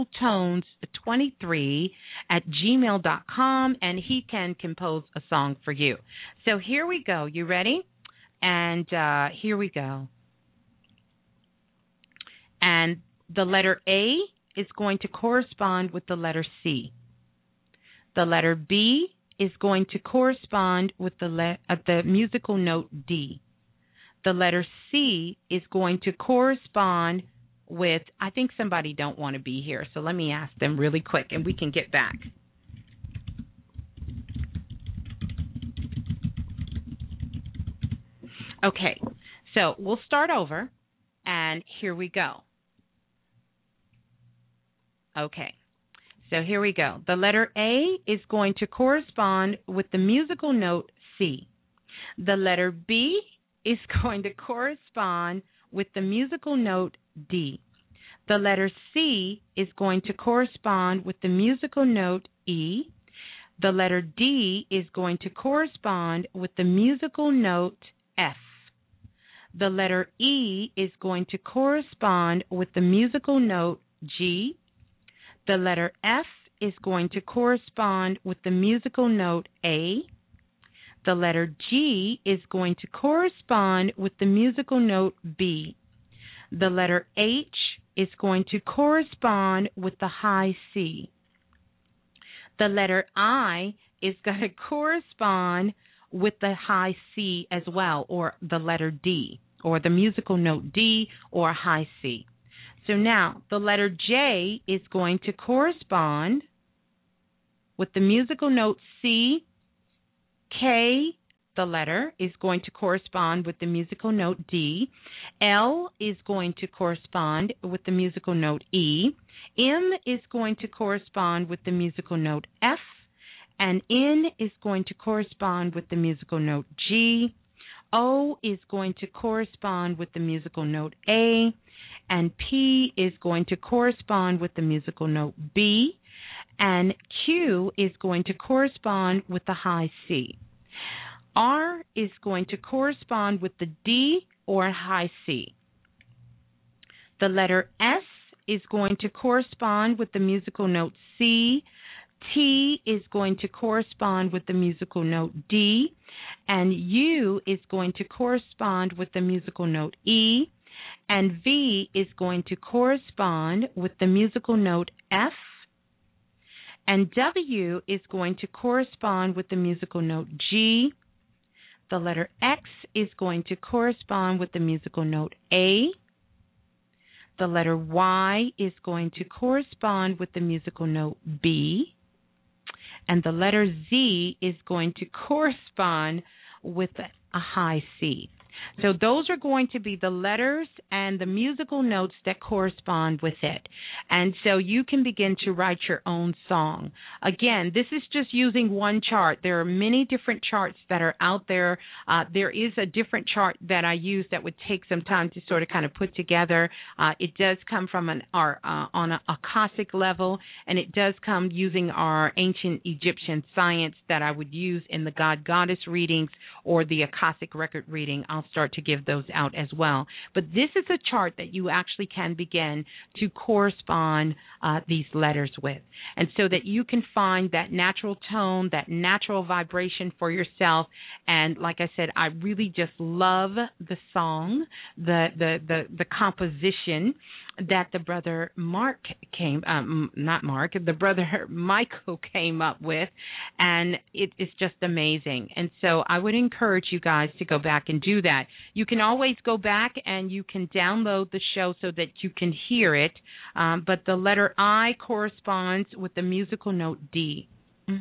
michaeltones23@gmail.com, and he can compose a song for you. So here we go. You ready? And here we go. And the letter A is going to correspond with the letter C. The letter B is going to correspond with the musical note D. The letter C is going to correspond with, I think somebody don't want to be here, so let me ask them really quick and we can get back. Okay, so we'll start over, and here we go. Okay, so here we go. The letter A is going to correspond with the musical note C. The letter B is going to correspond with the musical note D. The letter C is going to correspond with the musical note E. The letter D is going to correspond with the musical note F. The letter E is going to correspond with the musical note G. The letter F is going to correspond with the musical note A. The letter G is going to correspond with the musical note B. The letter H is going to correspond with the high C. The letter I is going to correspond with the high C as well, or the letter D, or the musical note D or high C. So now the letter J is going to correspond with the musical note C. K, the letter, is going to correspond with the musical note D. L is going to correspond with the musical note E. M is going to correspond with the musical note F. And N is going to correspond with the musical note G. O is going to correspond with the musical note A. And P is going to correspond with the musical note B. And Q is going to correspond with the high C. R is going to correspond with the D or high C. The letter S is going to correspond with the musical note C. T is going to correspond with the musical note D. And U is going to correspond with the musical note E. And V is going to correspond with the musical note F. And W is going to correspond with the musical note G. The letter X is going to correspond with the musical note A. The letter Y is going to correspond with the musical note B. And the letter Z is going to correspond with a high C. So those are going to be the letters and the musical notes that correspond with it. And so you can begin to write your own song. Again, this is just using one chart. There are many different charts that are out there. There is a different chart that I use that would take some time to sort of kind of put together. It does come from on a Akashic level, and it does come using our ancient Egyptian science that I would use in the God-Goddess readings or the Akashic record reading. I'll start to give those out as well. But this is a chart that you actually can begin to correspond these letters with. And so that you can find that natural tone, that natural vibration for yourself. And like I said, I really just love the song, the composition that the brother the brother Michael came up with, and it is just amazing. And so I would encourage you guys to go back and do that. You can always go back and you can download the show so that you can hear it, but the letter I corresponds with the musical note D.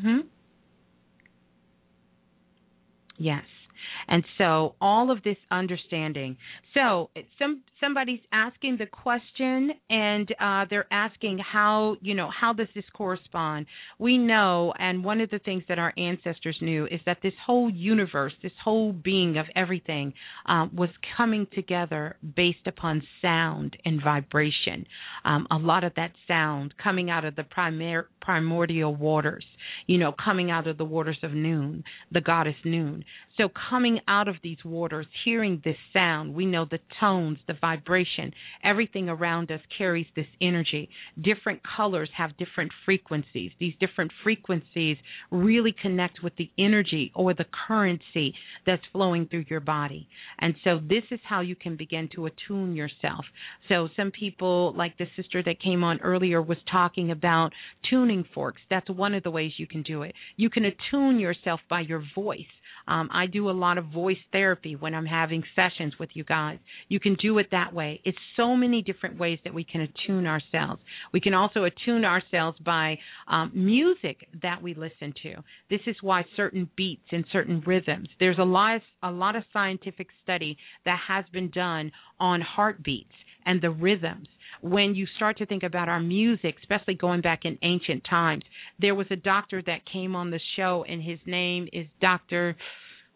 Yes. And so all of this understanding. So somebody's asking the question, and they're asking how does this correspond? We know, and one of the things that our ancestors knew is that this whole universe, this whole being of everything was coming together based upon sound and vibration. A lot of that sound coming out of the primordial waters, coming out of the waters of Noon, the goddess Noon. So coming out of these waters, hearing this sound, we know the tones, the vibration, everything around us carries this energy. Different colors have different frequencies. These different frequencies really connect with the energy or the currency that's flowing through your body. And so this is how you can begin to attune yourself. So some people, like the sister that came on earlier, was talking about tuning forks. That's one of the ways you can do it. You can attune yourself by your voice. I do a lot of voice therapy when I'm having sessions with you guys. You can do it that way. It's so many different ways that we can attune ourselves. We can also attune ourselves by music that we listen to. This is why certain beats and certain rhythms, there's a lot of scientific study that has been done on heartbeats and the rhythms. When you start to think about our music, especially going back in ancient times, there was a doctor that came on the show, and his name is Dr.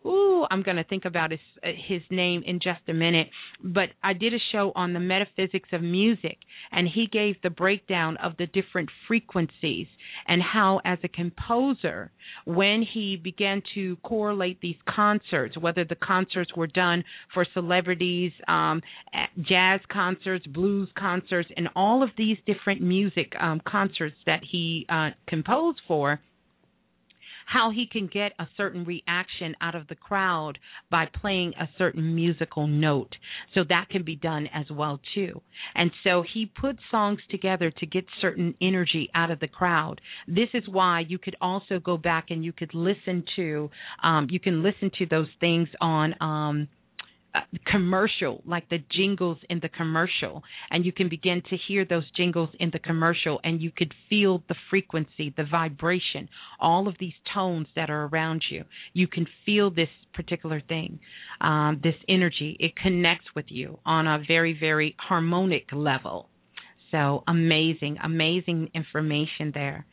I'm going to think about his name in just a minute, but I did a show on the metaphysics of music, and he gave the breakdown of the different frequencies and how, as a composer, when he began to correlate these concerts, whether the concerts were done for celebrities, jazz concerts, blues concerts, and all of these different music concerts that he composed for, how he can get a certain reaction out of the crowd by playing a certain musical note. So that can be done as well, too. And so he put songs together to get certain energy out of the crowd. This is why you could also go back and you could listen to, those things on commercial, like the jingles in the commercial, and you can begin to hear those jingles in the commercial, and you could feel the frequency, the vibration, all of these tones that are around you. You can feel this particular thing, this energy. It connects with you on a very, very harmonic level. So amazing information there.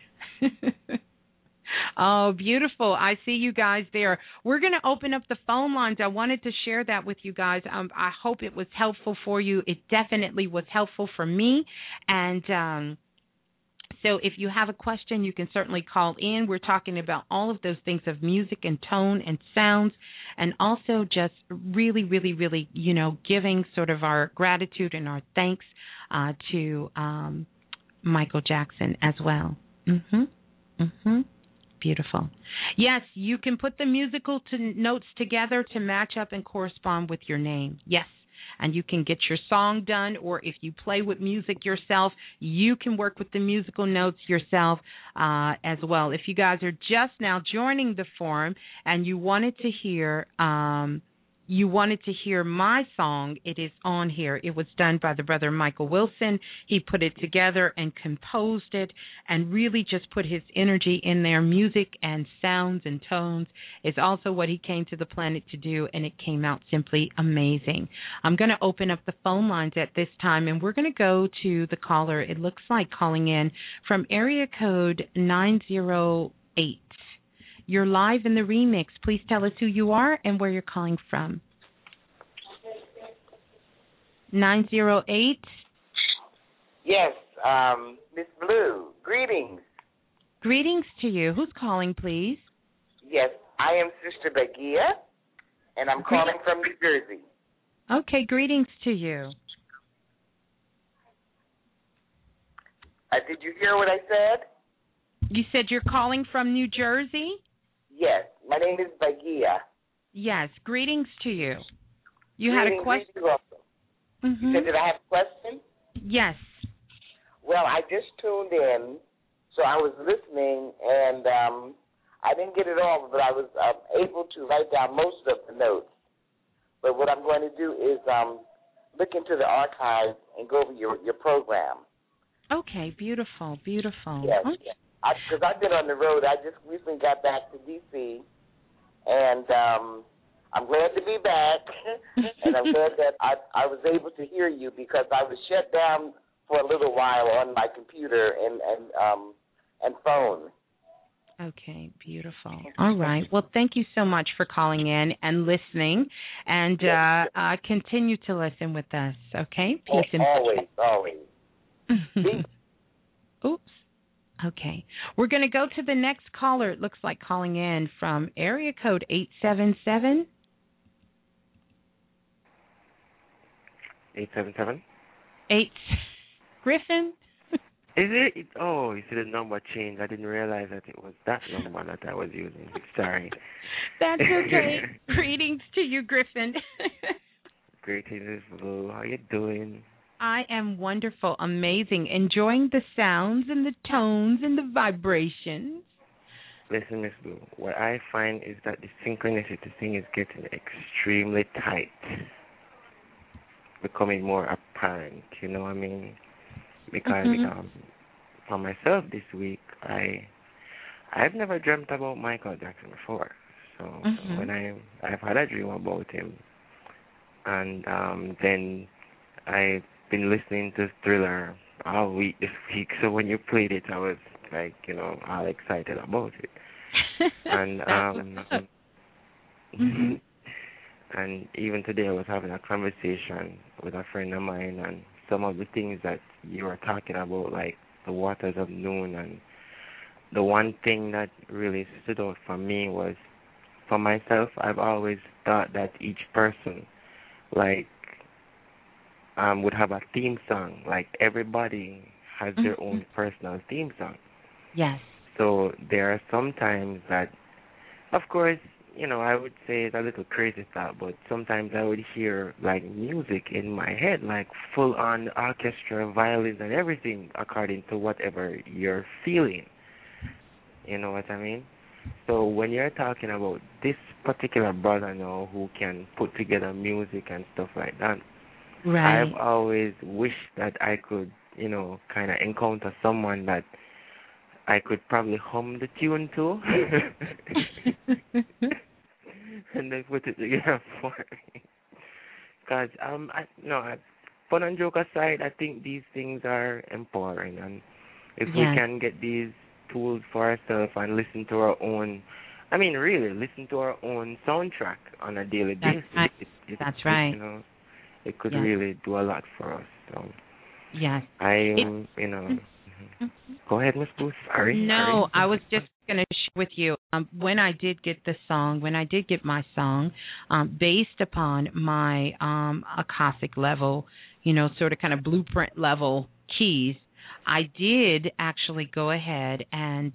Oh, beautiful. I see you guys there. We're going to open up the phone lines. I wanted to share that with you guys. I hope it was helpful for you. It definitely was helpful for me. And so if you have a question, you can certainly call in. We're talking about all of those things of music and tone and sounds, and also just really, really, really, giving sort of our gratitude and our thanks to Michael Jackson as well. Beautiful. Yes, you can put the musical notes together to match up and correspond with your name. Yes, and you can get your song done, or if you play with music yourself, you can work with the musical notes yourself as well. If you guys are just now joining the forum and you wanted to hear my song, it is on here. It was done by the brother Michael Wilson. He put it together and composed it and really just put his energy in there. Music and sounds and tones is also what he came to the planet to do, and it came out simply amazing. I'm going to open up the phone lines at this time, and we're going to go to the caller. It looks like calling in from area code 908. You're live in the remix. Please tell us who you are and where you're calling from. 908. Yes, Miss Blue. Greetings. Greetings to you. Who's calling, please? Yes, I am Sister Bagia, and I'm calling from New Jersey. Okay, greetings to you. Did you hear what I said? You said you're calling from New Jersey? Yes, my name is Bagia. Yes, greetings to you. You had a question? You said, did I have a question? Yes. Well, I just tuned in, so I was listening, and I didn't get it all, but I was able to write down most of the notes. But what I'm going to do is look into the archives and go over your program. Okay, beautiful, beautiful. Yes, okay. Because I've been on the road. I just recently got back to D.C., and I'm glad to be back, and I'm glad that I was able to hear you because I was shut down for a little while on my computer and phone. Okay, beautiful. All right. Well, thank you so much for calling in and listening, and continue to listen with us, okay? Peace and always. Oops. Okay. We're going to go to the next caller. It looks like calling in from area code 877. 877? 8. Griffin? Is it? Oh, you see the number changed. I didn't realize that it was that number that I was using. Sorry. That's okay. Greetings to you, Griffin. Greetings, Blue. How you doing? I am wonderful, amazing, enjoying the sounds and the tones and the vibrations. Listen, Miss Blue, what I find is that the synchronicity thing is getting extremely tight, becoming more apparent, you know what I mean? Because for myself this week, I've never dreamt about Michael Jackson before. So when I've had a dream about him, and then I've been listening to Thriller all week this week. So when you played it, I was like, all excited about it. And Mm-hmm. And even today I was having a conversation with a friend of mine, and some of the things that you were talking about, like the waters of noon, and the one thing that really stood out for me was, for myself, I've always thought that each person, like, would have a theme song. Like, everybody has their own personal theme song. Yes. So there are some times that, of course, I would say it's a little crazy thought, but sometimes I would hear, like, music in my head, like full-on orchestra, violins, and everything according to whatever you're feeling. You know what I mean? So when you're talking about this particular brother now who can put together music and stuff like that, right. I've always wished that I could, kind of encounter someone that I could probably hum the tune to and then put it together for me. Because, fun and joke aside, I think these things are empowering. And if we can get these tools for ourselves and listen to our own, really listen to our own soundtrack on a daily basis. Right. That's right. It could really do a lot for us. So yes. Go ahead, Miss Booth. Sorry. No, I was just going to share with you when I did get my song, based upon my Akashic level, sort of kind of blueprint level keys, I did actually go ahead and,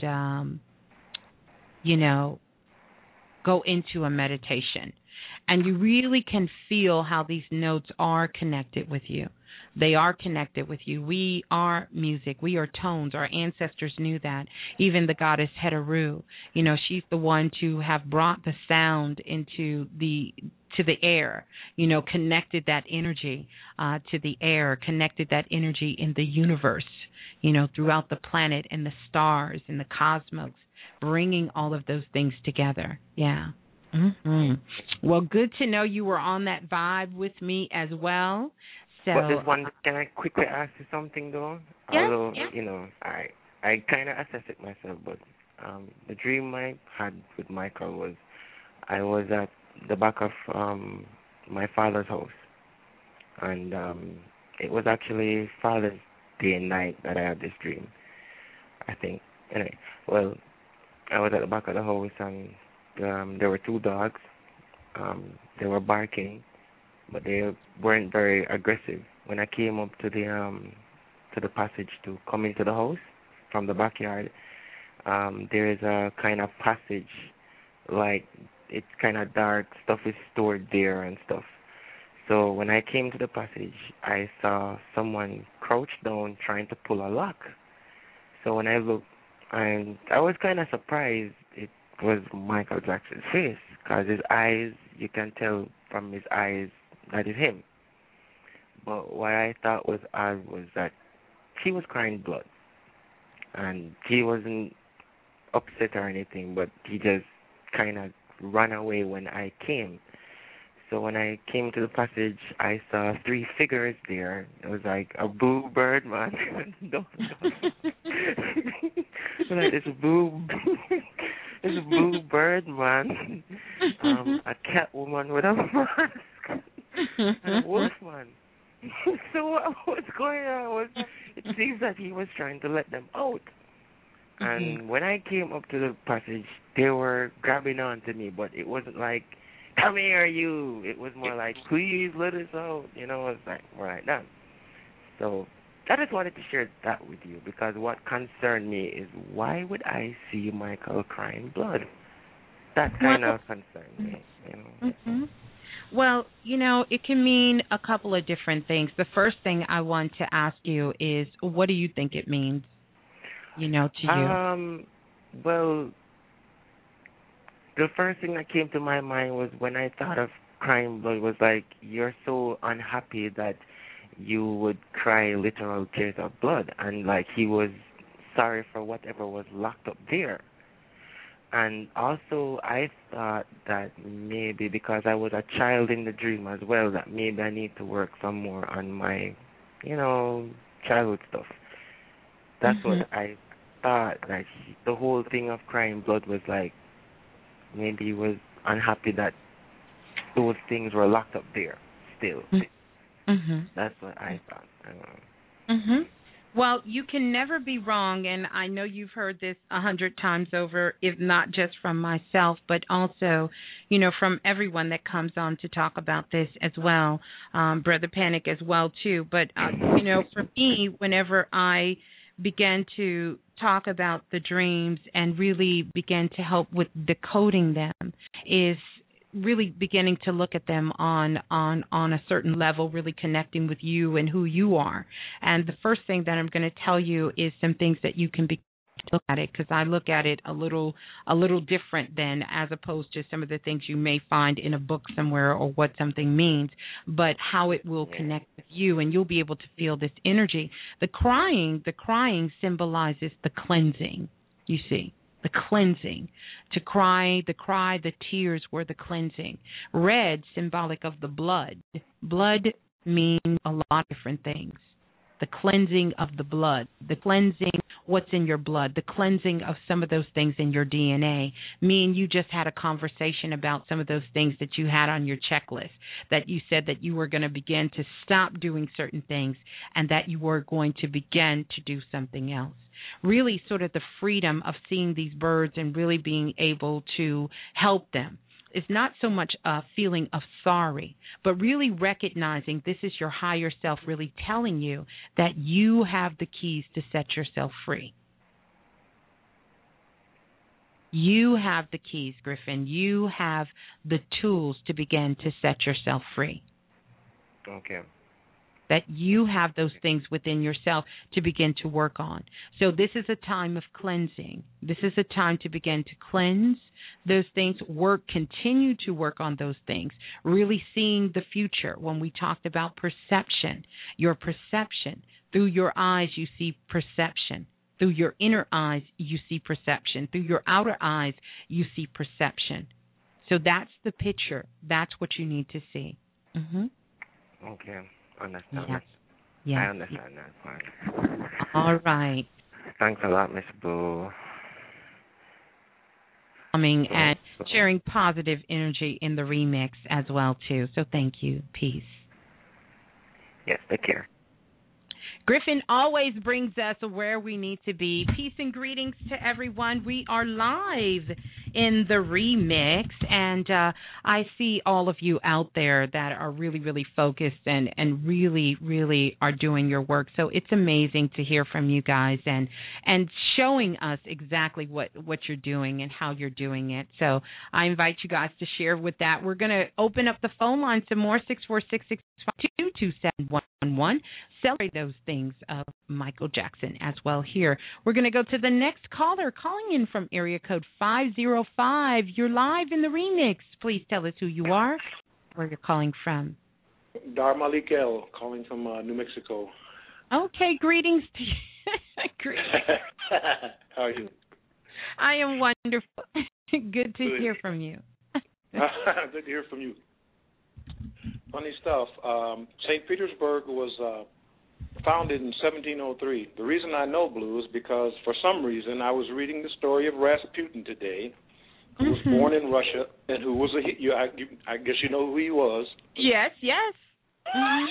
go into a meditation. And you really can feel how these notes are connected with you. They are connected with you. We are music. We are tones. Our ancestors knew that. Even the goddess Heteru, she's the one to have brought the sound into the air, connected that energy to the air, connected that energy in the universe, throughout the planet and the stars and the cosmos, bringing all of those things together. Yeah. Mm-hmm. Well, good to know you were on that vibe with me as well. So, but this one, can I quickly ask you something though? Yes, although, I kind of assessed it myself, but the dream I had with Michael was I was at the back of my father's house, and it was actually Father's Day night that I had this dream, I think. Anyway, well, I was at the back of the house, and there were two dogs. They were barking, but they weren't very aggressive. When I came up to the passage to come into the house from the backyard, there is a kind of passage, like it's kind of dark, stuff is stored there and stuff. So when I came to the passage, I saw someone crouched down trying to pull a lock. So when I looked, and I was kind of surprised it was Michael Jackson's face, because his eyes, you can tell from his eyes that is him. But what I thought was odd was that he was crying blood, and he wasn't upset or anything, but he just kind of ran away when I came. So when I came to the passage, I saw three figures there. It was like a blue bird man. Like this blue bird man, a cat woman with a mask, and a wolf man. So what was going on was, it seems that he was trying to let them out. And when I came up to the passage, they were grabbing on to me, but it wasn't like, come here, you. It was more like, please let us out. It was like, more like that. So I just wanted to share that with you, because what concerned me is, why would I see Michael crying blood? That kind of concerned me. Mm-hmm. Well, it can mean a couple of different things. The first thing I want to ask you is, what do you think it means, to you? Well, the first thing that came to my mind was, when I thought of crying blood, was like, you're so unhappy that you would cry literal tears of blood, and like he was sorry for whatever was locked up there. And also I thought that maybe because I was a child in the dream as well, that maybe I need to work some more on my, childhood stuff. That's what I thought, that the whole thing of crying blood was like, maybe he was unhappy that those things were locked up there still. Mm-hmm. That's what I thought. Mm-hmm. Well, you can never be wrong, and I know you've heard this 100 times over, if not just from myself, but also, from everyone that comes on to talk about this as well, Brother Panic as well, too. But, for me, whenever I began to talk about the dreams and really began to help with decoding them is really beginning to look at them on a certain level, really connecting with you and who you are. And the first thing that I'm going to tell you is some things that you can look at it, because I look at it a little different than as opposed to some of the things you may find in a book somewhere or what something means, but how it will connect with you, and you'll be able to feel this energy. The crying symbolizes the cleansing, you see. The cleansing. To cry, the tears were the cleansing. Red, symbolic of the blood. Blood means a lot of different things. The cleansing of the blood, the cleansing what's in your blood, the cleansing of some of those things in your DNA. Me and you just had a conversation about some of those things that you had on your checklist, that you said that you were going to begin to stop doing certain things and that you were going to begin to do something else. Really sort of the freedom of seeing these birds and really being able to help them. It's not so much a feeling of sorry, but really recognizing this is your higher self really telling you that you have the keys to set yourself free. You have the keys, Griffin. You have the tools to begin to set yourself free. Okay. That you have those things within yourself to begin to work on. So this is a time of cleansing. This is a time to begin to cleanse those things, continue to work on those things, really seeing the future. When we talked about perception, your perception, through your eyes you see perception. Through your inner eyes you see perception. Through your outer eyes you see perception. So that's the picture. That's what you need to see. Mm-hmm. Okay. Understand. Yes. Yes. I understand that part. All right. Thanks a lot, Miss Boo. Coming and sharing positive energy in the remix as well, too. So thank you. Peace. Yes, take care. Griffin always brings us where we need to be. Peace and greetings to everyone. We are live in the remix, and I see all of you out there that are really, really focused and really, really are doing your work. So it's amazing to hear from you guys and showing us exactly what you're doing and how you're doing it. So I invite you guys to share with that. We're going to open up the phone line some more, 646-652-2711. Celebrate those things of Michael Jackson as well here. We're going to go to the next caller calling in from area code 505. You're live in the remix. Please tell us who you are, where you're calling from. Dar Malik El, calling from New Mexico. Okay, greetings to you. Greetings. How are you? I am wonderful. Good to hear from you. Good to hear from you. Funny stuff. St. Petersburg was founded in 1703. The reason I know, Blue, is because for some reason I was reading the story of Rasputin today, who was born in Russia and who was I guess you know who he was. Yes. Mm-hmm.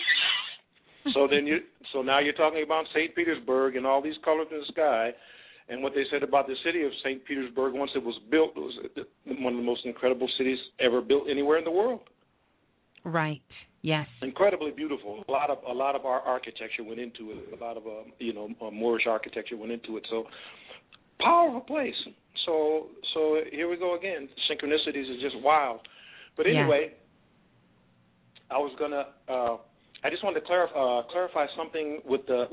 So now you're talking about St. Petersburg and all these colors in the sky, and what they said about the city of St. Petersburg once it was built, it was one of the most incredible cities ever built anywhere in the world. Right. Yes. Incredibly beautiful. A lot of our architecture went into it. A lot of Moorish architecture went into it. So powerful place. So here we go again. Synchronicities is just wild. But anyway, I was gonna. I just wanted to clarify something with the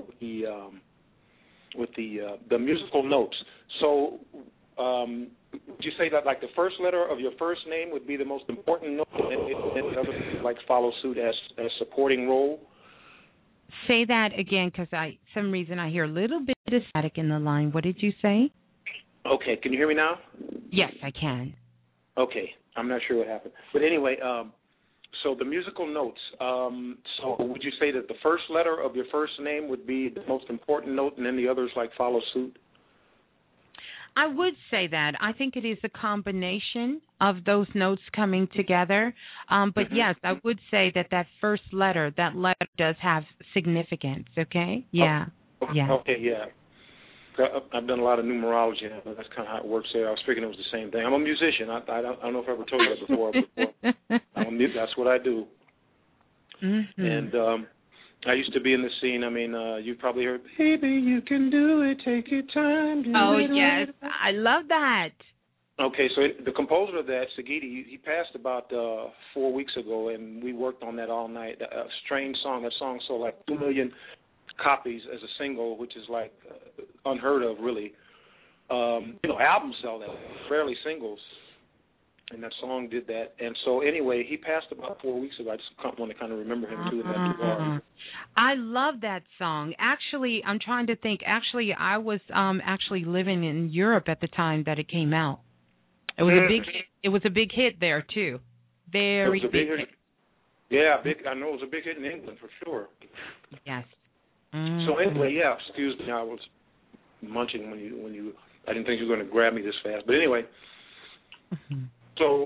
musical notes. So. Would you say that like the first letter of your first name would be the most important note, and the others like follow suit as a supporting role? Say that again, because some reason I hear a little bit of static in the line. What did you say? Okay, can you hear me now? Yes, I can. Okay, I'm not sure what happened, but anyway, so the musical notes. So would you say that the first letter of your first name would be the most important note, and then the others like follow suit? I would say that. I think it is a combination of those notes coming together. But yes, I would say that first letter, that letter does have significance, okay? Yeah. Yeah. Okay, yeah. I've done a lot of numerology, and that's kind of how it works there. I was figuring it was the same thing. I'm a musician. I don't know if I ever told you that before. That's what I do. Mm-hmm. And I used to be in the scene. I mean, you've probably heard, "Baby, you can do it. Take your time." Yes, I love that. Okay, so the composer of that, Sagiti, he passed about 4 weeks ago, and we worked on that all night. A strange song. That song sold like 2 million copies as a single, which is like unheard of, really. Albums sell that, rarely singles. And that song did that. And so anyway, he passed about 4 weeks ago. I just want to kind of remember him doing that regard. I love that song. Actually, I'm trying to think. Actually, I was actually living in Europe at the time that it came out. It was a big hit. It was a big hit there too. Very big hit. Yeah, big. I know it was a big hit in England for sure. Yes. So anyway, yeah. Excuse me, I was munching when you. I didn't think you were going to grab me this fast, but anyway. Mm-hmm. So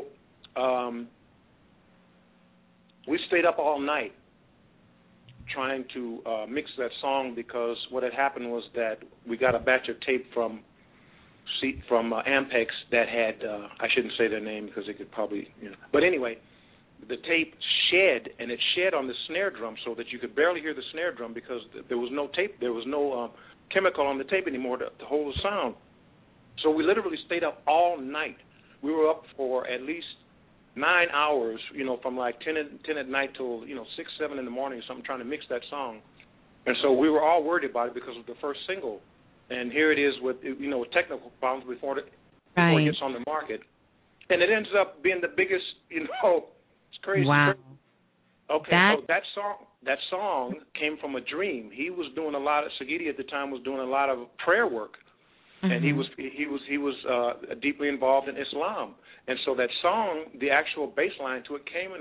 we stayed up all night trying to mix that song, because what had happened was that we got a batch of tape from Ampex that had I shouldn't say their name because they could probably But anyway, the tape shed, and it shed on the snare drum so that you could barely hear the snare drum because there was no tape, there was no chemical on the tape anymore to hold the sound. So we literally stayed up all night. We were up for at least 9 hours, from like 10 at night till 6, 7 in the morning or something, trying to mix that song. And so we were all worried about it because of the first single. And here it is with with technical problems before it gets on the market, and it ends up being the biggest. It's crazy. Wow. Okay, so that song came from a dream. He was doing a lot of Sagiti at the time was doing a lot of prayer work. And he was deeply involved in Islam, and so that song, the actual bass line to it,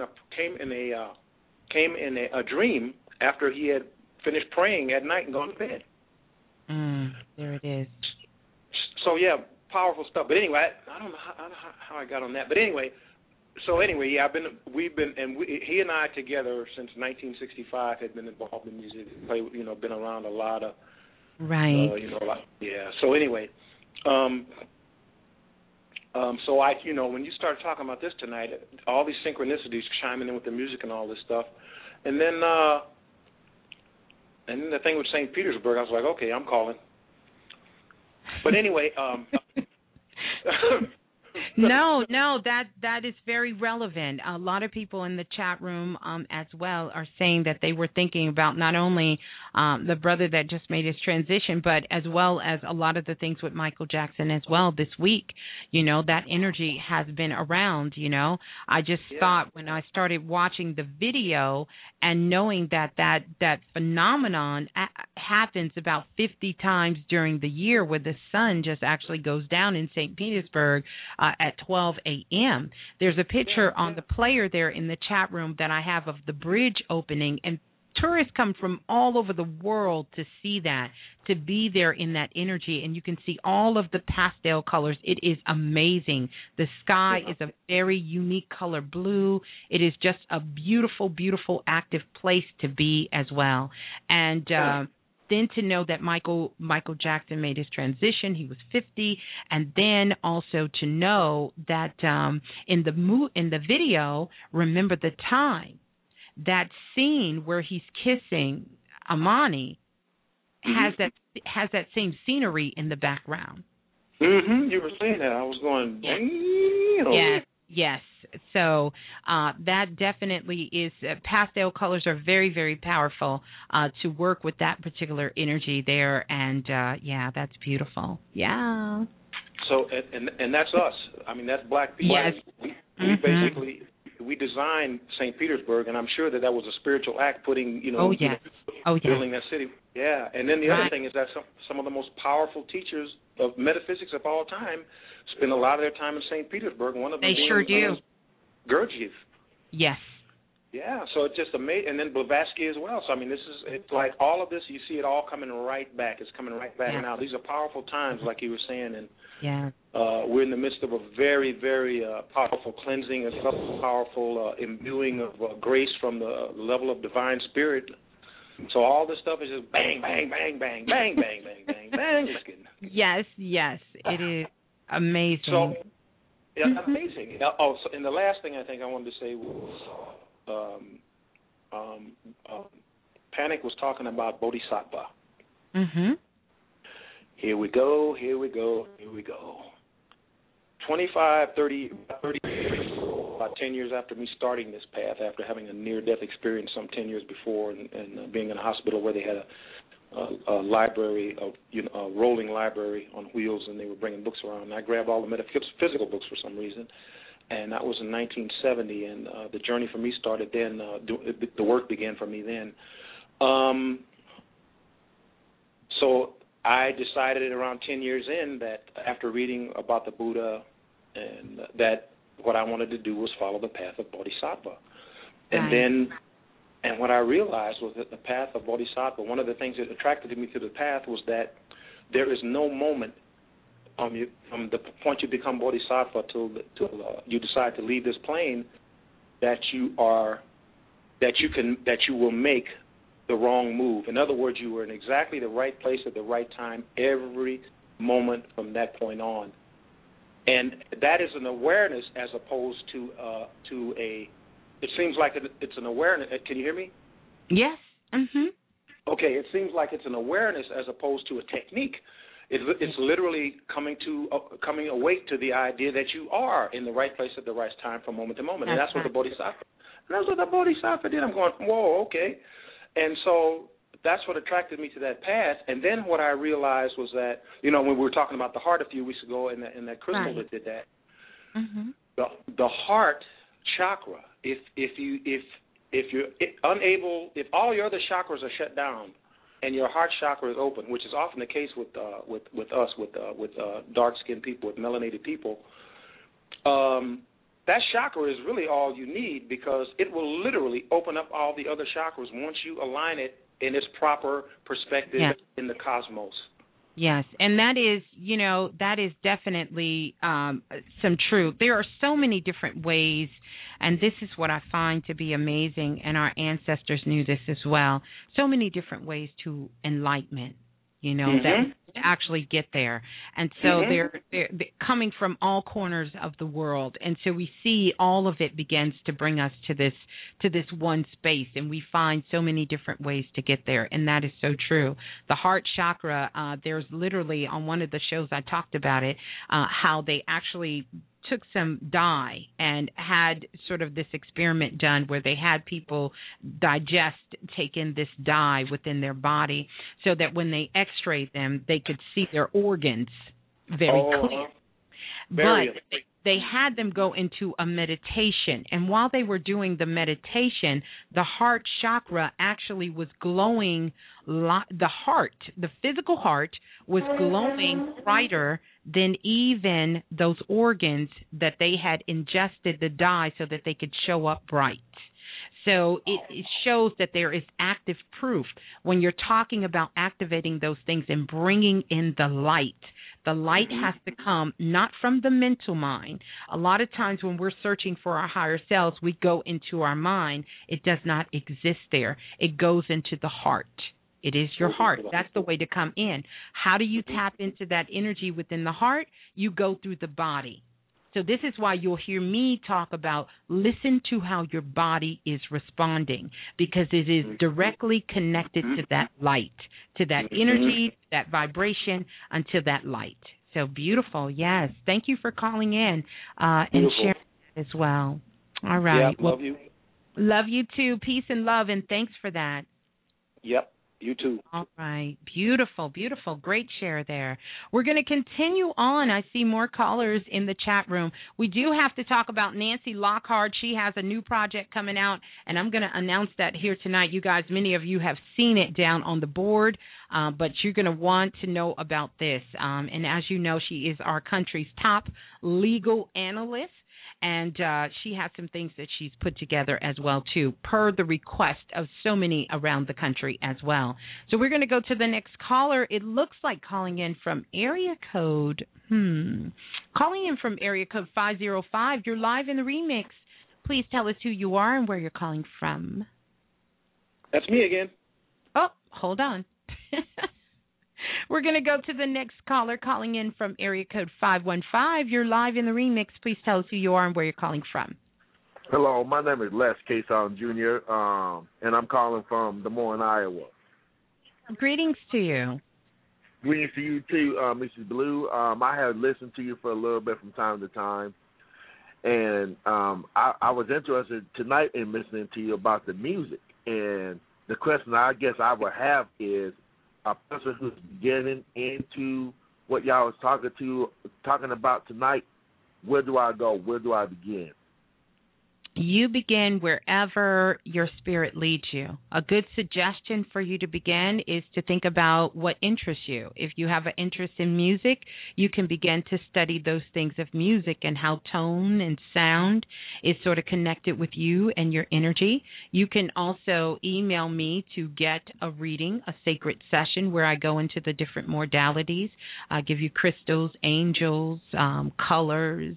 came in a dream after he had finished praying at night and gone to bed. There it is. So yeah, powerful stuff. But anyway, I don't know how I got on that. But anyway, yeah, he and I together since 1965 had been involved in music. Been around a lot of. Right. Yeah. So anyway, so I, when you started talking about this tonight, all these synchronicities chiming in with the music and all this stuff, and then the thing with St. Petersburg, I was like, okay, I'm calling. But anyway, No, that is very relevant. A lot of people in the chat room as well are saying that they were thinking about not only the brother that just made his transition, but as well as a lot of the things with Michael Jackson as well this week. That energy has been around, I just thought when I started watching the video and knowing that phenomenon happens about 50 times during the year, where the sun just actually goes down in St. Petersburg at 12 a.m. There's a picture on the player there in the chat room that I have of the bridge opening, and tourists come from all over the world to see that, to be there in that energy, and you can see all of the pastel colors. It is amazing. The sky is a very unique color blue. It is just a beautiful, beautiful, active place to be as well. And then to know that Michael Jackson made his transition, he was 50, and then also to know that in the video, remember the time, that scene where he's kissing Amani has that same scenery in the background. You were saying that. I was going, damn. Yes. So that definitely is, pastel colors are very, very powerful to work with that particular energy there. And, that's beautiful. Yeah. So, and that's us. I mean, that's black people. Yes. We basically, we designed St. Petersburg, and I'm sure that was a spiritual act putting, building that city. Yeah. And then the other thing is that some of the most powerful teachers of metaphysics of all time spend a lot of their time in St. Petersburg. One of them sure do. Gurdjieff. Yes. Yeah, so it's just amazing. And then Blavatsky as well. So, I mean, it's like all of this, you see it all coming right back. It's coming right back now. These are powerful times, like you were saying, and we're in the midst of a very, very powerful cleansing, a powerful imbuing of grace from the level of divine spirit. So all this stuff is just bang, bang, bang, bang, bang, bang, bang, bang, bang. Yes, it is amazing. So, amazing. Oh, so, and the last thing I think I wanted to say was, Panic was talking about Bodhisattva. Mm-hmm. Here we go. 25, 30, about 10 years after me starting this path, after having a near-death experience some 10 years before and being in a hospital where they had a library, a rolling library on wheels, and they were bringing books around. And I grabbed all the metaphysical books for some reason, and that was in 1970, and the journey for me started then. The work began for me then. So I decided around 10 years in that after reading about the Buddha, and that what I wanted to do was follow the path of Bodhisattva. And what I realized was that the path of Bodhisattva, one of the things that attracted me to the path was that there is no moment from the point you become Bodhisattva till you decide to leave this plane that you will make the wrong move. In other words, you were in exactly the right place at the right time every moment from that point on. And that is an awareness as opposed to a. It seems like it's an awareness. Can you hear me? Yes. Mhm. Okay. It seems like it's an awareness as opposed to a technique. It's literally coming awake to the idea that you are in the right place at the right time from moment to moment, and that's what the Bodhisattva. That's what the Bodhisattva did. I'm going, whoa, okay. And so that's what attracted me to that path. And then what I realized was that, when we were talking about the heart a few weeks ago and that crystal that did that, the heart chakra, if you're unable, if all your other chakras are shut down and your heart chakra is open, which is often the case with dark-skinned people, with melanated people, that chakra is really all you need, because it will literally open up all the other chakras once you align it in its proper perspective in the cosmos. Yes, and that is definitely some truth. There are so many different ways, and this is what I find to be amazing, and our ancestors knew this as well, so many different ways to enlightenment, that actually get there. And so they're coming from all corners of the world. And so we see all of it begins to bring us to this one space, and we find so many different ways to get there. And that is so true. The heart chakra, there's literally on one of the shows I talked about it, how they actually took some dye and had sort of this experiment done where they had people take in this dye within their body so that when they x-rayed them, they could see their organs very clear. But they had them go into a meditation. And while they were doing the meditation, the heart chakra actually was glowing. The physical heart was glowing brighter than even those organs that they had ingested the dye so that they could show up bright. So it shows that there is active proof when you're talking about activating those things and bringing in the light. The light has to come not from the mental mind. A lot of times when we're searching for our higher selves, we go into our mind. It does not exist there. It goes into the heart. It is your heart. That's the way to come in. How do you tap into that energy within the heart? You go through the body. So this is why you'll hear me talk about listen to how your body is responding, because it is directly connected to that light, to that energy, that vibration, until that light. So beautiful. Yes. Thank you for calling in and sharing that as well. All right. Yeah, love you. Love you too. Peace and love, and thanks for that. Yep. You too. All right. Beautiful, beautiful. Great share there. We're going to continue on. I see more callers in the chat room. We do have to talk about Nancy Lockhart. She has a new project coming out, and I'm going to announce that here tonight. You guys, many of you have seen it down on the board, but you're going to want to know about this. And as you know, she is our country's top legal analyst. And she has some things that she's put together as well, too, per the request of so many around the country as well. So we're going to go to the next caller. It looks like calling in from area code, calling in from area code 505. You're live in the remix. Please tell us who you are and where you're calling from. That's me again. Oh, hold on. We're going to go to the next caller calling in from area code 515. You're live in the remix. Please tell us who you are and where you're calling from. Hello, my name is Les Cason Jr., and I'm calling from Des Moines, Iowa. Greetings to you. Greetings to you, too, Mrs. Blue. I have listened to you for a little bit from time to time, and I was interested tonight in listening to you about the music. And the question I guess I would have is, a person who's getting into what y'all was talking about tonight, where do I go? Where do I begin? You begin wherever your spirit leads you. A good suggestion for you to begin is to think about what interests you. If you have an interest in music, you can begin to study those things of music and how tone and sound is sort of connected with you and your energy. You can also email me to get a reading, a sacred session where I go into the different modalities. I give you crystals, angels, colors,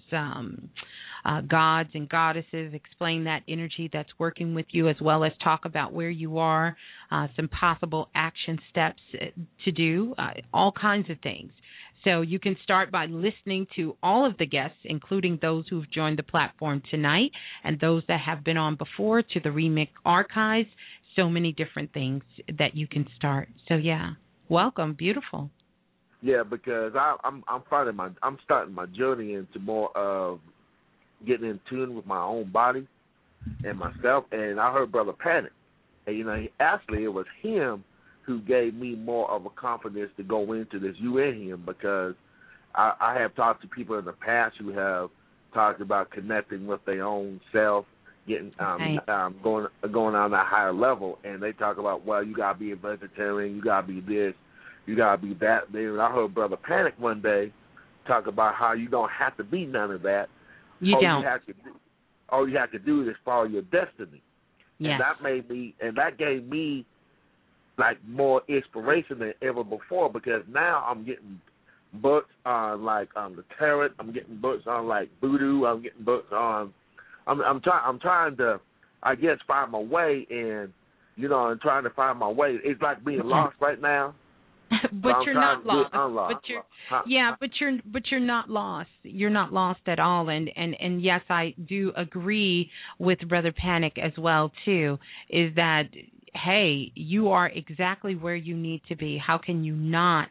gods and goddesses, explain that energy that's working with you, as well as talk about where you are, some possible action steps to do, all kinds of things. So you can start by listening to all of the guests, including those who've joined the platform tonight and those that have been on before, to the Remix archives. So many different things that you can start. So, yeah, welcome. Beautiful. Yeah, because I'm starting my journey into more of getting in tune with my own body and myself. And I heard Brother Panic. And, actually it was him who gave me more of a confidence to go into this, you and him, because I have talked to people in the past who have talked about connecting with their own self, getting going on a higher level, and they talk about, well, you got to be a vegetarian, you got to be this, you got to be that. And I heard Brother Panic one day talk about how you don't have to be none of that. You don't. All you have to do is follow your destiny. Yes. And that gave me like more inspiration than ever before, because now I'm getting books on like the tarot. I'm getting books on like voodoo. I'm getting books on. I'm trying to, I guess, find my way, and I'm trying to find my way. It's like being lost right now. But you're not lost. But you're not lost. You're not lost at all. And yes, I do agree with Brother Panic as well too. Is that, hey, you are exactly where you need to be. How can you not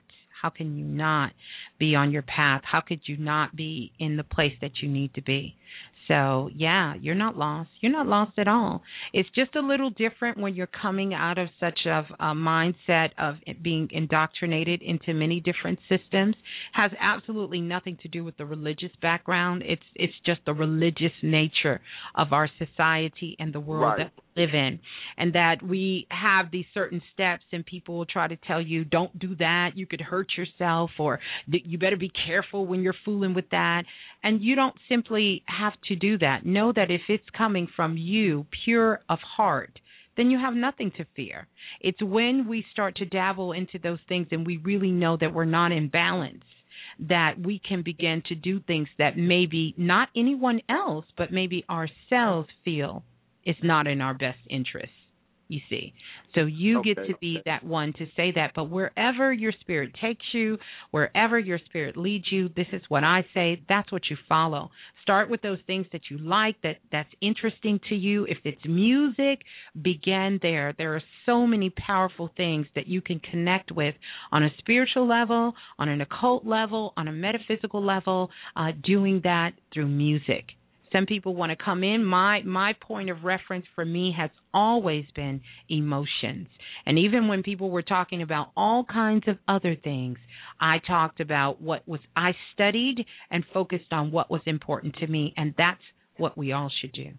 be on your path? How could you not be in the place that you need to be? So, yeah, you're not lost. You're not lost at all. It's just a little different when you're coming out of such a mindset of being indoctrinated into many different systems. Has absolutely nothing to do with the religious background. It's just the religious nature of our society and the world that we live in, and that we have these certain steps, and people will try to tell you, don't do that, you could hurt yourself, or you better be careful when you're fooling with that. And you don't simply have to do that. Know that if it's coming from you, pure of heart, then you have nothing to fear. It's when we start to dabble into those things and we really know that we're not in balance, that we can begin to do things that maybe not anyone else, but maybe ourselves feel is not in our best interest, you see. So you get to be that one to say that. But wherever your spirit takes you, wherever your spirit leads you, this is what I say, that's what you follow. Start with those things that you like, that's interesting to you. If it's music, begin there. There are so many powerful things that you can connect with on a spiritual level, on an occult level, on a metaphysical level, doing that through music. Some people want to come in. My point of reference for me has always been emotions. And even when people were talking about all kinds of other things, I talked about I studied and focused on what was important to me, and that's what we all should do,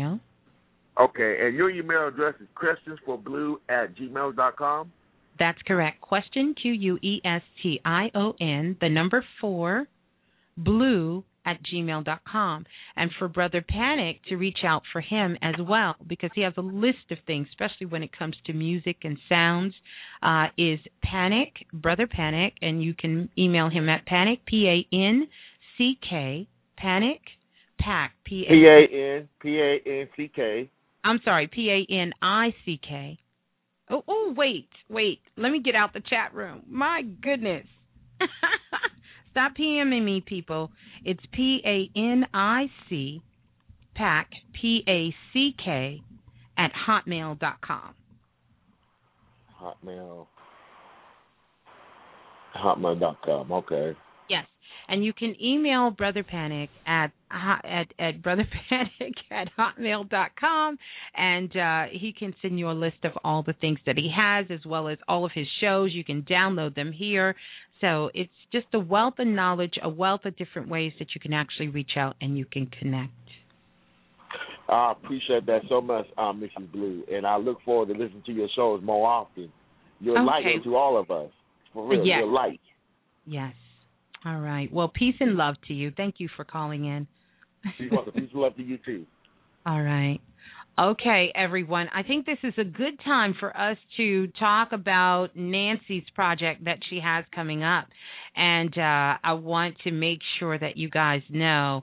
Okay, and your email address is questionsforblue@gmail.com? That's correct. Question, Question, 4, blue nancypanic@gmail.com. And for Brother Panic to reach out for him as well, because he has a list of things, especially when it comes to music and sounds, is Panic, Brother Panic, and you can email him at Panic, P-A-N-C-K, Panic, Pack, P-A-N-C-K. I'm sorry, P-A-N-I-C-K. Oh, wait. Let me get out the chat room. My goodness. Stop PMing me, people. It's P-A-N-I-C, Pack, P-A-C-K, at hotmail.com. Hotmail.com, okay. Yes. And you can email Brother Panic at brotherpanic@hotmail.com, and he can send you a list of all the things that he has, as well as all of his shows. You can download them here. So it's just a wealth of knowledge, a wealth of different ways that you can actually reach out and you can connect. I appreciate that so much, Mrs. Blue, and I look forward to listening to your shows more often. You're a light to all of us. For real, yes. You're a light. Yes. All right. Well, peace and love to you. Thank you for calling in. You're welcome. Peace and love to you, too. All right. Okay, everyone. I think this is a good time for us to talk about Nancy's project that she has coming up. And I want to make sure that you guys know.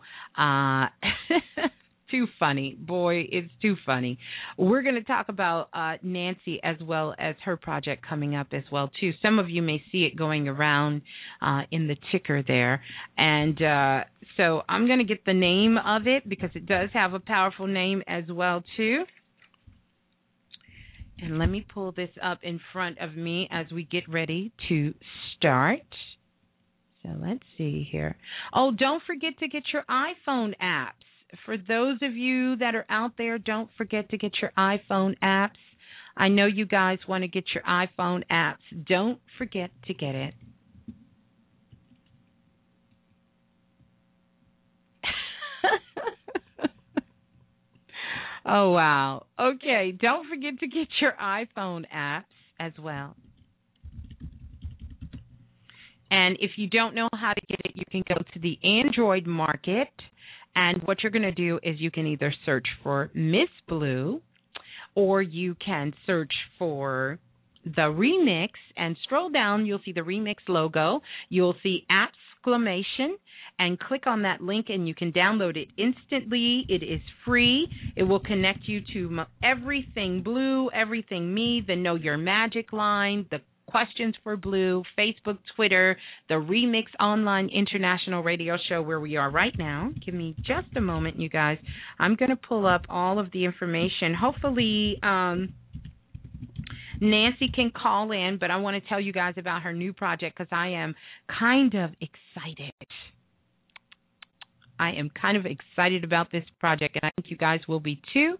Too funny. Boy, it's too funny. We're going to talk about Nancy as well as her project coming up as well, too. Some of you may see it going around in the ticker there. And so I'm going to get the name of it because it does have a powerful name as well, too. And let me pull this up in front of me as we get ready to start. So let's see here. Oh, don't forget to get your iPhone apps. For those of you that are out there, don't forget to get your iPhone apps. I know you guys want to get your iPhone apps. Don't forget to get it. Oh, wow. Okay, don't forget to get your iPhone apps as well. And if you don't know how to get it, you can go to the Android market. And what you're going to do is you can either search for Miss Blue, or you can search for the remix and scroll down. You'll see the remix logo. You'll see exclamation, and click on that link and you can download it instantly. It is free. It will connect you to everything Blue, everything me, the Know Your Magic line, the Questions for Blue, Facebook, Twitter, the Remix Online International Radio Show where we are right now. Give me just a moment, you guys. I'm going to pull up all of the information. Hopefully, Nancy can call in, but I want to tell you guys about her new project because I am kind of excited. I am kind of excited about this project, and I think you guys will be too.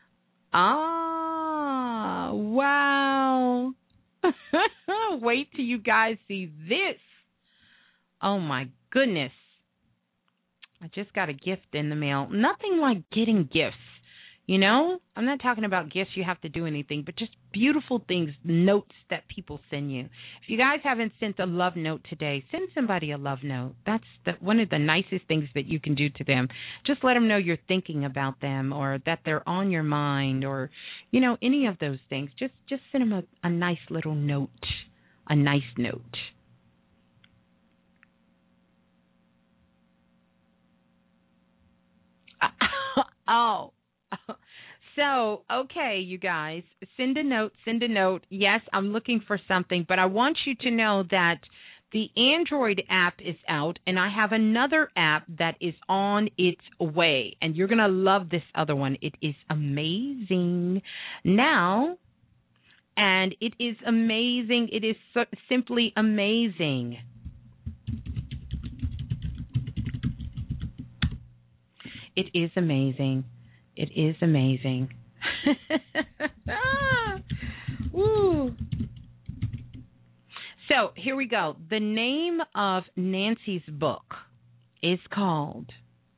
Ah, wow. Wait till you guys see this. Oh, my goodness. I just got a gift in the mail. Nothing like getting gifts, you know? I'm not talking about gifts you have to do anything, but just beautiful things, notes that people send you. If you guys haven't sent a love note today, send somebody a love note. That's one of the nicest things that you can do to them. Just let them know you're thinking about them or that they're on your mind or, you know, any of those things. Just send them a nice little note, a nice note. Oh. So, okay, you guys, send a note. Yes, I'm looking for something, but I want you to know that the Android app is out, and I have another app that is on its way, and you're going to love this other one. It is amazing now, and it is amazing. It is simply amazing. It is amazing. It is amazing. Woo. So here we go. The name of Nancy's book is called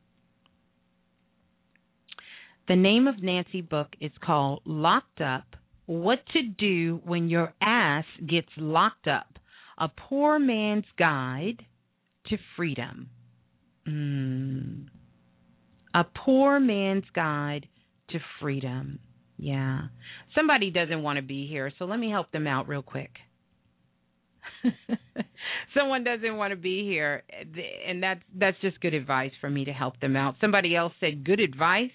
Locked Up, What to Do When Your Ass Gets Locked Up, A Poor Man's Guide to Freedom. A Poor Man's Guide to Freedom. Yeah. Somebody doesn't want to be here, so let me help them out real quick. Someone doesn't want to be here, and that's just good advice for me to help them out. Somebody else said good advice?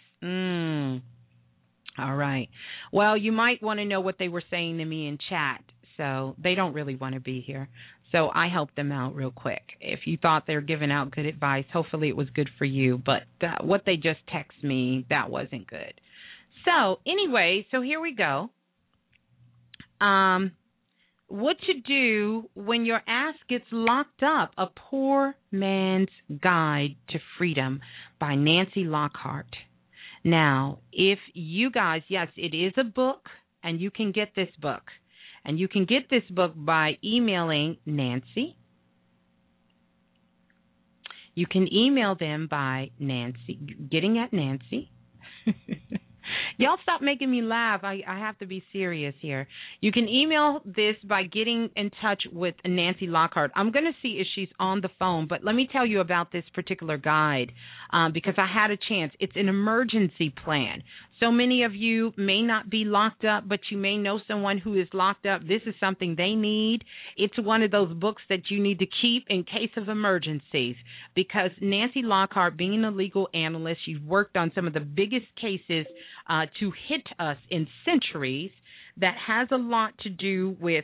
All right. Well, you might want to know what they were saying to me in chat. So they don't really want to be here. So I helped them out real quick. If you thought they were giving out good advice, hopefully it was good for you. But what they just text me, that wasn't good. So anyway, so here we go. What to do when your ass gets locked up. A Poor Man's Guide to Freedom by Nancy Lockhart. Now, if you guys, yes, it is a book, and you can get this book. And you can get this book by emailing Nancy. You can email them by Nancy, getting at Nancy. Y'all stop making me laugh. I have to be serious here. You can email this by getting in touch with Nancy Lockhart. I'm going to see if she's on the phone, but let me tell you about this particular guide because I had a chance. It's an emergency plan. So many of you may not be locked up, but you may know someone who is locked up. This is something they need. It's one of those books that you need to keep in case of emergencies because Nancy Lockhart, being a legal analyst, she's worked on some of the biggest cases to hit us in centuries that has a lot to do with,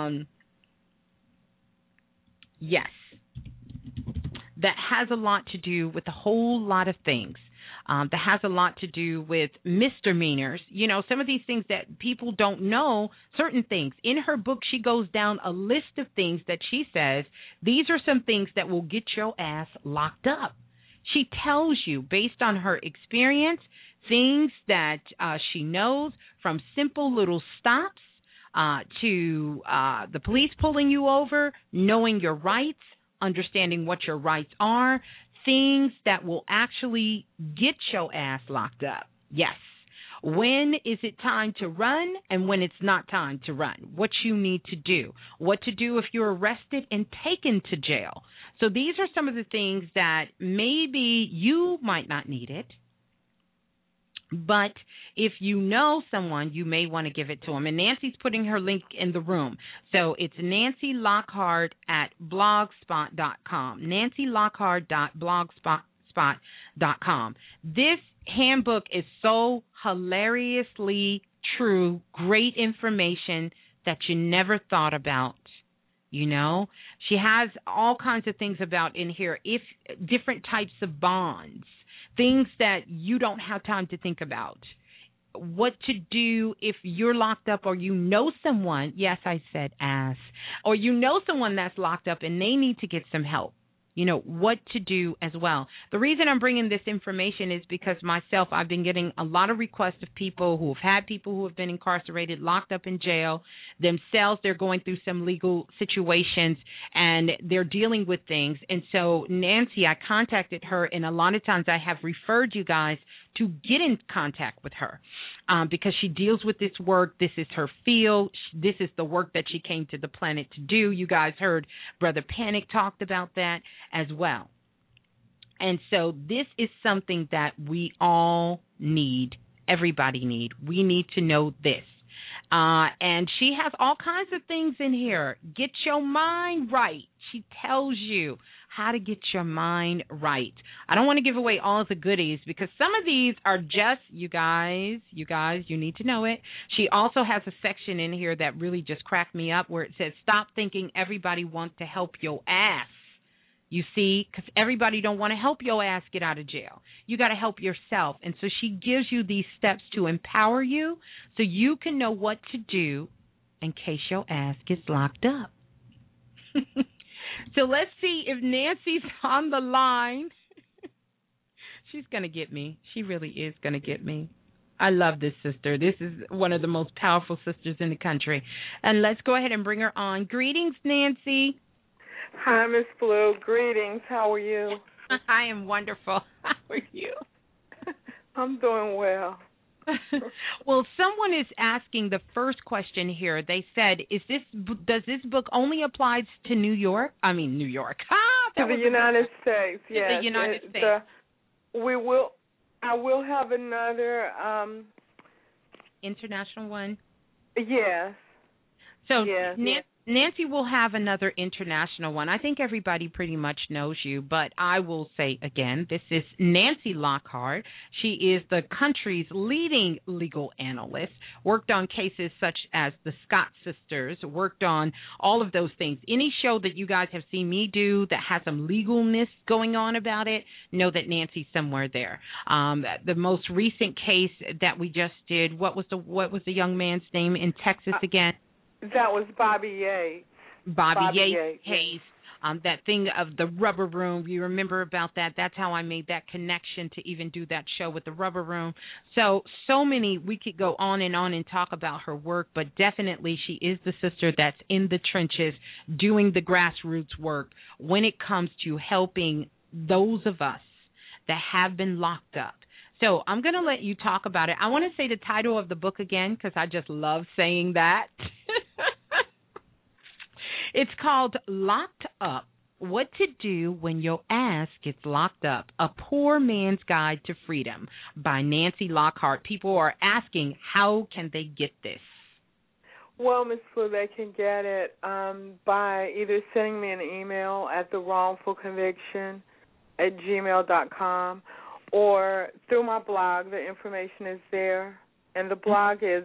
that has a lot to do with a whole lot of things. That has a lot to do with misdemeanors. You know, some of these things that people don't know, certain things. In her book, she goes down a list of things that she says, these are some things that will get your ass locked up. She tells you, based on her experience, things that she knows, from simple little stops to the police pulling you over, knowing your rights, understanding what your rights are, things that will actually get your ass locked up. Yes. When is it time to run and when it's not time to run? What you need to do. What to do if you're arrested and taken to jail. So these are some of the things that maybe you might not need it. But if you know someone, you may want to give it to them. And Nancy's putting her link in the room. So it's Nancy Lockhart at blogspot.com. NancyLockhart.blogspot.com. This handbook is so hilariously true, great information that you never thought about. You know, she has all kinds of things about in here, if different types of bonds. Things that you don't have time to think about. What to do if you're locked up or you know someone, yes, I said ass, or you know someone that's locked up and they need to get some help. You know, what to do as well. The reason I'm bringing this information is because myself, I've been getting a lot of requests of people who have had people who have been incarcerated, locked up in jail. Themselves, they're going through some legal situations and they're dealing with things. And so Nancy, I contacted her, and a lot of times I have referred you guys to get in contact with her because she deals with this work. This is her field. This is the work that she came to the planet to do. You guys heard Brother Panic talked about that as well. And so this is something that we all need, everybody need. We need to know this. And she has all kinds of things in here. Get your mind right. She tells you how to get your mind right. I don't want to give away all of the goodies because some of these are just, you guys, you need to know it. She also has a section in here that really just cracked me up where it says, stop thinking everybody wants to help your ass. You see, because everybody don't want to help your ass get out of jail. You got to help yourself. And so she gives you these steps to empower you so you can know what to do in case your ass gets locked up. So let's see if Nancy's on the line. She's going to get me. She really is going to get me. I love this sister. This is one of the most powerful sisters in the country. And let's go ahead and bring her on. Greetings, Nancy. Hi, Miss Blue. Greetings. How are you? I am wonderful. How are you? I'm doing well. Well, someone is asking the first question here. They said, does this book only apply to New York? I mean, New York. To the United States, yes. To the United States. I will have another international one. Yes. So yes. Nancy will have another international one. I think everybody pretty much knows you, but I will say again, this is Nancy Lockhart. She is the country's leading legal analyst, worked on cases such as the Scott sisters, worked on all of those things. Any show that you guys have seen me do that has some legalness going on about it, know that Nancy's somewhere there. The most recent case that we just did, what was the young man's name in Texas again? That was Bobby Yates. Bobby Yates case. That thing of the rubber room, you remember about that? That's how I made that connection to even do that show with the rubber room. So many, we could go on and talk about her work, but definitely she is the sister that's in the trenches doing the grassroots work when it comes to helping those of us that have been locked up. So I'm going to let you talk about it. I want to say the title of the book again because I just love saying that. It's called Locked Up, What to Do When Your Ass Gets Locked Up, A Poor Man's Guide to Freedom by Nancy Lockhart. People are asking, how can they get this? Well, Ms. Flu, they can get it by either sending me an email at thewrongfulconviction@gmail.com or through my blog. The information is there. And the blog is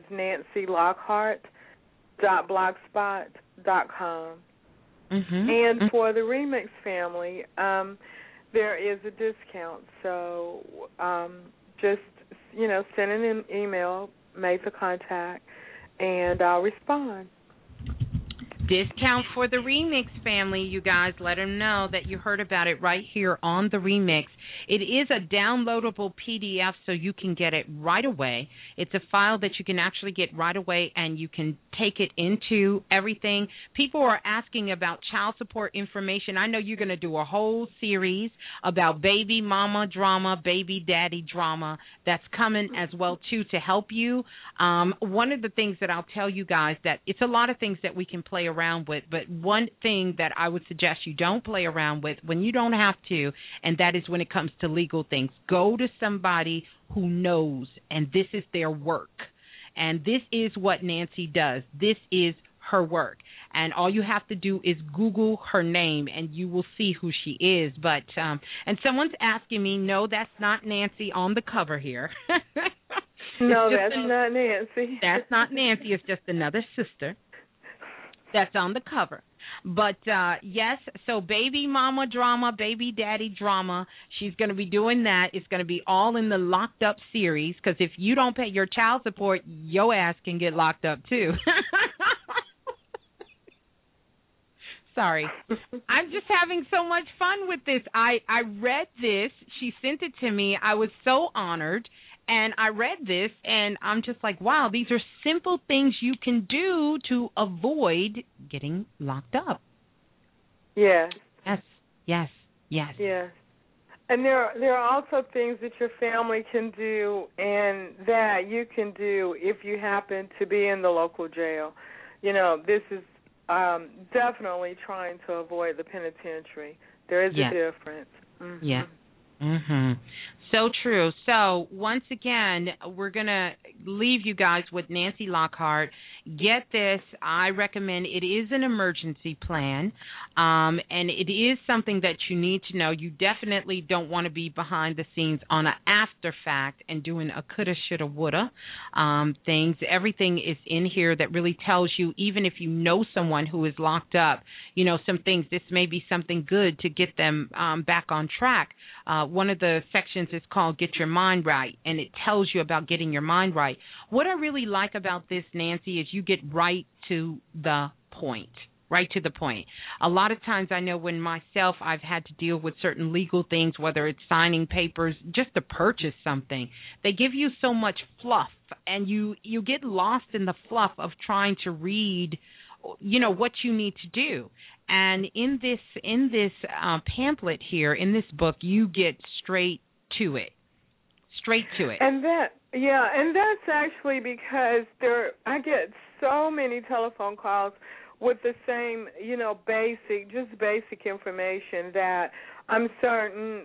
nancylockhart.blogspot.com. And for the Remix family, there is a discount. So just, send an email, make the contact, and I'll respond. Discount for the Remix family, you guys. Let them know that you heard about it right here on the Remix. It is a downloadable PDF, so you can get it right away. It's a file that you can actually get right away, and you can take it into everything. People are asking about child support information. I know you're going to do a whole series about baby mama drama, baby daddy drama that's coming as well, too, to help you. One of the things that I'll tell you guys, that it's a lot of things that we can play around with, but one thing that I would suggest you don't play around with when you don't have to, and that is when it comes to legal things. Go to somebody who knows, and this is their work. And this is what Nancy does. This is her work. And all you have to do is Google her name, and you will see who she is. But and someone's asking me, no, that's not Nancy on the cover here. No, that's not Nancy. That's not Nancy. It's just another sister that's on the cover. But, yes, so baby mama drama, baby daddy drama, she's going to be doing that. It's going to be all in the Locked Up series, because if you don't pay your child support, your ass can get locked up, too. Sorry. I'm just having so much fun with this. I read this. She sent it to me. I was so honored. And I read this, and I'm just like, wow, these are simple things you can do to avoid getting locked up. Yes. Yes. And there are also things that your family can do and that you can do if you happen to be in the local jail. This is definitely trying to avoid the penitentiary. There is a difference. Mm-hmm. Yeah. So true. So once again, we're going to leave you guys with Nancy Lockhart. Get this. I recommend it is an emergency plan, and it is something that you need to know. You definitely don't want to be behind the scenes on an after fact and doing a coulda, shoulda, woulda things. Everything is in here that really tells you, even if you know someone who is locked up, some things, this may be something good to get them back on track. One of the sections is called Get Your Mind Right, and it tells you about getting your mind right. What I really like about this, Nancy, is you get right to the point. Right to the point. A lot of times I know when myself I've had to deal with certain legal things, whether it's signing papers, just to purchase something. They give you so much fluff, and you get lost in the fluff of trying to read, what you need to do. And in this pamphlet here, in this book, you get straight to it. And Yeah, and that's actually because I get so many telephone calls with the same, basic information that I'm certain,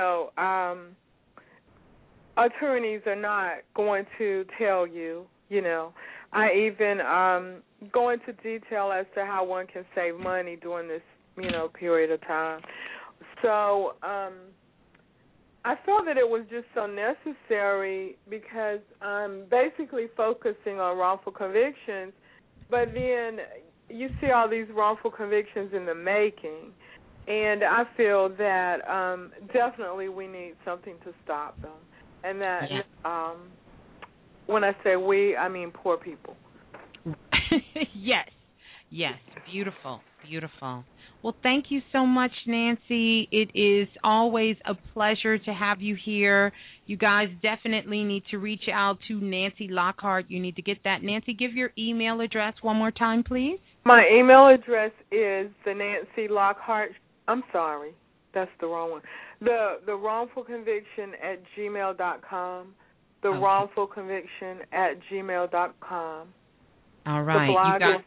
attorneys are not going to tell you, I even go into detail as to how one can save money during this, period of time. So I felt that it was just so necessary because I'm basically focusing on wrongful convictions, but then you see all these wrongful convictions in the making, and I feel that definitely we need something to stop them. And that when I say we, I mean poor people. Yes, beautiful. Well, thank you so much, Nancy. It is always a pleasure to have you here. You guys definitely need to reach out to Nancy Lockhart. You need to get that. Nancy, give your email address one more time, please. My email address is the Nancy Lockhart. I'm sorry, that's the wrong one. The wrongful conviction at gmail.com. The wrongful conviction at gmail.com. All right. The blog is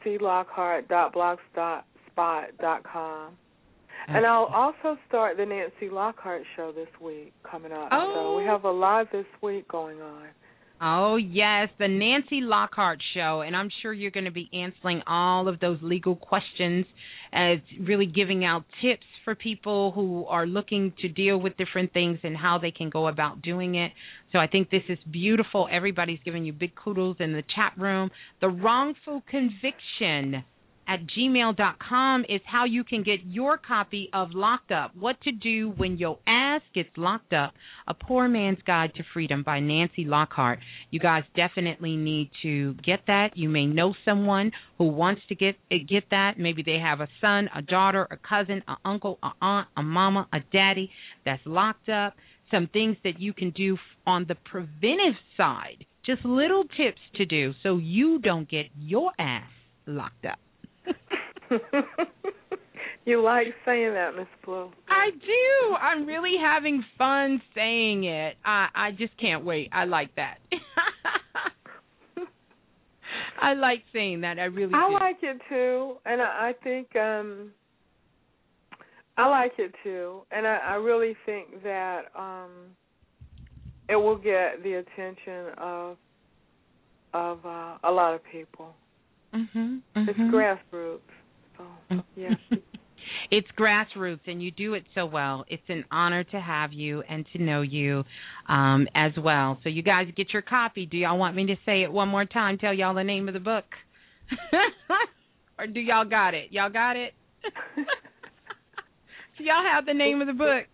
nancylockhart.blogspot.com. And I'll also start the Nancy Lockhart show this week coming up. So we have a lot this week going on. Oh, yes, the Nancy Lockhart Show, and I'm sure you're going to be answering all of those legal questions, as really giving out tips for people who are looking to deal with different things and how they can go about doing it. So I think this is beautiful. Everybody's giving you big kudos in the chat room. The wrongful conviction at gmail.com is how you can get your copy of Locked Up, What to Do When Your Ass Gets Locked Up, A Poor Man's Guide to Freedom by Nancy Lockhart. You guys definitely need to get that. You may know someone who wants to get that. Maybe they have a son, a daughter, a cousin, an uncle, an aunt, a mama, a daddy that's locked up. Some things that you can do on the preventive side, just little tips to do so you don't get your ass locked up. You like saying that, Miss Blue. I do. I'm really having fun saying it. I just can't wait. I like that. I like saying that. I really do. I like it too, and I think I like it too, and I really think that it will get the attention of a lot of people. It's grassroots. So, yeah. It's grassroots, and you do it so well. It's an honor to have you and to know you as well. So you guys get your copy. Do y'all want me to say it one more time, tell y'all the name of the book? Or do y'all got it? Y'all got it? So y'all have the name of the book.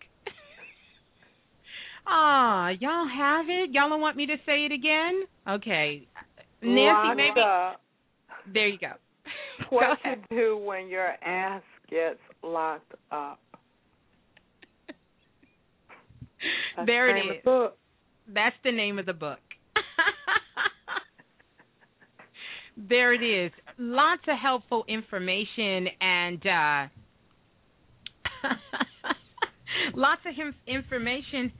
Y'all have it? Y'all don't want me to say it again? Okay. Nancy, maybe. There you go. What to do when your ass gets locked up. There it is. That's the name of the book. There it is. Lots of helpful information and lots of information.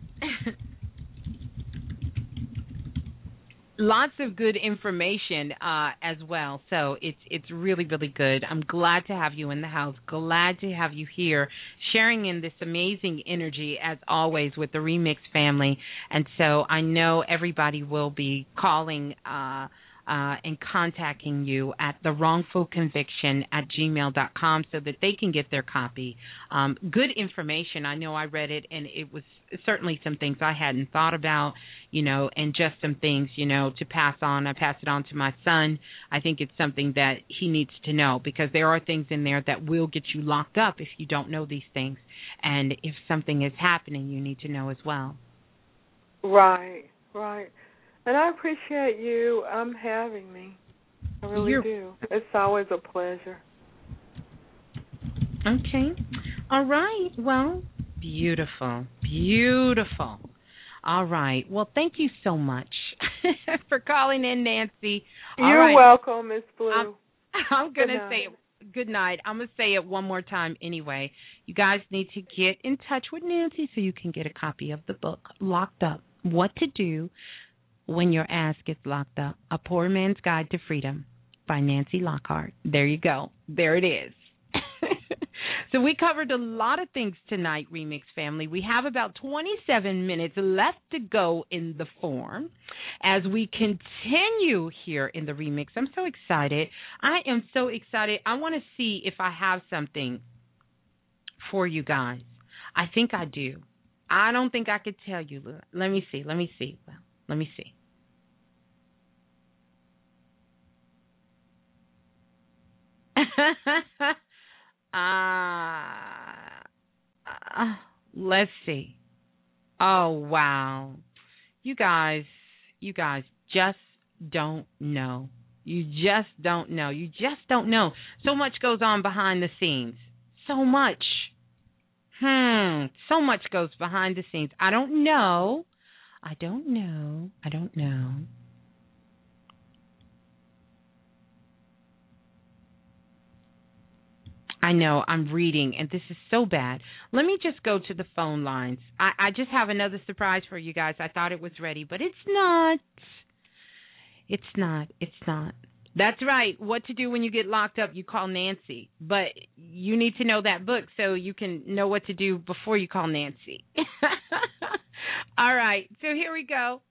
Lots of good information as well. So it's really, really good. I'm glad to have you in the house. Glad to have you here sharing in this amazing energy, as always, with the Remix family. And so I know everybody will be calling and contacting you at thewrongfulconviction@gmail.com so that they can get their copy. Good information. I know I read it, and it was certainly some things I hadn't thought about, and just some things, to pass on. I pass it on to my son. I think it's something that he needs to know, because there are things in there that will get you locked up if you don't know these things. And if something is happening, you need to know as well. Right. And I appreciate you having me. I really do. It's always a pleasure. Okay. All right. Well, beautiful. All right. Well, thank you so much for calling in, Nancy. You're welcome, Miss Blue. I'm going to say good night. I'm going to say it one more time anyway. You guys need to get in touch with Nancy so you can get a copy of the book, Locked Up, What to Do When Your Ass Gets Locked Up, A Poor Man's Guide to Freedom by Nancy Lockhart. There you go. There it is. So we covered a lot of things tonight, Remix family. We have about 27 minutes left to go in the form as we continue here in the Remix. I'm so excited. I am so excited. I want to see if I have something for you guys. I think I do. I don't think I could tell you. Let me see. Well, let me see. Let's see. Oh, wow. You guys just don't know. You just don't know. You just don't know. So much goes on behind the scenes. So much. So much goes behind the scenes. I don't know. I know, I'm reading, and this is so bad. Let me just go to the phone lines. I just have another surprise for you guys. I thought it was ready, but it's not. It's not. That's right. What to do when you get locked up, you call Nancy. But you need to know that book so you can know what to do before you call Nancy. All right, so here we go.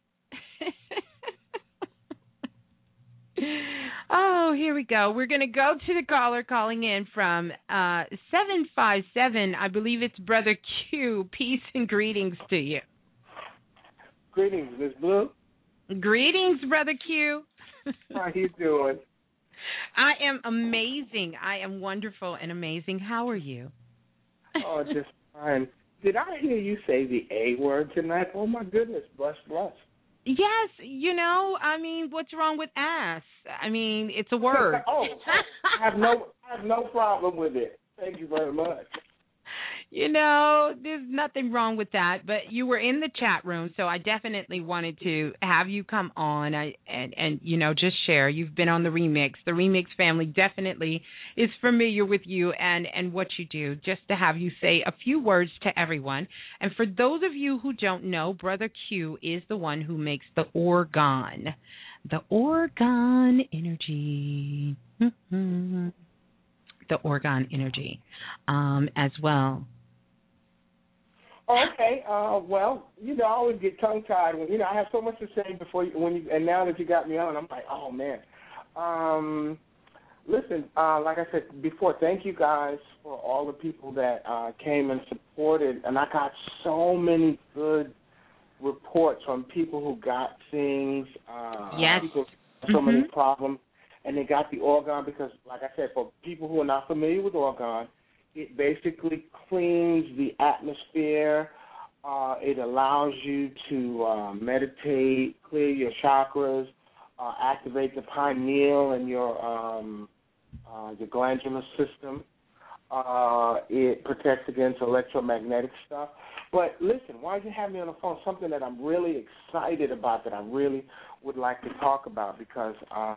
Oh, here we go. We're going to go to the caller calling in from 757. I believe it's Brother Q. Peace and greetings to you. Greetings, Miss Blue. Greetings, Brother Q. How you doing? I am amazing. I am wonderful and amazing. How are you? Oh, just fine. Did I hear you say the A word tonight? Oh, my goodness. Blush. Yes, I mean, what's wrong with ass? I mean, it's a word. I have no problem with it. Thank you very much. There's nothing wrong with that. But you were in the chat room, so I definitely wanted to have you come on and just share. You've been on the Remix. The Remix family definitely is familiar with you and what you do, just to have you say a few words to everyone. And for those of you who don't know, Brother Q is the one who makes the organ. The organ energy. The organ energy as well. Okay. Well, I always get tongue-tied when I have so much to say and now that you got me on, I'm like, oh man. Listen, like I said before, thank you guys for all the people that came and supported, and I got so many good reports from people who got things. Yes. People with so many problems, and they got the organ because, like I said, for people who are not familiar with organ, it basically cleans the atmosphere. It allows you to meditate, clear your chakras, activate the pineal and your glandular system. It protects against electromagnetic stuff. But listen, why you have me on the phone? Something that I'm really excited about that I really would like to talk about because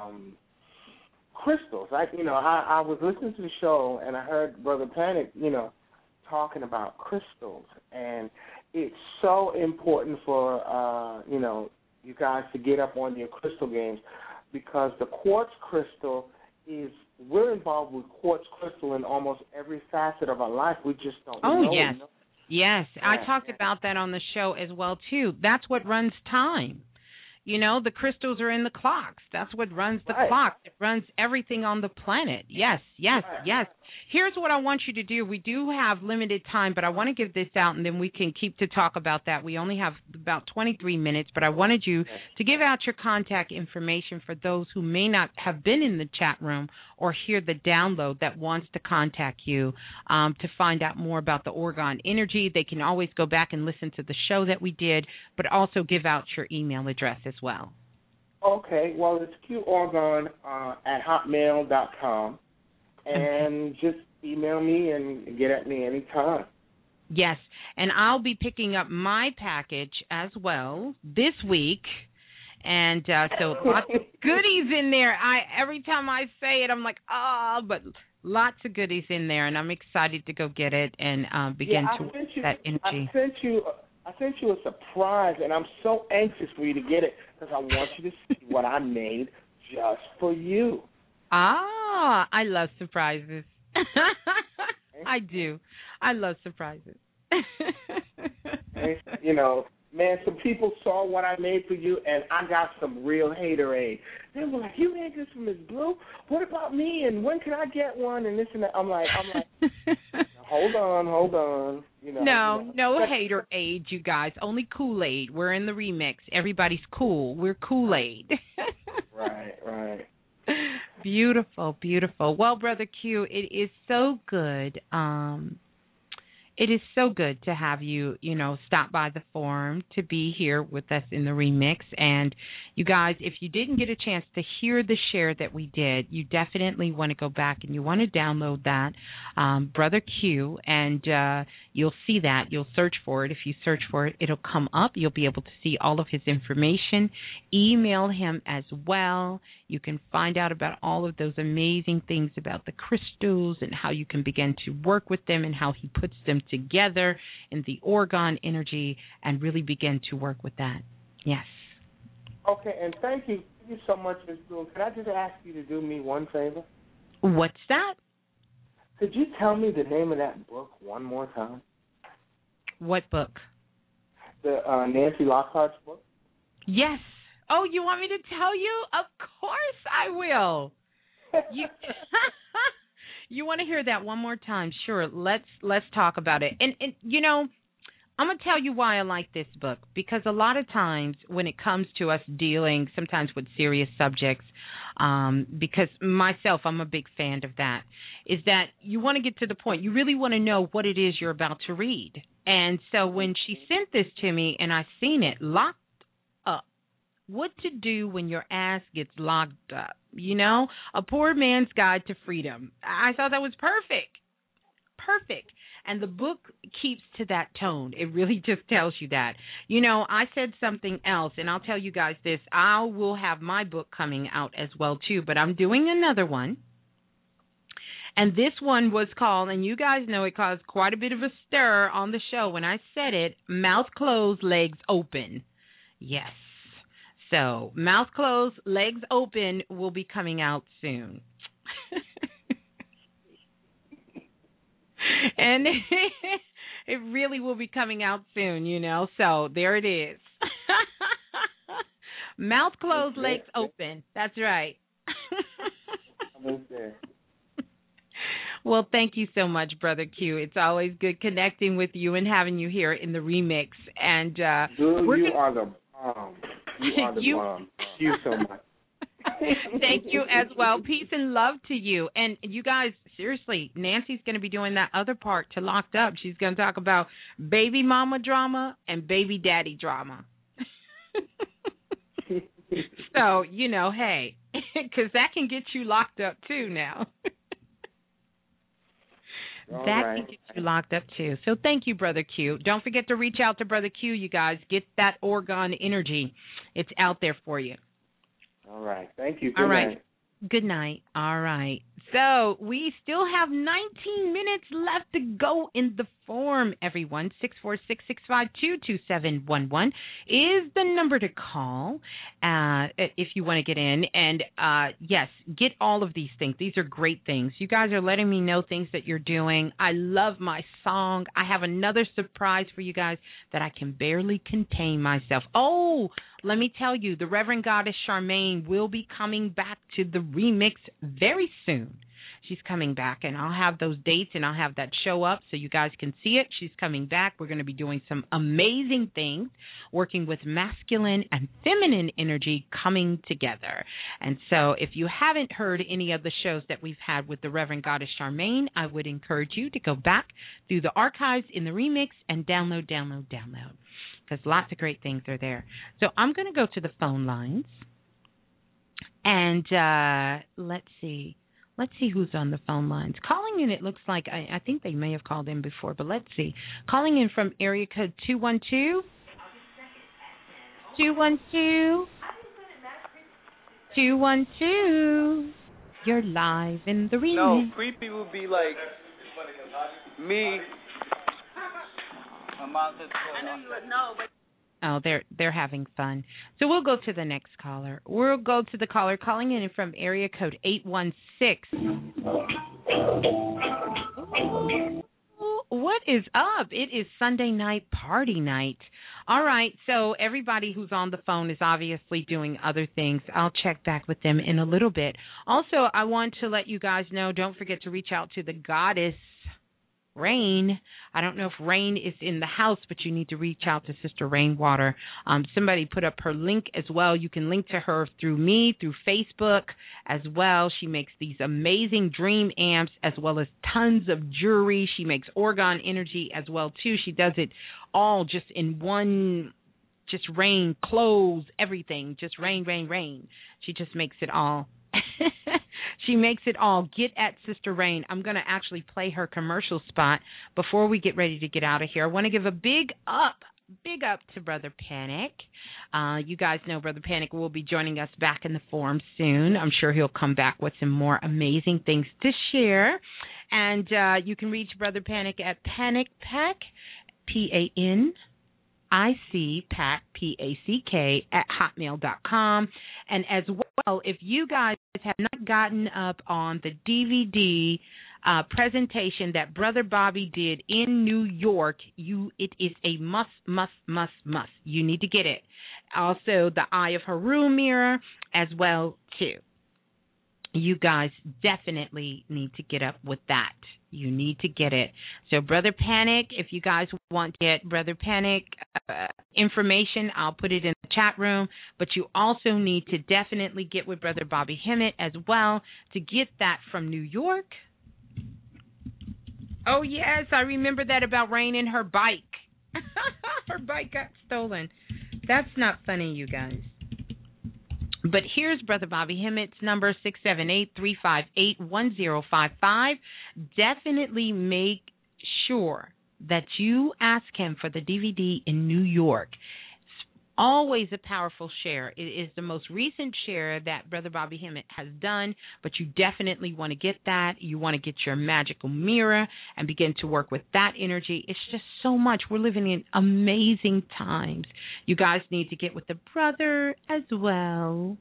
crystals. I was listening to the show and I heard Brother Panic, talking about crystals, and it's so important for you guys to get up on your crystal games because the quartz crystal we're involved with quartz crystal in almost every facet of our life. We just don't know. Oh, yes. Yes, I talked about that on the show as well, too. That's what runs time. The crystals are in the clocks. That's what runs the clock. It runs everything on the planet. Yes. Here's what I want you to do. We do have limited time, but I want to give this out, and then we can keep to talk about that. We only have about 23 minutes, but I wanted you to give out your contact information for those who may not have been in the chat room or hear the download that wants to contact you to find out more about the organ energy. They can always go back and listen to the show that we did, but also give out your email address as well. Okay, well, it's qorgon at hotmail.com, and just email me and get at me anytime. Yes, and I'll be picking up my package as well this week, and so lots of goodies in there. Every time I say it, I'm like, but lots of goodies in there, and I'm excited to go get it and begin to work that energy. I sent you a surprise, and I'm so anxious for you to get it because I want you to see what I made just for you. Ah, I love surprises. I do. I love surprises. And, you know, man, some people saw what I made for you, and I got some real haterade. They were like, "You made this for Miss Blue? What about me? And when can I get one?" And this and that. I'm like, hold on. You know, no haterade, you guys. Only Kool-Aid. We're in the remix. Everybody's cool. We're Kool-Aid. Right. Beautiful, beautiful. Well, Brother Q, it is so good. It is so good to have you, stop by the forum, to be here with us in the remix. And you guys, if you didn't get a chance to hear the share that we did, you definitely want to go back and you want to download that, Brother Q, and you'll see that. You'll search for it. If you search for it, it'll come up. You'll be able to see all of his information. Email him as well. You can find out about all of those amazing things about the crystals and how you can begin to work with them and how he puts them together in the orgone energy and really begin to work with that. Yes. Okay, and thank you so much, Ms. Bloom. Can I just ask you to do me one favor? What's that? Could you tell me the name of that book one more time? What book? The Nancy Lockhart's book? Yes. Oh, you want me to tell you? Of course I will. You want to hear that one more time? Sure. Let's talk about it. And I'm going to tell you why I like this book, because a lot of times when it comes to us dealing sometimes with serious subjects, because myself, I'm a big fan of that, is that you want to get to the point. You really want to know what it is you're about to read. And so when she sent this to me and I seen it, Locked Up, What to Do When Your Ass Gets Locked Up, A Poor Man's Guide to Freedom. I thought that was perfect. And the book keeps to that tone. It really just tells you that. I said something else, and I'll tell you guys this. I will have my book coming out as well, too, but I'm doing another one. And this one was called, and you guys know it caused quite a bit of a stir on the show when I said it, Mouth Closed, Legs Open. Yes. So, Mouth Closed, Legs Open will be coming out soon. And it really will be coming out soon, So, there it is. Mouth Closed, Legs Open. That's right. Well, thank you so much, Brother Q. It's always good connecting with you and having you here in the remix. And you are the bomb. You are the bomb. Thank you so much. Thank you as well. Peace and love to you. And you guys, seriously, Nancy's going to be doing that other part to Locked Up. She's going to talk about baby mama drama and baby daddy drama. So, hey, because that can get you locked up too now. Can get you locked up too. So thank you, Brother Q. Don't forget to reach out to Brother Q, you guys. Get that orgone energy. It's out there for you. All right. Thank you. All right. Good night. All right. So we still have 19 minutes left to go in the form, everyone. 646-652-2711 is the number to call if you want to get in. And, yes, get all of these things. These are great things. You guys are letting me know things that you're doing. I love my song. I have another surprise for you guys that I can barely contain myself. Oh, let me tell you, the Reverend Goddess Charmaine will be coming back to the remix very soon. She's coming back, and I'll have those dates, and I'll have that show up so you guys can see it. She's coming back. We're going to be doing some amazing things, working with masculine and feminine energy coming together. And so if you haven't heard any of the shows that we've had with the Reverend Goddess Charmaine, I would encourage you to go back through the archives in the remix and download, because lots of great things are there. So I'm going to go to the phone lines, and let's see. Let's see who's on the phone lines. Calling in, it looks like, I think they may have called in before, but let's see. Calling in from area code 212. 212. 212. You're live in the remix. No, creepy would be like me. I knew you would know, but. Oh, they're having fun. So we'll go to the next caller. We'll go to the caller calling in from area code 816. What is up? It is Sunday night party night. All right, so everybody who's on the phone is obviously doing other things. I'll check back with them in a little bit. Also, I want to let you guys know, don't forget to reach out to the goddess Rain. I don't know if Rain is in the house, but you need to reach out to Sister Rainwater. Somebody put up her link as well. You can link to her through me, through Facebook as well. She makes these amazing dream amps as well as tons of jewelry. She makes orgone energy as well, too. She does it all just in one, just rain, clothes, everything. Just rain, rain, rain. She just makes it all. She makes it all. Get at Sister Rain. I'm going to actually play her commercial spot before we get ready to get out of here. I want to give a big up to Brother Panic. You guys know Brother Panic will be joining us back in the forum soon. I'm sure he'll come back with some more amazing things to share. And you can reach Brother Panic at Panic Pack, PANIC, Pack, PACK, at hotmail.com. And as well, if you guys have not gotten up on the DVD presentation that Brother Bobby did in New York, it is a must. You need to get it. Also, the Eye of Haru mirror as well, too. You guys definitely need to get up with that. You need to get it. So, Brother Panic, if you guys want to get Brother Panic information, I'll put it in the chat room. But you also need to definitely get with Brother Bobby Hemmett as well to get that from New York. Oh, yes, I remember that about Rain and her bike. Her bike got stolen. That's not funny, you guys. But here's Brother Bobby Hemmett's number, 678-358-1055. Definitely make sure that you ask him for the DVD in New York. It's always a powerful share. It is the most recent share that Brother Bobby Hemmett has done, but you definitely want to get that. You want to get your magical mirror and begin to work with that energy. It's just so much. We're living in amazing times. You guys need to get with the brother as well.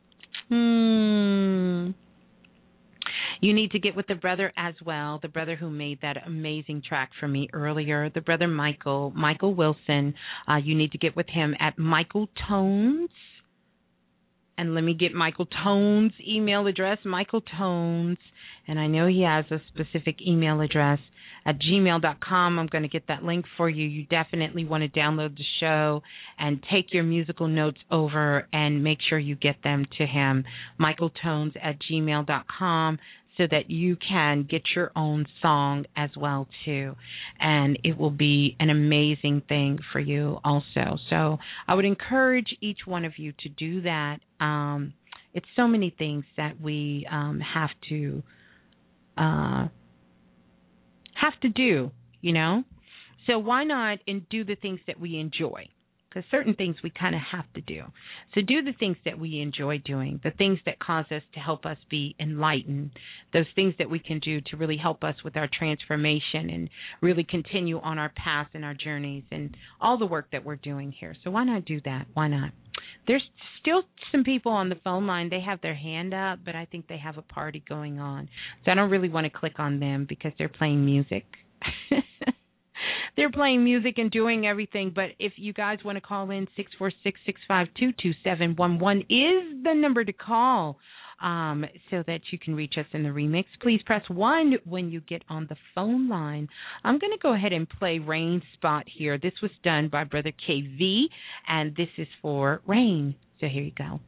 You need to get with the brother as well, the brother who made that amazing track for me earlier, the brother Michael Wilson. You need to get with him at Michael Tones. And let me get Michael Tones' email address, Michael Tones. And I know he has a specific email address at gmail.com. I'm going to get that link for you. You definitely want to download the show and take your musical notes over and make sure you get them to him, michaeltones at gmail.com, so that you can get your own song as well, too. And it will be an amazing thing for you also. So I would encourage each one of you to do that. It's so many things that we have to do, you know? So why not do the things that we enjoy? Because certain things we kind of have to do. So do the things that we enjoy doing, the things that cause us to help us be enlightened, those things that we can do to really help us with our transformation and really continue on our path and our journeys and all the work that we're doing here. So why not do that? Why not? There's still some people on the phone line. They have their hand up, but I think they have a party going on. So I don't really want to click on them because they're playing music. They're playing music and doing everything. But if you guys want to call in, 646-652-2711 is the number to call so that you can reach us in the remix. Please press 1 when you get on the phone line. I'm going to go ahead and play Rain's spot here. This was done by Brother KV, and this is for Rain. So here you go.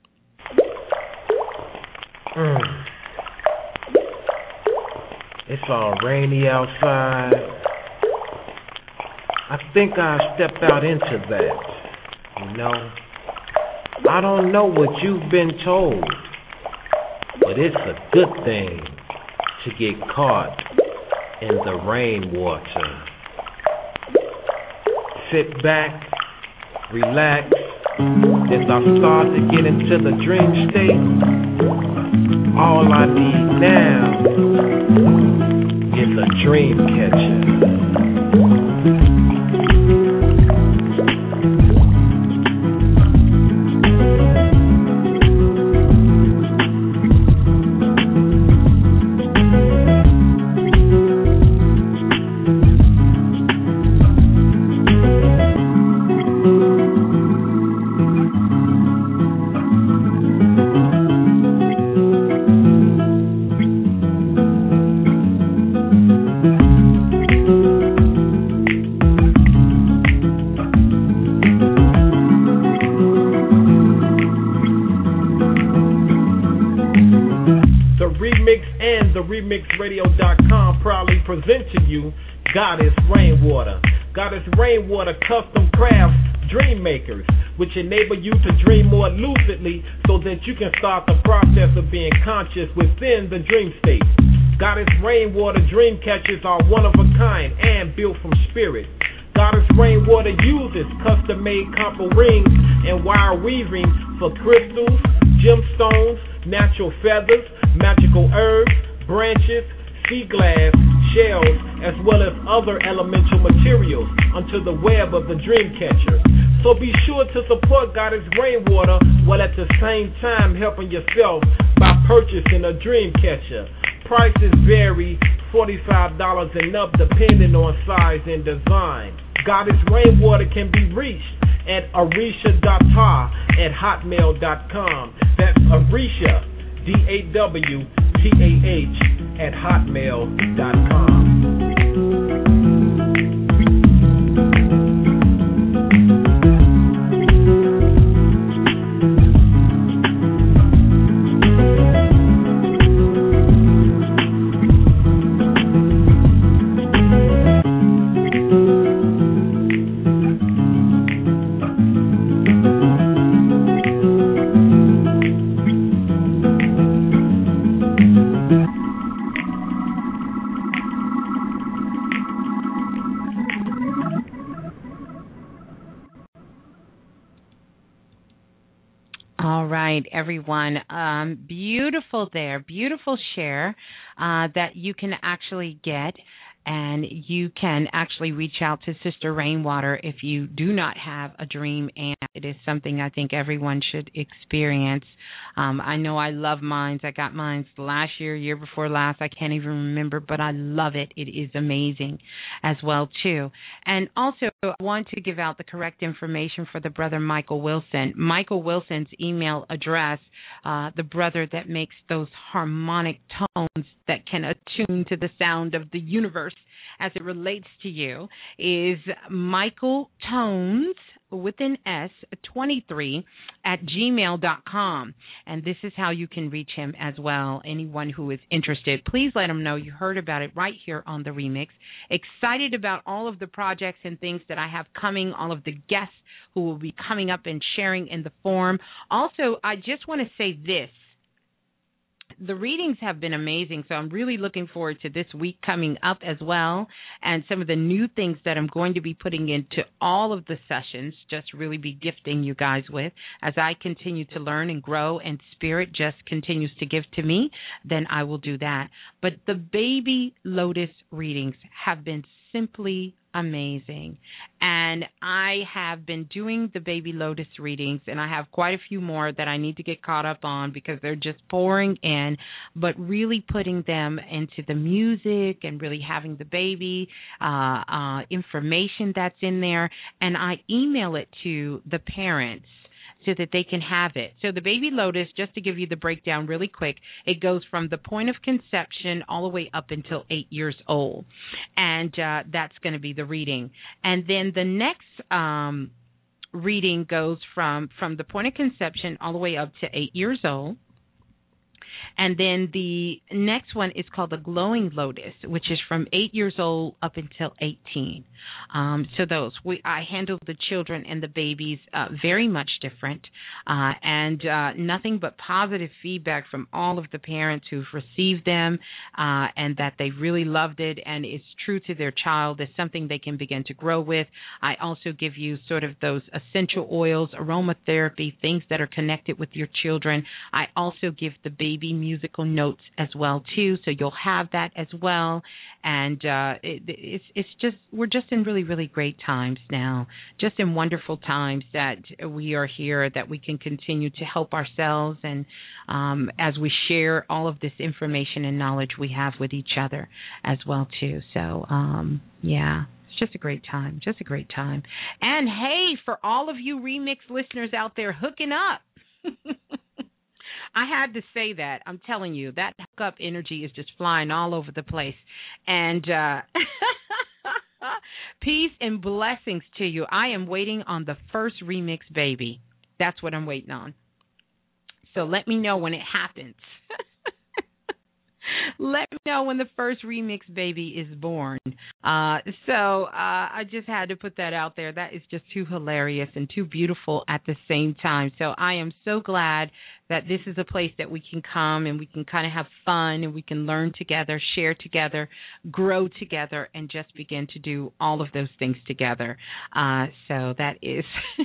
It's all rainy outside. I think I stepped out into that, you know. I don't know what you've been told, but it's a good thing to get caught in the rainwater. Sit back, relax, as I start to get into the dream state. All I need now is a dream catcher. TalkRemixRadio.com proudly present to you Goddess Rainwater. Goddess Rainwater custom crafts dream makers, which enable you to dream more lucidly so that you can start the process of being conscious within the dream state. Goddess Rainwater dream catchers are one of a kind and built from spirit. Goddess Rainwater uses custom-made copper rings and wire weaving for crystals, gemstones, natural feathers, magical herbs, branches, sea glass, shells, as well as other elemental materials onto the web of the dream catcher. So be sure to support Goddess Rainwater while at the same time helping yourself by purchasing a dream catcher. Prices vary, $45 and up depending on size and design. Goddess Rainwater can be reached at arisha.tar@hotmail.com. That's Arisha, DAWTAH @hotmail.com. Everyone, beautiful there, beautiful share that you can actually get, and you can actually reach out to Sister Rainwater if you do not have a dream, and it is something I think everyone should experience. I know I love mines. I got mines last year before last. I can't even remember, but I love it. It is amazing as well, too. And also, I want to give out the correct information for the brother Michael Wilson. Michael Wilson's email address, the brother that makes those harmonic tones that can attune to the sound of the universe as it relates to you, is Michael Tones with an S 23 @gmail.com, and this is how you can reach him as well. Anyone who is interested, please let him know you heard about it right here on the Remix. Excited about all of the projects and things that I have coming, all of the guests who will be coming up and sharing in the forum. Also, I just want to say this. The readings have been amazing, so I'm really looking forward to this week coming up as well, and some of the new things that I'm going to be putting into all of the sessions, just really be gifting you guys with. As I continue to learn and grow and Spirit just continues to give to me, then I will do that. But the Baby Lotus readings have been simply amazing. And I have been doing the Baby Lotus readings, and I have quite a few more that I need to get caught up on because they're just pouring in, but really putting them into the music and really having the baby information that's in there. And I email it to the parents so that they can have it. So the Baby Lotus, just to give you the breakdown really quick, it goes from the point of conception all the way up until 8 years old. And that's going to be the reading. And then the next reading goes from the point of conception all the way up to 8 years old. And then the next one is called the Glowing Lotus, which is from 8 years old up until 18. So those, I handle the children and the babies very much different, and nothing but positive feedback from all of the parents who've received them, and that they really loved it and it's true to their child. It's something they can begin to grow with. I also give you sort of those essential oils, aromatherapy, things that are connected with your children. I also give the baby musical notes as well too, so you'll have that as well. And it's just, we're just in really, really great times now, just in wonderful times that we are here, that we can continue to help ourselves, and as we share all of this information and knowledge we have with each other as well too. So yeah, it's just a great time, just a great time. And hey, for all of you Remix listeners out there hooking up, I had to say that. I'm telling you, that hookup energy is just flying all over the place. And peace and blessings to you. I am waiting on the first Remix baby. That's what I'm waiting on. So let me know when it happens. Let me know when the first remix baby is born. I just had to put that out there. That is just too hilarious and too beautiful at the same time. So I am so glad that this is a place that we can come and we can kind of have fun and we can learn together, share together, grow together, and just begin to do all of those things together. So that is...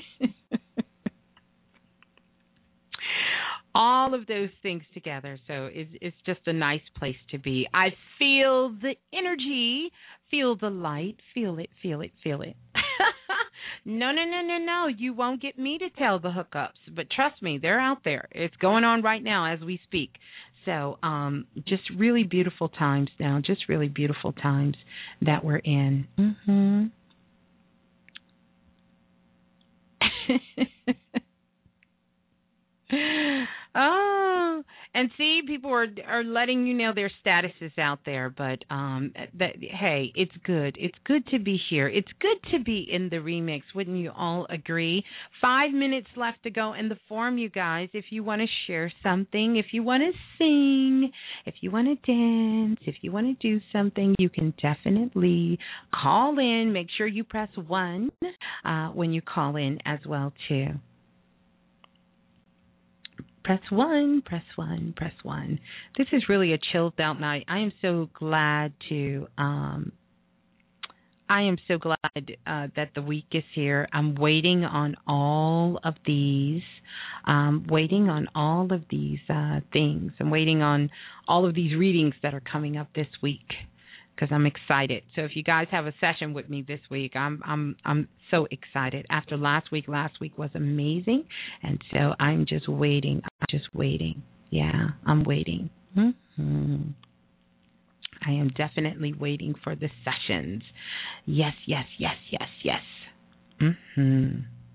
all of those things together. So it's just a nice place to be. I feel the energy, feel the light, feel it, feel it, feel it. No. You won't get me to tell the hookups, but trust me, they're out there. It's going on right now as we speak. So just really beautiful times now, just really beautiful times that we're in. Mm-hmm. Oh, and see, people are letting you know their statuses out there, but hey, it's good. It's good to be here. It's good to be in the remix. Wouldn't you all agree? 5 minutes left to go in the forum, you guys. If you want to share something, if you want to sing, if you want to dance, if you want to do something, you can definitely call in. Make sure you press 1 when you call in as well, too. Press 1, press 1, press 1. This is really a chilled out night. I am so glad that the week is here. I'm waiting on all of these. Things. I'm waiting on all of these readings that are coming up this week because I'm excited. So if you guys have a session with me this week, I'm so excited. After last week was amazing, and so I'm just waiting. Yeah, I'm waiting. Mm-hmm. I am definitely waiting for the sessions. Yes. Mm-hmm.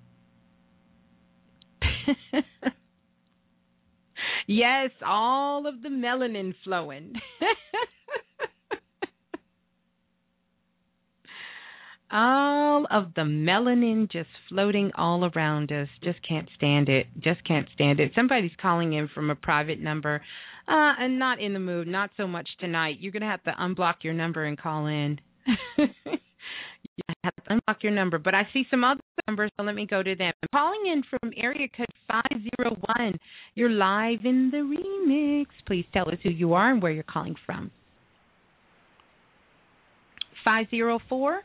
Yes, all of the melanin flowing. All of the melanin just floating all around us. Just can't stand it. Somebody's calling in from a private number. And not in the mood. Not so much tonight. You're going to have to unblock your number and call in. You have to unblock your number. But I see some other numbers, so let me go to them. I'm calling in from area code 501. You're live in the remix. Please tell us who you are and where you're calling from. 504?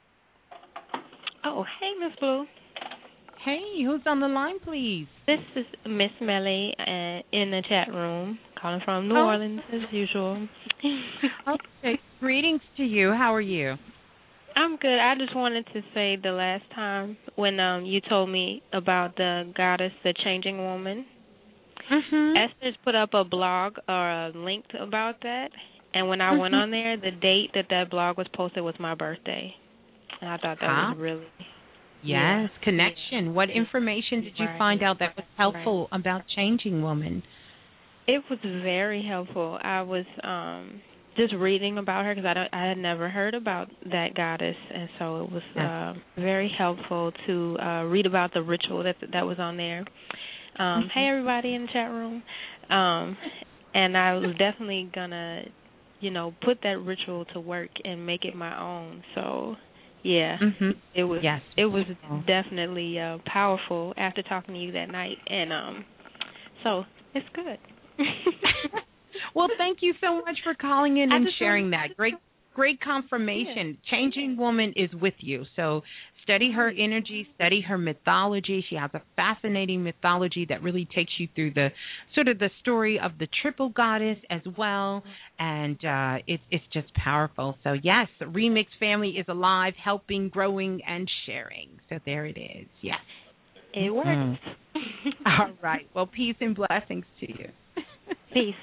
Oh, hey, Miss Blue. Hey, who's on the line, please? This is Miss Melly in the chat room, calling from New Orleans, as usual. Okay, greetings to you. How are you? I'm good. I just wanted to say the last time when you told me about the goddess, the changing woman, Esther's put up a blog or a link about that, and when I went on there, the date that blog was posted was my birthday. And I thought that was really... Yes, connection. Yeah. What information did you find out that was helpful about Changing Woman? It was very helpful. I was just reading about her because I had never heard about that goddess, and so it was very helpful to read about the ritual that was on there. Hey, everybody in the chat room. And I was definitely going to, put that ritual to work and make it my own, so... Yeah, it was. Yes. It was definitely powerful after talking to you that night, and so it's good. Well, thank you so much for calling in and sharing that. Great confirmation. Yeah. Changing Woman is with you, so study her energy, study her mythology. She has a fascinating mythology that really takes you through the sort of the story of the triple goddess as well, and it's just powerful. So yes, the Remix family is alive, helping, growing, and sharing. So there it is. Yes, it works. All right. Well, peace and blessings to you. Peace.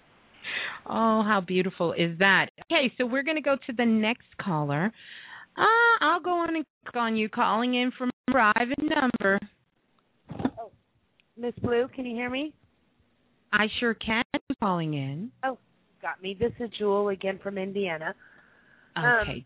Oh, how beautiful is that? Okay, so we're going to go to the next caller. I'll go on and click on you, calling in from a private number. Oh, Miss Blue, can you hear me? I sure can. Who's calling in? Oh, got me. This is Jewel again from Indiana. Okay.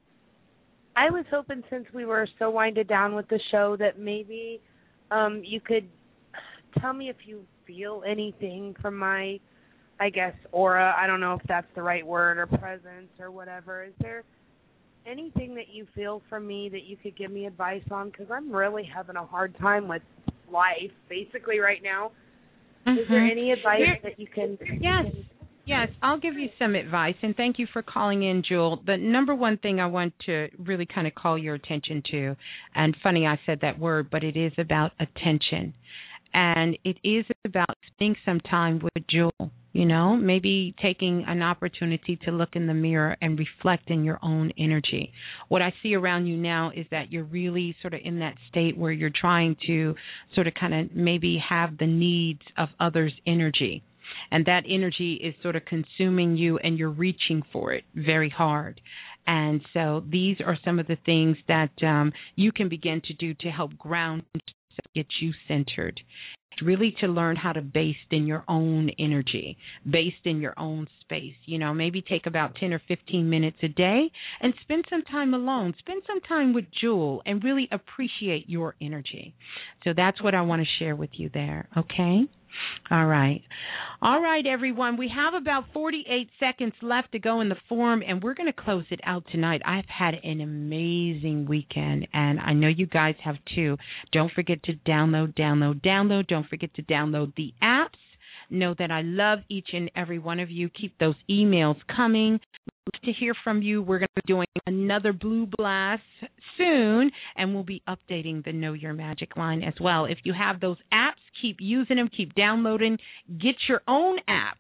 I was hoping, since we were so winded down with the show, that maybe you could tell me if you feel anything from my I guess, aura. I don't know if that's the right word, or presence or whatever. Is there anything that you feel from me that you could give me advice on? Because I'm really having a hard time with life, basically, right now. Mm-hmm. Is there any advice that you can... Yes, I'll give you some advice, and thank you for calling in, Jewel. The number one thing I want to really kind of call your attention to, and funny I said that word, but it is about attention. And it is about spending some time with Jewel, maybe taking an opportunity to look in the mirror and reflect in your own energy. What I see around you now is that you're really sort of in that state where you're trying to sort of kind of maybe have the needs of others' energy. And that energy is sort of consuming you, and you're reaching for it very hard. And so these are some of the things that you can begin to do to help ground, get you centered. Really to learn how to based in your own energy, based in your own space. Maybe take about 10 or 15 minutes a day and spend some time alone. Spend some time with Jewel and really appreciate your energy. So that's what I want to share with you there, okay? All right, everyone. We have about 48 seconds left to go in the forum, and we're going to close it out tonight. I've had an amazing weekend, and I know you guys have too. Don't forget to download. Don't forget to download the apps. Know that I love each and every one of you. Keep those emails coming. Love to hear from you. We're going to be doing another Blue Blast soon, and we'll be updating the Know Your Magic line as well. If you have those apps, keep using them, keep downloading. Get your own app.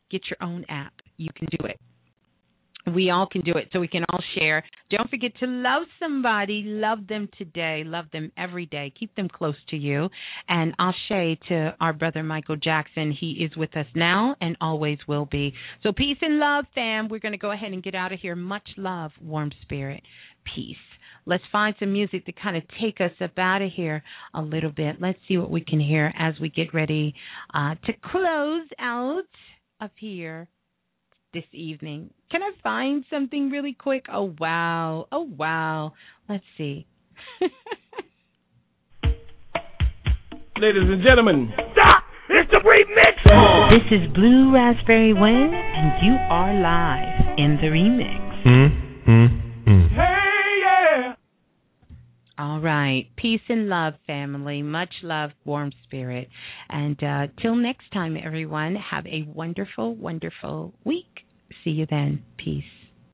You can do it. We all can do it, so we can all share. Don't forget to love somebody. Love them today. Love them every day. Keep them close to you. And ashe to our brother Michael Jackson. He is with us now and always will be. So peace and love, fam. We're going to go ahead and get out of here. Much love, warm spirit. Peace. Let's find some music to kind of take us up out of here a little bit. Let's see what we can hear as we get ready to close out up here this evening. Can I find something really quick? Oh, wow. Let's see. Ladies and gentlemen, stop! It's the remix! This is Blue Raspberry Wind, and you are live in the remix. Hey, yeah! All right. Peace and love, family. Much love, warm spirit. And till next time, everyone, have a wonderful, wonderful week. See you then. Peace.